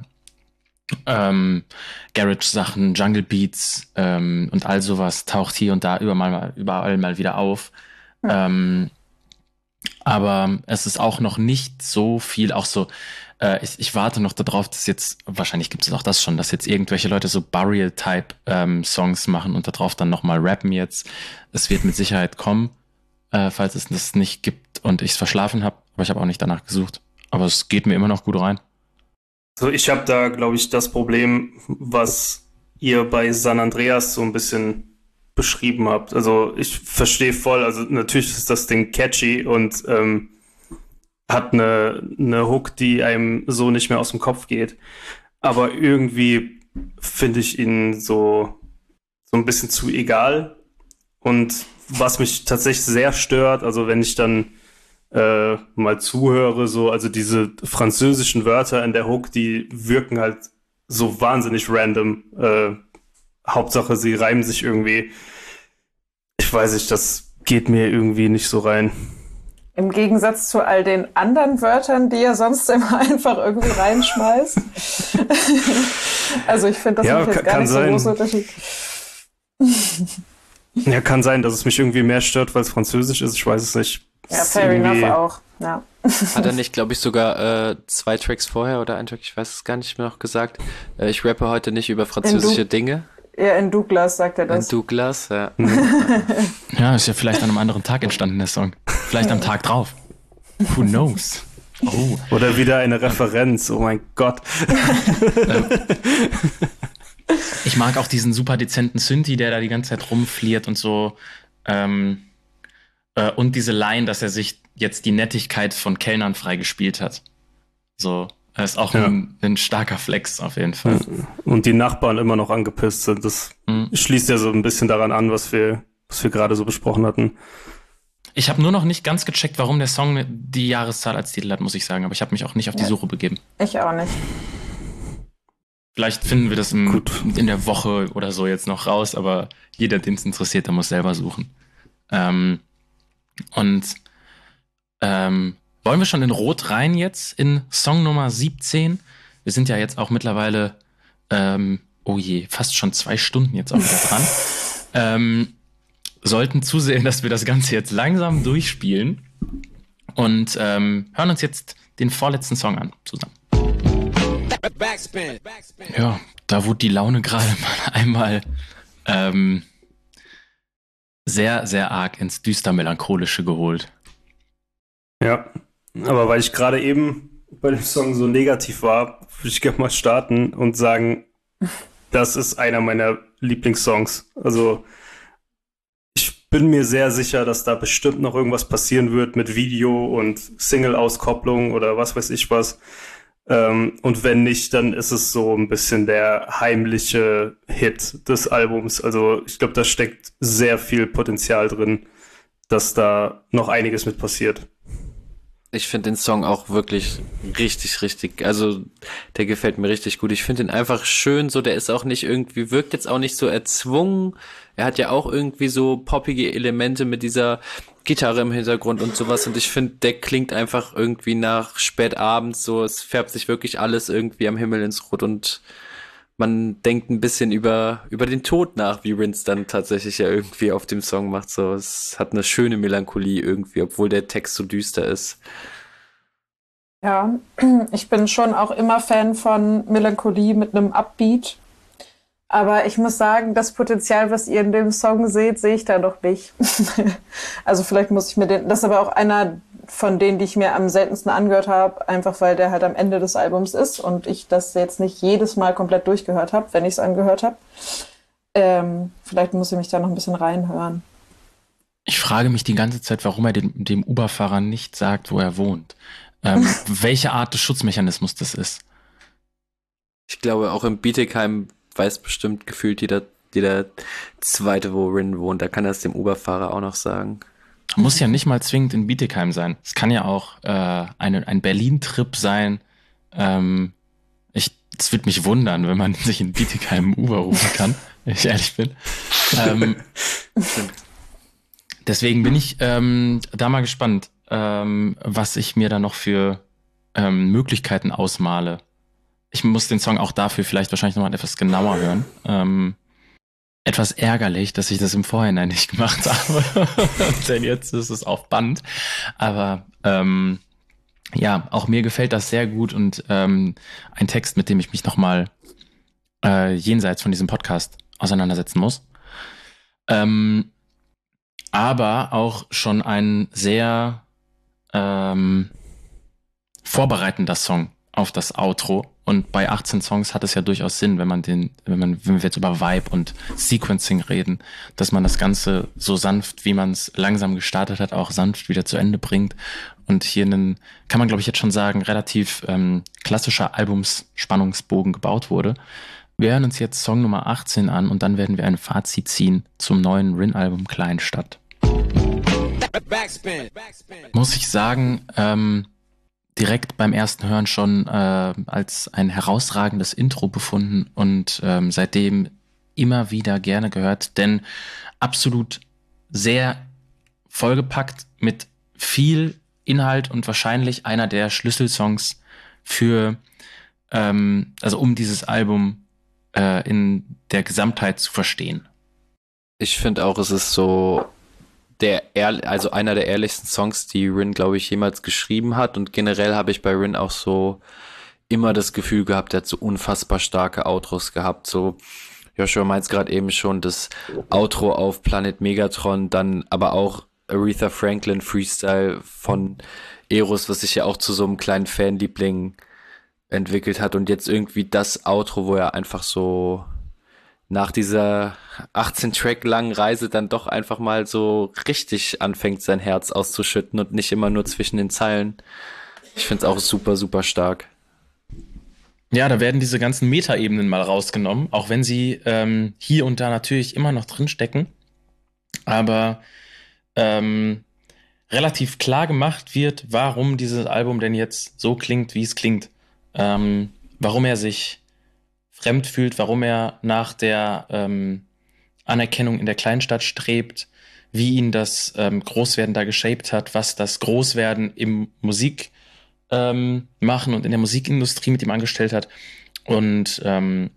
Ähm, Garage-Sachen, Jungle Beats ähm, und all sowas taucht hier und da überall mal, überall mal wieder auf. Ähm, aber es ist auch noch nicht so viel, auch so, äh, ich, ich warte noch darauf, dass jetzt, wahrscheinlich gibt es auch das schon, dass jetzt irgendwelche Leute so Burial-Type ähm, Songs machen und darauf dann nochmal rappen jetzt. Es wird mit Sicherheit kommen, äh, falls es das nicht gibt und ich es verschlafen habe, aber ich habe auch nicht danach gesucht. Aber es geht mir immer noch gut rein.
So, ich habe da, glaube ich, das Problem, was ihr bei San Andreas so ein bisschen beschrieben habt. Also ich verstehe voll, also natürlich ist das Ding catchy und ähm, hat eine, eine Hook, die einem so nicht mehr aus dem Kopf geht. Aber irgendwie finde ich ihn so, so ein bisschen zu egal. Und was mich tatsächlich sehr stört, also wenn ich dann äh, mal zuhöre, so, also diese französischen Wörter in der Hook, die wirken halt so wahnsinnig random. Äh, Hauptsache, sie reimen sich irgendwie. Ich weiß nicht, das geht mir irgendwie nicht so rein.
Im Gegensatz zu all den anderen Wörtern, die er sonst immer einfach irgendwie reinschmeißt. Also ich finde, das
ja,
macht jetzt
kann,
gar
kann
nicht so
sein.
großen Unterschied.
Ja, kann sein, dass es mich irgendwie mehr stört, weil es französisch ist. Ich weiß es nicht.
Ja, fair enough auch. Ja.
Hat er nicht, glaube ich, sogar äh, zwei Tracks vorher oder ein Track, ich weiß es gar nicht mehr noch gesagt. Äh, ich rappe heute nicht über französische Dinge.
Ja, in Douglas sagt er das.
In Douglas, ja.
Ja, ist ja vielleicht an einem anderen Tag entstanden, der Song. Vielleicht am Tag drauf. Who knows? Oh.
Oder wieder eine Referenz, oh mein Gott.
Ich mag auch diesen super dezenten Synthi, der da die ganze Zeit rumfliert und so. Ähm, äh, und diese Line, dass er sich jetzt die Nettigkeit von Kellnern freigespielt hat. So, das ist auch ja. ein, ein starker Flex auf jeden Fall.
Und die Nachbarn immer noch angepisst sind. Das mhm. schließt ja so ein bisschen daran an, was wir, was wir gerade so besprochen hatten.
Ich habe nur noch nicht ganz gecheckt, warum der Song die Jahreszahl als Titel hat, muss ich sagen. Aber ich habe mich auch nicht auf die Suche begeben.
Ich auch nicht.
Vielleicht finden wir das im, in der Woche oder so jetzt noch raus, aber jeder, den es interessiert, der muss selber suchen. Ähm, und ähm, wollen wir schon in Rot rein jetzt in Song Nummer siebzehn? Wir sind ja jetzt auch mittlerweile, ähm, oh je, fast schon zwei Stunden jetzt auch wieder dran. ähm, sollten zusehen, dass wir das Ganze jetzt langsam durchspielen und ähm, hören uns jetzt den vorletzten Song an zusammen. Ja, da wurde die Laune gerade mal einmal ähm, sehr, sehr arg ins düster-melancholische geholt.
Ja, aber weil ich gerade eben bei dem Song so negativ war, würde ich gerne mal starten und sagen, das ist einer meiner Lieblingssongs. Also ich bin mir sehr sicher, dass da bestimmt noch irgendwas passieren wird mit Video und Single-Auskopplung oder was weiß ich was. Ähm, und wenn nicht, dann ist es so ein bisschen der heimliche Hit des Albums. Also ich glaube, da steckt sehr viel Potenzial drin, dass da noch einiges mit passiert.
Ich finde den Song auch wirklich richtig, richtig, also der gefällt mir richtig gut. Ich finde ihn einfach schön, so der ist auch nicht irgendwie, wirkt jetzt auch nicht so erzwungen. Er hat ja auch irgendwie so poppige Elemente mit dieser Gitarre im Hintergrund und sowas und ich finde, der klingt einfach irgendwie nach spätabends so, es färbt sich wirklich alles irgendwie am Himmel ins Rot und man denkt ein bisschen über über den Tod nach, wie Rince dann tatsächlich ja irgendwie auf dem Song macht. So, es hat eine schöne Melancholie irgendwie, obwohl der Text so düster ist.
Ja, ich bin schon auch immer Fan von Melancholie mit einem Upbeat. Aber ich muss sagen, das Potenzial, was ihr in dem Song seht, sehe ich da noch nicht. Also vielleicht muss ich mir den, das ist aber auch einer von denen, die ich mir am seltensten angehört habe, einfach weil der halt am Ende des Albums ist und ich das jetzt nicht jedes Mal komplett durchgehört habe, wenn ich es angehört habe. Ähm, vielleicht muss ich mich da noch ein bisschen reinhören.
Ich frage mich die ganze Zeit, warum er dem, dem Uber-Fahrer nicht sagt, wo er wohnt. Ähm, welche Art des Schutzmechanismus das ist.
Ich glaube, auch im Bietigheim weiß bestimmt gefühlt jeder, jeder Zweite, wo Rin wohnt. Da kann er es dem Uber-Fahrer auch noch sagen.
Muss ja nicht mal zwingend in Bietigheim sein. Es kann ja auch äh, eine, ein Berlin-Trip sein. Ähm, ich, es würde mich wundern, wenn man sich in Bietigheim Uber rufen kann, wenn ich ehrlich bin. Ähm, deswegen bin ich ähm, da mal gespannt, ähm, was ich mir da noch für ähm, Möglichkeiten ausmale. Ich muss den Song auch dafür vielleicht wahrscheinlich nochmal etwas genauer hören. Ähm, etwas ärgerlich, dass ich das im Vorhinein nicht gemacht habe. Denn jetzt ist es auf Band. Aber ähm, ja, auch mir gefällt das sehr gut und ähm, ein Text, mit dem ich mich nochmal äh, jenseits von diesem Podcast auseinandersetzen muss. Ähm, aber auch schon ein sehr ähm, vorbereitender Song. auf das Outro. Und bei achtzehn Songs hat es ja durchaus Sinn, wenn man den, wenn man, wenn wir jetzt über Vibe und Sequencing reden, dass man das Ganze so sanft, wie man es langsam gestartet hat, auch sanft wieder zu Ende bringt. Und hier einen, kann man glaube ich jetzt schon sagen, relativ ähm, klassischer Albumsspannungsbogen gebaut wurde. Wir hören uns jetzt Song Nummer achtzehn an und dann werden wir ein Fazit ziehen zum neuen Rin-Album Kleinstadt. Backspin. Muss ich sagen, ähm, direkt beim ersten Hören schon äh, als ein herausragendes Intro befunden und ähm, seitdem immer wieder gerne gehört, denn absolut sehr vollgepackt mit viel Inhalt und wahrscheinlich einer der Schlüsselsongs für, ähm, also um dieses Album äh, in der Gesamtheit zu verstehen.
Ich finde auch, es ist so der ehr- also einer der ehrlichsten Songs, die Rin, glaube ich, jemals geschrieben hat. Und generell habe ich bei Rin auch so immer das Gefühl gehabt, er hat so unfassbar starke Outros gehabt. So, Joshua meint es gerade eben schon, das Outro auf Planet Megatron, dann aber auch Aretha Franklin Freestyle von Eros, was sich ja auch zu so einem kleinen Fanliebling entwickelt hat. Und jetzt irgendwie das Outro, wo er einfach so nach dieser achtzehn Track langen Reise dann doch einfach mal so richtig anfängt, sein Herz auszuschütten und nicht immer nur zwischen den Zeilen. Ich finde es auch super, super stark.
Ja, da werden diese ganzen Metaebenen mal rausgenommen, auch wenn sie ähm, hier und da natürlich immer noch drinstecken. Aber ähm, relativ klar gemacht wird, warum dieses Album denn jetzt so klingt, wie es klingt. Ähm, warum er sich fremd fühlt, warum er nach der ähm, Anerkennung in der Kleinstadt strebt, wie ihn das ähm, Großwerden da geshaped hat, was das Großwerden im Musik ähm, machen und in der Musikindustrie mit ihm angestellt hat. Und ähm,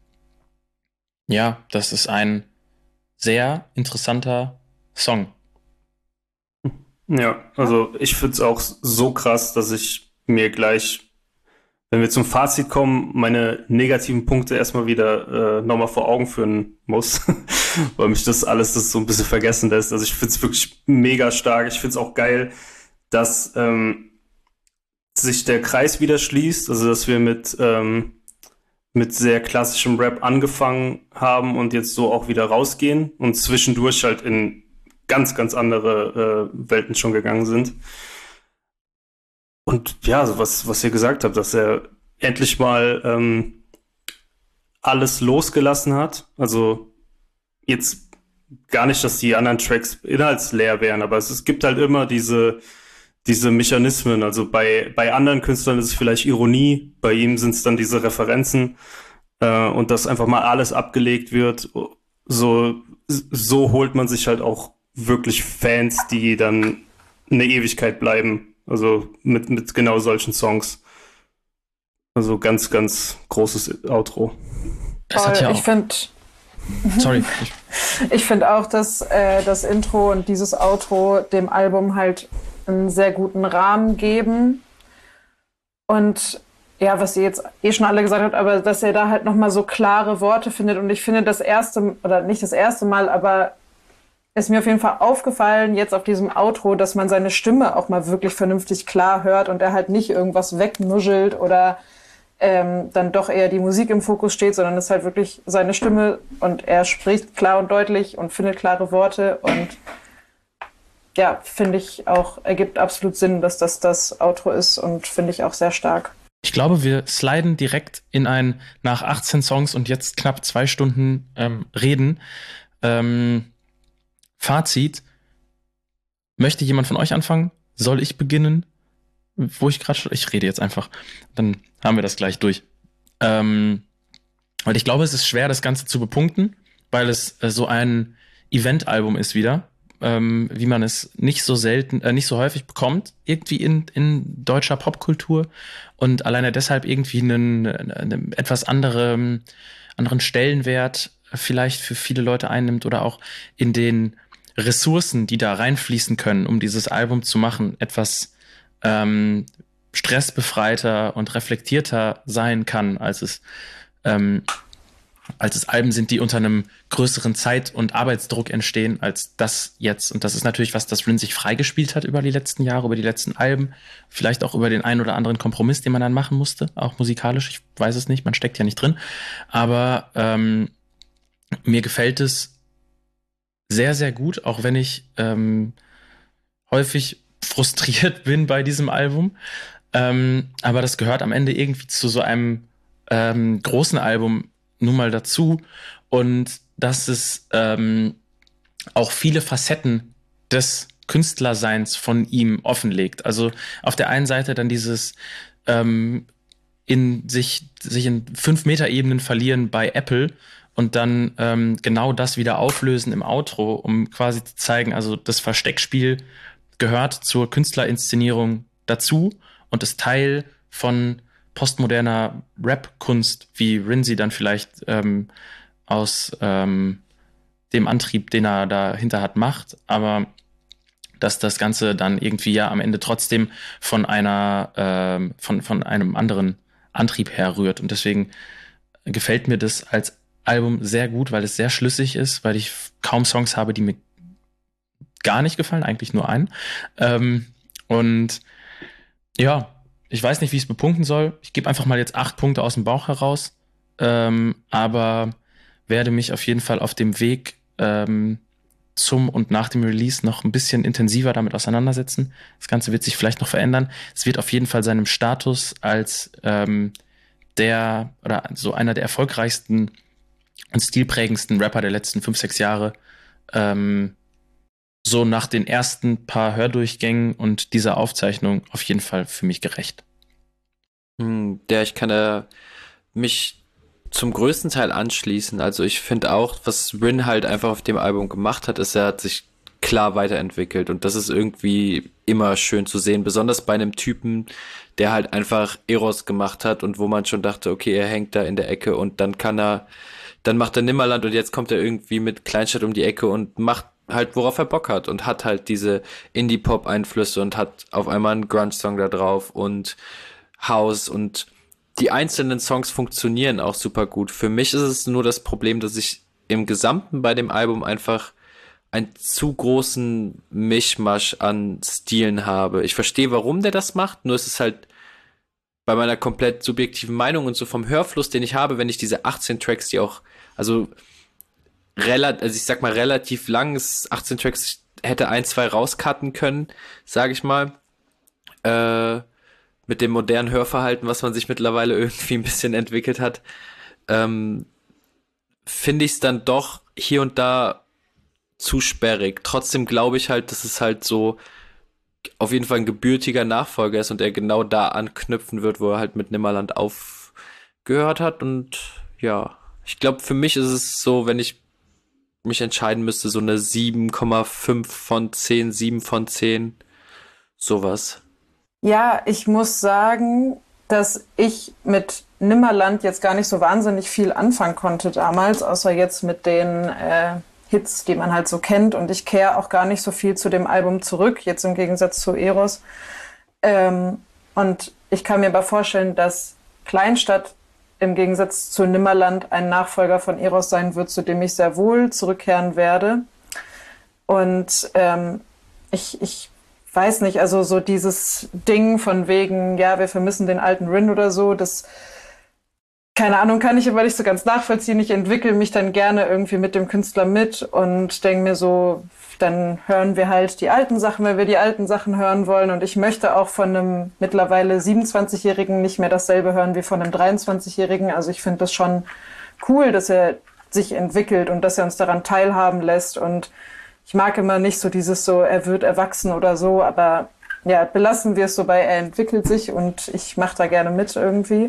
ja, das ist ein sehr interessanter Song.
Ja, also ich finde es auch so krass, dass ich mir gleich, wenn wir zum Fazit kommen, meine negativen Punkte erstmal wieder äh, nochmal vor Augen führen muss, weil mich das alles das so ein bisschen vergessen lässt. Also ich finde es wirklich mega stark. Ich finde es auch geil, dass ähm, sich der Kreis wieder schließt, also dass wir mit, ähm, mit sehr klassischem Rap angefangen haben und jetzt so auch wieder rausgehen und zwischendurch halt in ganz, ganz andere äh, Welten schon gegangen sind. Und ja, also was, was ihr gesagt habt, dass er endlich mal ähm, alles losgelassen hat. Also jetzt gar nicht, dass die anderen Tracks inhaltsleer wären, aber es, es gibt halt immer diese, diese Mechanismen. Also bei, bei anderen Künstlern ist es vielleicht Ironie, bei ihm sind es dann diese Referenzen äh, und dass einfach mal alles abgelegt wird. So, so holt man sich halt auch wirklich Fans, die dann eine Ewigkeit bleiben. Also mit, mit genau solchen Songs. Also ganz, ganz großes Outro.
Es hat ja auch
ich finde
Sorry.
Ich, ich finde auch, dass äh, das Intro und dieses Outro dem Album halt einen sehr guten Rahmen geben. Und ja, was ihr jetzt eh schon alle gesagt habt, aber dass er da halt nochmal so klare Worte findet. Und ich finde das erste, oder nicht das erste Mal, aber ist mir auf jeden Fall aufgefallen, jetzt auf diesem Outro, dass man seine Stimme auch mal wirklich vernünftig klar hört und er halt nicht irgendwas wegnuschelt oder ähm, dann doch eher die Musik im Fokus steht, sondern es ist halt wirklich seine Stimme und er spricht klar und deutlich und findet klare Worte und ja, finde ich auch, ergibt absolut Sinn, dass das das Outro ist und finde ich auch sehr stark.
Ich glaube, wir sliden direkt in ein nach achtzehn Songs und jetzt knapp zwei Stunden ähm, reden. Ähm, Fazit. Möchte jemand von euch anfangen? Soll ich beginnen? Wo ich gerade schon... Ich rede jetzt einfach. Dann haben wir das gleich durch. Ähm, weil ich glaube, es ist schwer, das Ganze zu bepunkten, weil es äh, so ein Event-Album ist wieder, ähm, wie man es nicht so selten, äh, nicht so häufig bekommt, irgendwie in, in deutscher Popkultur und alleine deshalb irgendwie einen, einen etwas anderen, anderen Stellenwert vielleicht für viele Leute einnimmt oder auch in den Ressourcen, die da reinfließen können, um dieses Album zu machen, etwas ähm, stressbefreiter und reflektierter sein kann, als es ähm, als es Alben sind, die unter einem größeren Zeit- und Arbeitsdruck entstehen, als das jetzt. Und das ist natürlich was, das Rin sich freigespielt hat über die letzten Jahre, über die letzten Alben, vielleicht auch über den einen oder anderen Kompromiss, den man dann machen musste, auch musikalisch. Ich weiß es nicht, man steckt ja nicht drin. Aber ähm, mir gefällt es sehr, sehr gut, auch wenn ich ähm, häufig frustriert bin bei diesem Album. Ähm, aber das gehört am Ende irgendwie zu so einem ähm, großen Album nun mal dazu. Und dass es ähm, auch viele Facetten des Künstlerseins von ihm offenlegt. Also auf der einen Seite dann dieses ähm, in sich, sich in fünf Meter Ebenen verlieren bei Apple und dann ähm, genau das wieder auflösen im Outro, um quasi zu zeigen, also das Versteckspiel gehört zur Künstlerinszenierung dazu und ist Teil von postmoderner Rap-Kunst, wie Rin sie dann vielleicht ähm, aus ähm, dem Antrieb, den er dahinter hat, macht, aber dass das Ganze dann irgendwie ja am Ende trotzdem von einer ähm, von, von einem anderen Antrieb herrührt. Und deswegen gefällt mir das als Album sehr gut, weil es sehr schlüssig ist, weil ich kaum Songs habe, die mir gar nicht gefallen, eigentlich nur einen. Ähm, und ja, ich weiß nicht, wie ich es bepunkten soll. Ich gebe einfach mal jetzt acht Punkte aus dem Bauch heraus, ähm, aber werde mich auf jeden Fall auf dem Weg ähm, zum und nach dem Release noch ein bisschen intensiver damit auseinandersetzen. Das Ganze wird sich vielleicht noch verändern. Es wird auf jeden Fall seinem Status als ähm, der oder so einer der erfolgreichsten und stilprägendsten Rapper der letzten fünf, sechs Jahre ähm, so nach den ersten paar Hördurchgängen und dieser Aufzeichnung auf jeden Fall für mich gerecht.
Hm, der ich kann äh, mich zum größten Teil anschließen. Also ich finde auch, was Rin halt einfach auf dem Album gemacht hat, ist, er hat sich klar weiterentwickelt und das ist irgendwie immer schön zu sehen, besonders bei einem Typen, der halt einfach Eros gemacht hat und wo man schon dachte, okay, er hängt da in der Ecke und dann kann er, dann macht er Nimmerland und jetzt kommt er irgendwie mit Kleinstadt um die Ecke und macht halt, worauf er Bock hat und hat halt diese Indie-Pop-Einflüsse und hat auf einmal einen Grunge-Song da drauf und House und die einzelnen Songs funktionieren auch super gut. Für mich ist es nur das Problem, dass ich im Gesamten bei dem Album einfach einen zu großen Mischmasch an Stilen habe. Ich verstehe, warum der das macht, nur es ist halt bei meiner komplett subjektiven Meinung und so vom Hörfluss, den ich habe, wenn ich diese achtzehn Tracks, die auch, also relativ, also ich sag mal relativ lang, ist achtzehn Tracks, ich hätte ein, zwei rauscutten können, sage ich mal, äh, mit dem modernen Hörverhalten, was man sich mittlerweile irgendwie ein bisschen entwickelt hat, ähm, finde ich es dann doch hier und da zu sperrig. Trotzdem glaube ich halt, dass es halt so auf jeden Fall ein gebürtiger Nachfolger ist und er genau da anknüpfen wird, wo er halt mit Nimmerland aufgehört hat. Und ja, ich glaube, für mich ist es so, wenn ich mich entscheiden müsste, so eine sieben Komma fünf von zehn, sieben von zehn, sowas.
Ja, ich muss sagen, dass ich mit Nimmerland jetzt gar nicht so wahnsinnig viel anfangen konnte damals, außer jetzt mit den äh, Hits, die man halt so kennt. Und ich kehre auch gar nicht so viel zu dem Album zurück, jetzt im Gegensatz zu Eros. Ähm, und ich kann mir aber vorstellen, dass Kleinstadt im Gegensatz zu Nimmerland ein Nachfolger von Eros sein wird, zu dem ich sehr wohl zurückkehren werde. Und ähm, ich, ich weiß nicht, also so dieses Ding von wegen, ja, wir vermissen den alten Rin oder so, das, keine Ahnung, kann ich aber nicht so ganz nachvollziehen. Ich entwickle mich dann gerne irgendwie mit dem Künstler mit und denke mir so, dann hören wir halt die alten Sachen, weil wir die alten Sachen hören wollen. Und ich möchte auch von einem mittlerweile siebenundzwanzigjährigen nicht mehr dasselbe hören wie von einem dreiundzwanzigjährigen. Also ich finde das schon cool, dass er sich entwickelt und dass er uns daran teilhaben lässt. Und ich mag immer nicht so dieses so, er wird erwachsen oder so, aber ja, belassen wir es so bei, er entwickelt sich und ich mache da gerne mit irgendwie.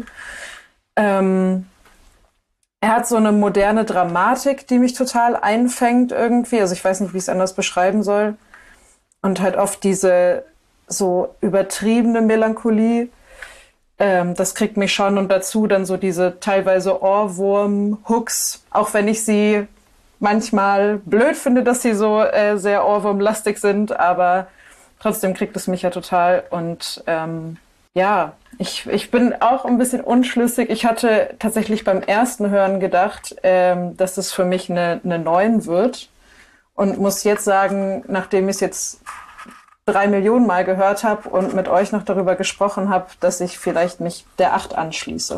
Ähm, er hat so eine moderne Dramatik, die mich total einfängt irgendwie. Also ich weiß nicht, wie ich es anders beschreiben soll. Und halt oft diese so übertriebene Melancholie. Ähm, das kriegt mich schon und dazu dann so diese teilweise Ohrwurm-Hooks, auch wenn ich sie manchmal blöd finde, dass sie so äh, sehr Ohrwurmlastig sind, aber trotzdem kriegt es mich ja total und ähm, Ja, ich, ich bin auch ein bisschen unschlüssig. Ich hatte tatsächlich beim ersten Hören gedacht, ähm, dass es für mich eine, eine neun wird. Und muss jetzt sagen, nachdem ich es jetzt drei Millionen Mal gehört habe und mit euch noch darüber gesprochen habe, dass ich vielleicht mich der acht anschließe.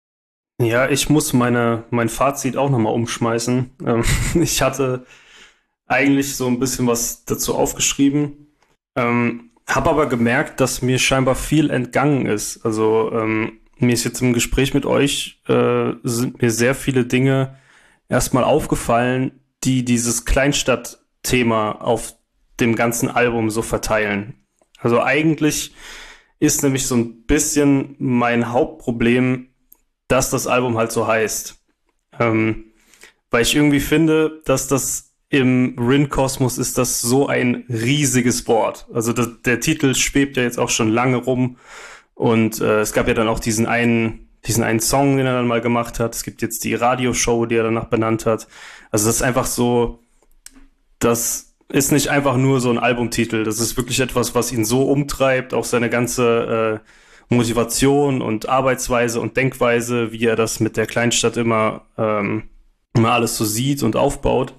Ja, ich muss meine, mein Fazit auch nochmal umschmeißen. Ähm, ich hatte eigentlich so ein bisschen was dazu aufgeschrieben, ähm, habe aber gemerkt, dass mir scheinbar viel entgangen ist. Also ähm, mir ist jetzt im Gespräch mit euch, äh, sind mir sehr viele Dinge erstmal aufgefallen, die dieses Kleinstadt-Thema auf dem ganzen Album so verteilen. Also eigentlich ist nämlich so ein bisschen mein Hauptproblem, dass das Album halt so heißt. Ähm, weil ich irgendwie finde, dass das im Rin-Kosmos ist das so ein riesiges Wort. Also das, der Titel schwebt ja jetzt auch schon lange rum und äh, es gab ja dann auch diesen einen diesen einen Song, den er dann mal gemacht hat. Es gibt jetzt die Radioshow, die er danach benannt hat. Also das ist einfach so, das ist nicht einfach nur so ein Albumtitel. Das ist wirklich etwas, was ihn so umtreibt, auch seine ganze äh, Motivation und Arbeitsweise und Denkweise, wie er das mit der Kleinstadt immer, ähm, immer alles so sieht und aufbaut.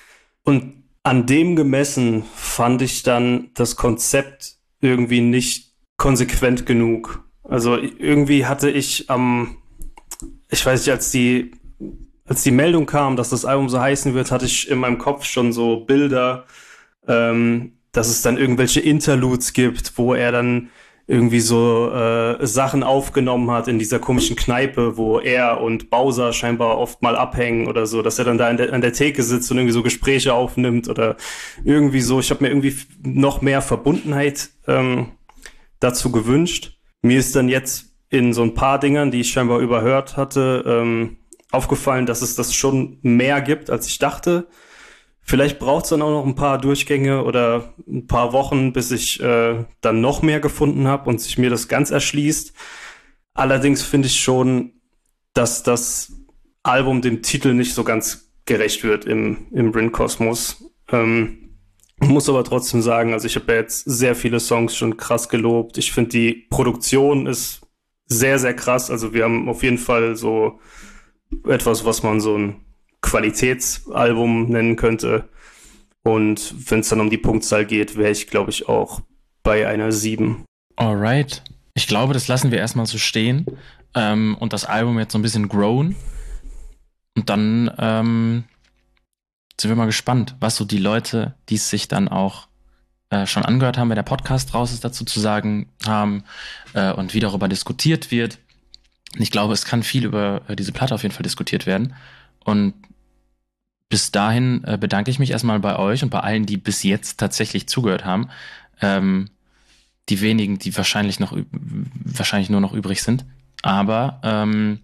Und an dem gemessen fand ich dann das Konzept irgendwie nicht konsequent genug. Also irgendwie hatte ich am, ähm, ich weiß nicht, als die, als die Meldung kam, dass das Album so heißen wird, hatte ich in meinem Kopf schon so Bilder, ähm, dass es dann irgendwelche Interludes gibt, wo er dann irgendwie so äh, Sachen aufgenommen hat in dieser komischen Kneipe, wo er und Bowser scheinbar oft mal abhängen oder so, dass er dann da an der, an der Theke sitzt und irgendwie so Gespräche aufnimmt oder irgendwie so. Ich habe mir irgendwie noch mehr Verbundenheit ähm, dazu gewünscht. Mir ist dann jetzt in so ein paar Dingern, die ich scheinbar überhört hatte, ähm, aufgefallen, dass es das schon mehr gibt, als ich dachte. Vielleicht braucht es dann auch noch ein paar Durchgänge oder ein paar Wochen, bis ich äh, dann noch mehr gefunden habe und sich mir das ganz erschließt. Allerdings finde ich schon, dass das Album dem Titel nicht so ganz gerecht wird im, im Rin-Kosmos. Ähm, muss aber trotzdem sagen, also ich habe ja jetzt sehr viele Songs schon krass gelobt. Ich finde, die Produktion ist sehr, sehr krass. Also wir haben auf jeden Fall so etwas, was man so ein Qualitätsalbum nennen könnte. Und wenn es dann um die Punktzahl geht, wäre ich, glaube ich, auch bei einer sieben.
Alright. Ich glaube, das lassen wir erstmal so stehen ähm, und das Album jetzt so ein bisschen grown. Und dann ähm, sind wir mal gespannt, was so die Leute, die es sich dann auch äh, schon angehört haben, wenn der Podcast raus ist, dazu zu sagen haben äh, und wie darüber diskutiert wird. Und ich glaube, es kann viel über äh, diese Platte auf jeden Fall diskutiert werden. Und bis dahin äh, bedanke ich mich erstmal bei euch und bei allen, die bis jetzt tatsächlich zugehört haben. Ähm, die wenigen, die wahrscheinlich noch wahrscheinlich nur noch übrig sind. Aber ähm,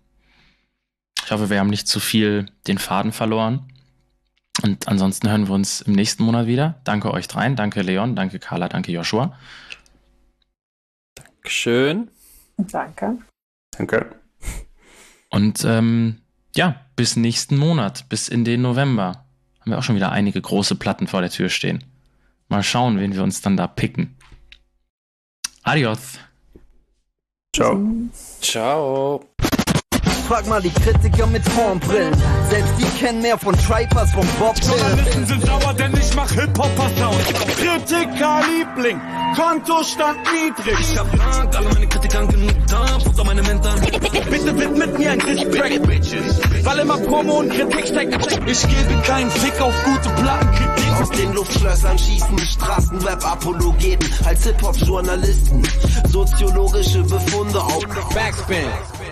ich hoffe, wir haben nicht zu viel den Faden verloren. Und ansonsten hören wir uns im nächsten Monat wieder. Danke euch dreien. Danke Leon, danke Carla, danke Joshua.
Dankeschön.
Danke.
Danke.
Und ähm, ja, bis nächsten Monat, bis in den November. Haben wir auch schon wieder einige große Platten vor der Tür stehen. Mal schauen, wen wir uns dann da picken. Adios.
Ciao.
Ciao.
Frag mal die Kritiker mit Hornbrillen. Selbst die kennen mehr von Tripers, von Bob
Journalisten sind sauer, denn ich mach Hip-Hop-Sound. Kritiker-Liebling, Kontostand niedrig.
Ich hab Dank, alle meine Kritiker haben genug Dampf unter meine Mentor.
Bitte widmet mir ein Diss-Track, Bitches. Weil immer Promo und Kritik stecken. Ich gebe keinen Fick auf gute Plattenkritik.
Aus den Luftschlössern schießen Straßenrap-Apologeten als Hip-Hop-Journalisten. Soziologische Befunde auf
Backspin.